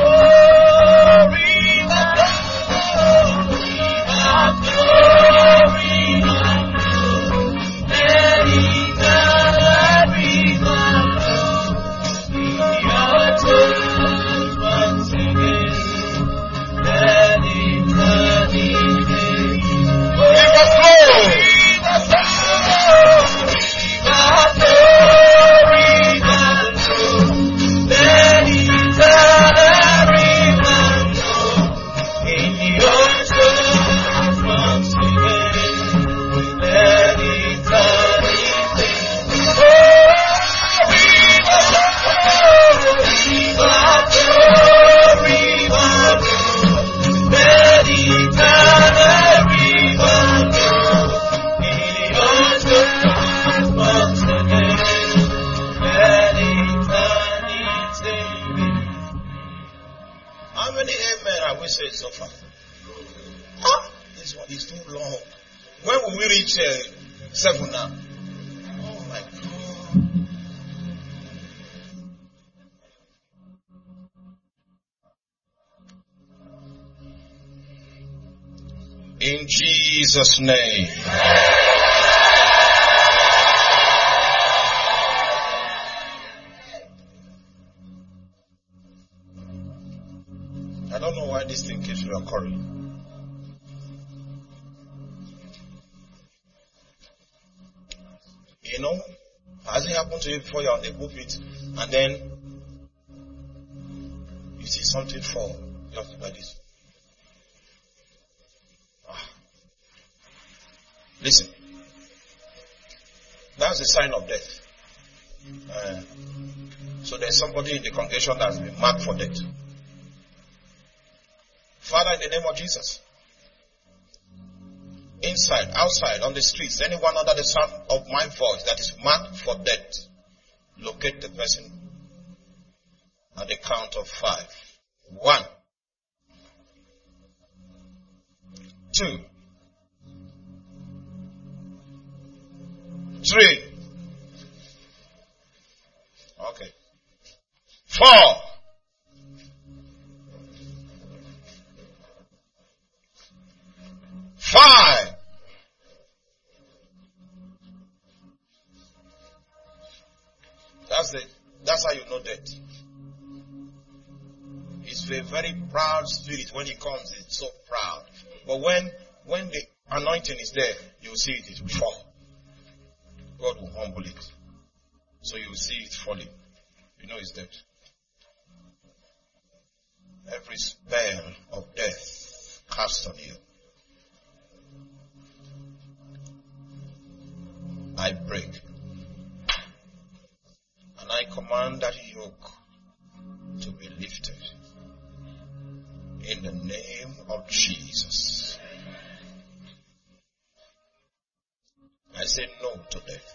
river flow, river flow, river flow. Let eternal river flow in your church once again. Let eternity. River flow, river flow, river flow, river flow. Let eternal river flow in your church once again. Let eternity. Oh, river flow, river flow, river flow. Let eternal river flow in your church once again. Let eternity be. How many amen have we said so far? This one is too long. When will we reach 7 now? Oh my God. In Jesus' name. I don't know why this thing keeps reoccurring. You know, has it happened to you before you're on the pulpit and then you see something fall? You have to like this. Listen. That's a sign of death. So there's somebody in the congregation that has been marked for death. Father, in the name of Jesus, inside, outside, on the streets, anyone under the sound of my voice that is marked for death, locate the person at the count of 5. 1, 2, 3. Okay. 4. 5. That's how you know that. It's a very proud spirit. When it comes, it's so proud. But when the anointing is there, you will see it will fall. God will humble it. So you will see it falling. You know it's dead. Every spell of death cast on you, I break. And I command that yoke to be lifted. In the name of Jesus. I say no to death.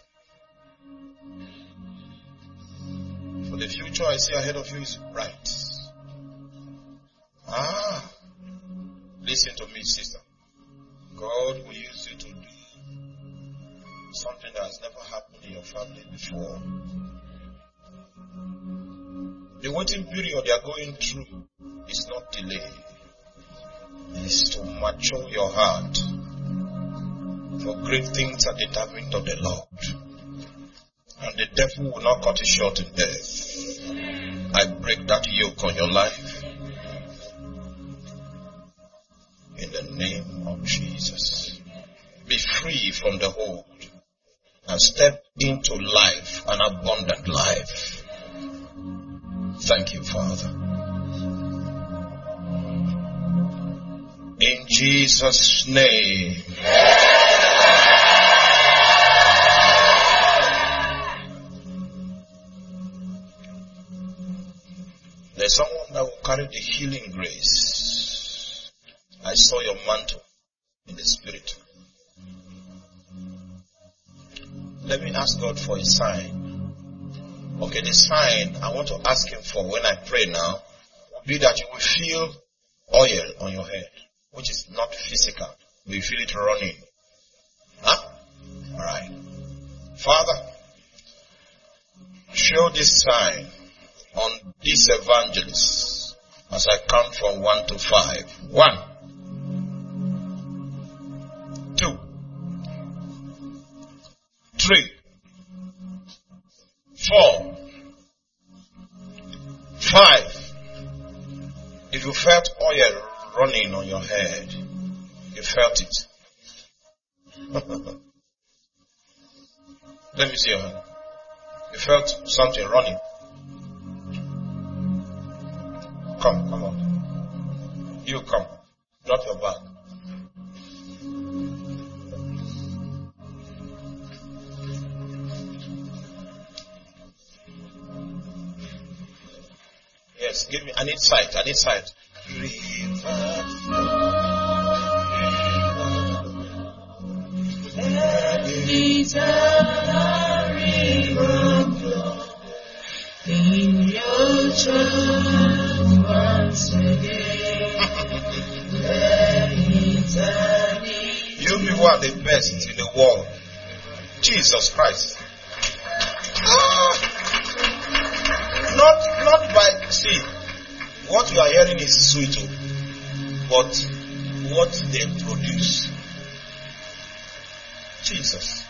For the future I see ahead of you is bright. Listen to me, sister. God will use you to do something that has never happened in your family before. The waiting period they are going through is not delay. It is to mature your heart. For great things are determined of the Lord. And the devil will not cut it short in death. I break that yoke on your life. In the name of Jesus. Be free from the hold. And step into life, an abundant life. Thank you, Father. In Jesus' name. There's someone that will carry the healing grace. I saw your mantle in the spirit. Let me ask God for a sign. Okay, the sign I want to ask him for when I pray now will be that you will feel oil on your head, which is not physical. You feel it running. Huh? Alright. Father, show this sign on this evangelist as I count from 1 to 5. 1, 2, 3, 4, 5. If you felt oil running on your head, you felt it. Let me see your hand. You felt something running. Come on. You come. Drop your bag. Yes, give me, I need sight. In your truth once again. You people are the best in the world. Jesus Christ. Not by, see, what you are hearing is sweet, but what they produce. Jesus.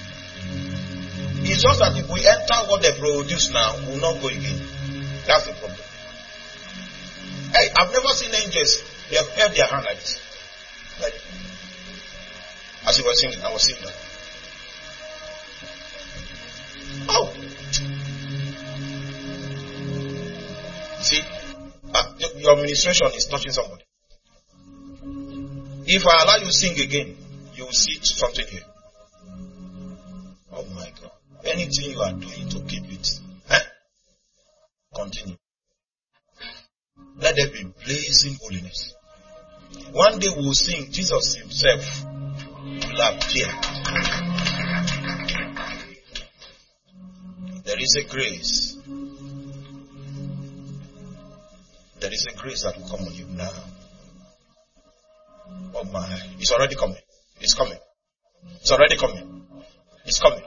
It's just that if we enter what they produce now, we will not go again. That's the problem. Hey, I've never seen angels. They have held their hand like this. Like, as you were singing, I was singing that. Oh! See, your administration is touching somebody. If I allow you to sing again, you will see something here. Oh my God. Anything you are doing to keep it, continue. Let there be blazing holiness. One day we will sing, Jesus himself will appear. There is a grace. There is a grace that will come on you now. Oh my. It's already coming. It's coming. It's already coming. It's coming.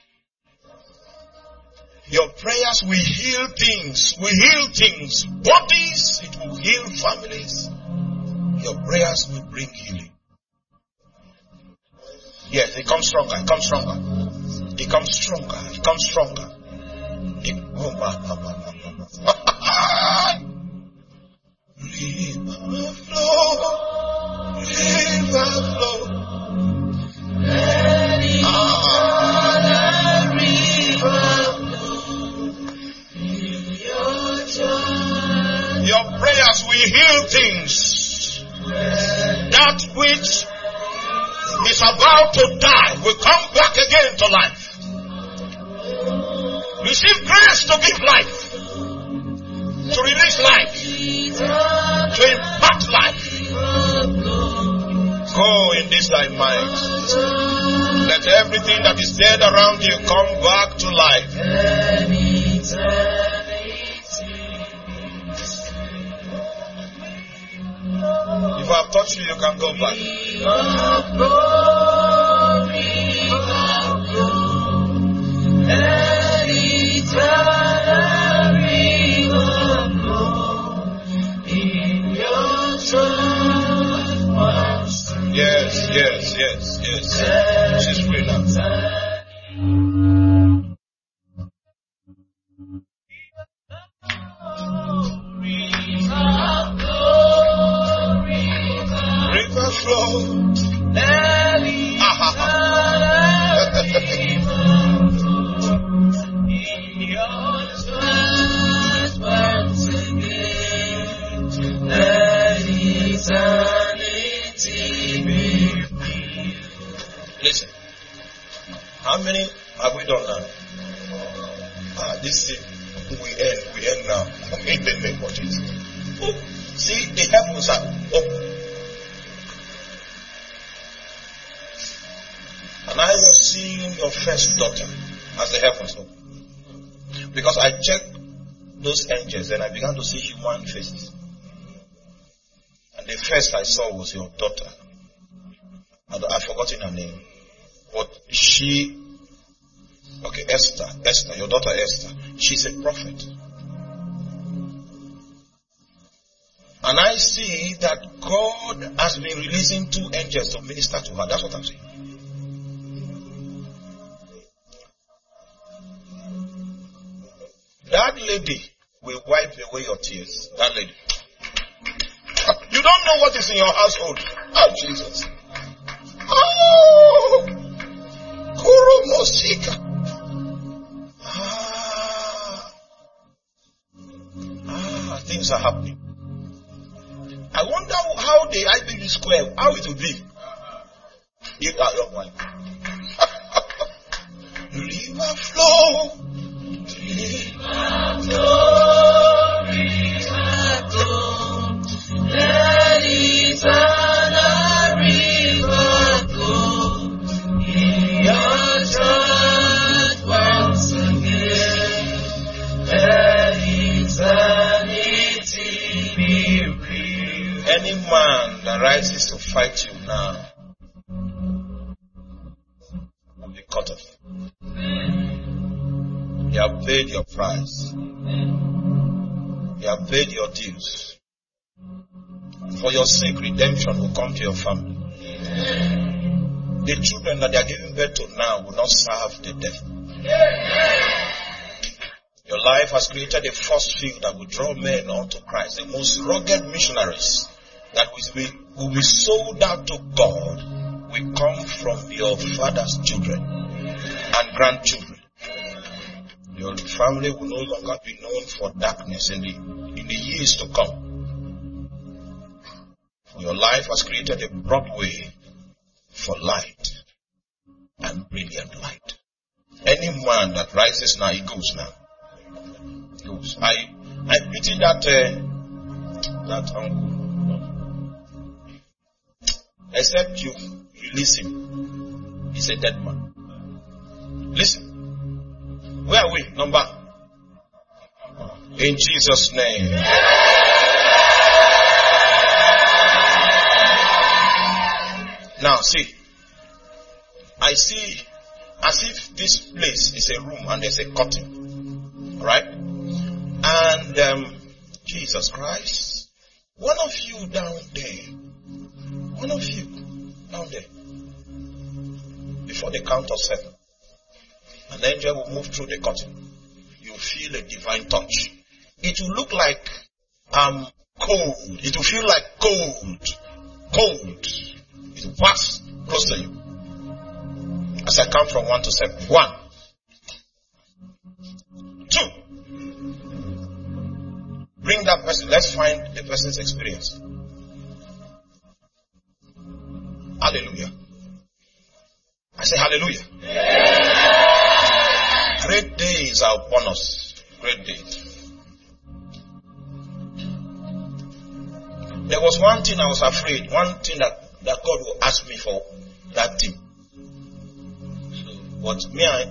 Your prayers will heal things. Will heal things. Bodies. It will heal families. Your prayers will bring healing. Yes, it comes stronger. It comes stronger. It comes stronger. It comes stronger. River flow. River flow. Let it your prayers will heal things. That which is about to die will come back again to life. Receive grace to give life, to release life, to impact life. Go in this thy mind. Let everything that is dead around you come back to life. If I have touched you, you can go back. Yes, yes, yes, yes. She's free now. River flow. Listen, how many have we done now? This thing, we end now. In the name of Jesus. Oh, see, the heavens are open. And I was seeing your first daughter as the heavens open. Because I checked those angels and I began to see human faces. And the first I saw was your daughter. I've forgotten her name. But Esther, your daughter Esther, she's a prophet. And I see that God has been releasing 2 angels to minister to her. That's what I'm saying. That lady will wipe away your tears. That lady. You don't know what is in your household. Oh, Jesus. Oh, Kuromosika. Things are happening. I wonder how the IBB square, how it will be if that young one. River flow. River flow. River flow. Let it river flow in your church once again. Let eternity be real. Any man that rises to fight you now will be cut off. You have paid your price. You have paid your dues. For your sake, redemption will come to your family. The children that they are giving birth to now will not serve the devil. Your life has created a force field that will draw men unto Christ. The most rugged missionaries that will be sold out to God will come from your father's children and grandchildren. Your family will no longer be known for darkness in the years to come. Your life has created a broad way for light and brilliant light. Any man that rises now, he goes now. He goes. I pity that uncle. Except you release him, he's a dead man. Listen, where are we? Number. In Jesus' name. Now see, I see as if this place is a room and there's a curtain, right? And Jesus Christ, one of you down there, before the count of 7, an angel will move through the curtain. You feel a divine touch. It will look like cold. It will feel like cold. It will pass close to you. As I count from 1 to 7. 1, 2. Bring that person. Let's find the person's experience. Hallelujah. I say hallelujah. Great days are upon us. Great days. There was one thing I was afraid. One thing that God will ask me for, that thing. But me, I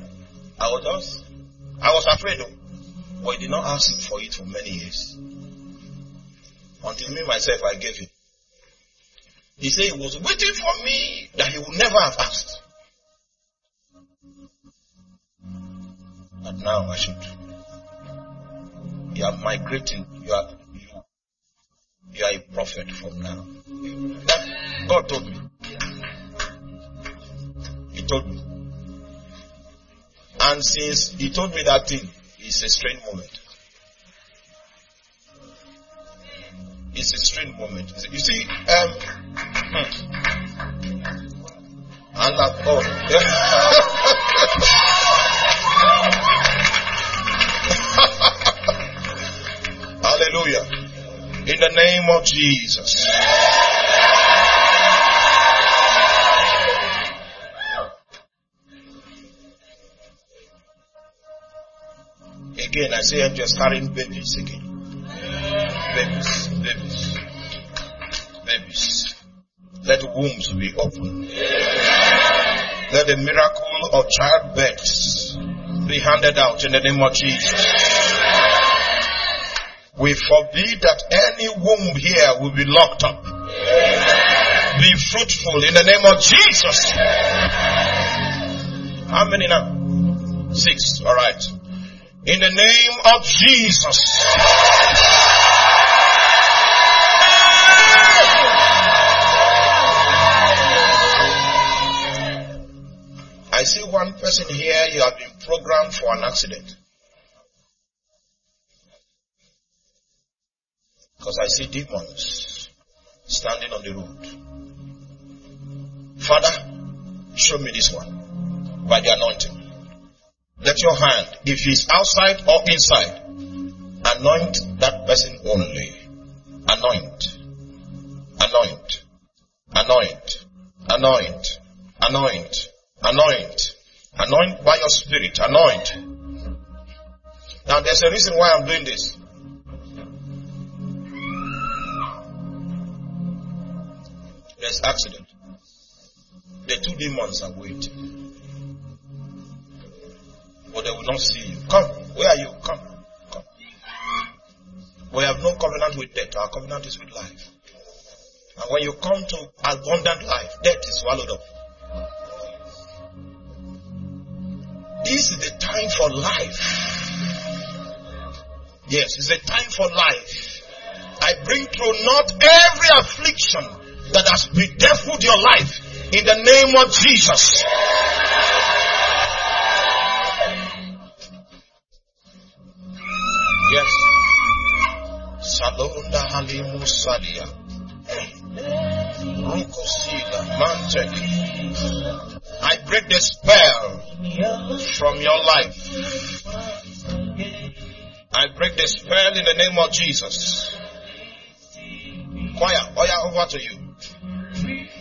was afraid of. But he did not ask for it for many years. Until me myself, I gave it. He said he was waiting for me that he would never have asked. But now I should. You are migrating. You are a prophet from now. That God told me. He told me. And since he told me that thing, it's a strange moment. It's a strange moment. You see, and that, oh, hallelujah. In the name of Jesus. Again, I say angels carrying babies again. Babies. Let wombs be open. Let the miracle of childbirth be handed out in the name of Jesus. We forbid that any womb here will be locked up. Be fruitful in the name of Jesus. How many now? 6. All right. In the name of Jesus. I see one person here, you have been programmed for an accident. Because I see demons standing on the road. Father, show me this one by the anointing. Let your hand, if he's outside or inside, anoint that person only. Anoint by your spirit. Anoint. Now there's a reason why I'm doing this. There's accident. The 2 demons are waiting. But they will not see you. Come. Where are you? Come. We have no covenant with death. Our covenant is with life. And when you come to abundant life, death is swallowed up. This is the time for life. Yes, it's the time for life. I bring through not every affliction that has bedeviled your life in the name of Jesus. Yes. Salonda Halimu Sadia. Rukusida Mantek. I break the spell from your life. I break the spell in the name of Jesus. Choir, over to you.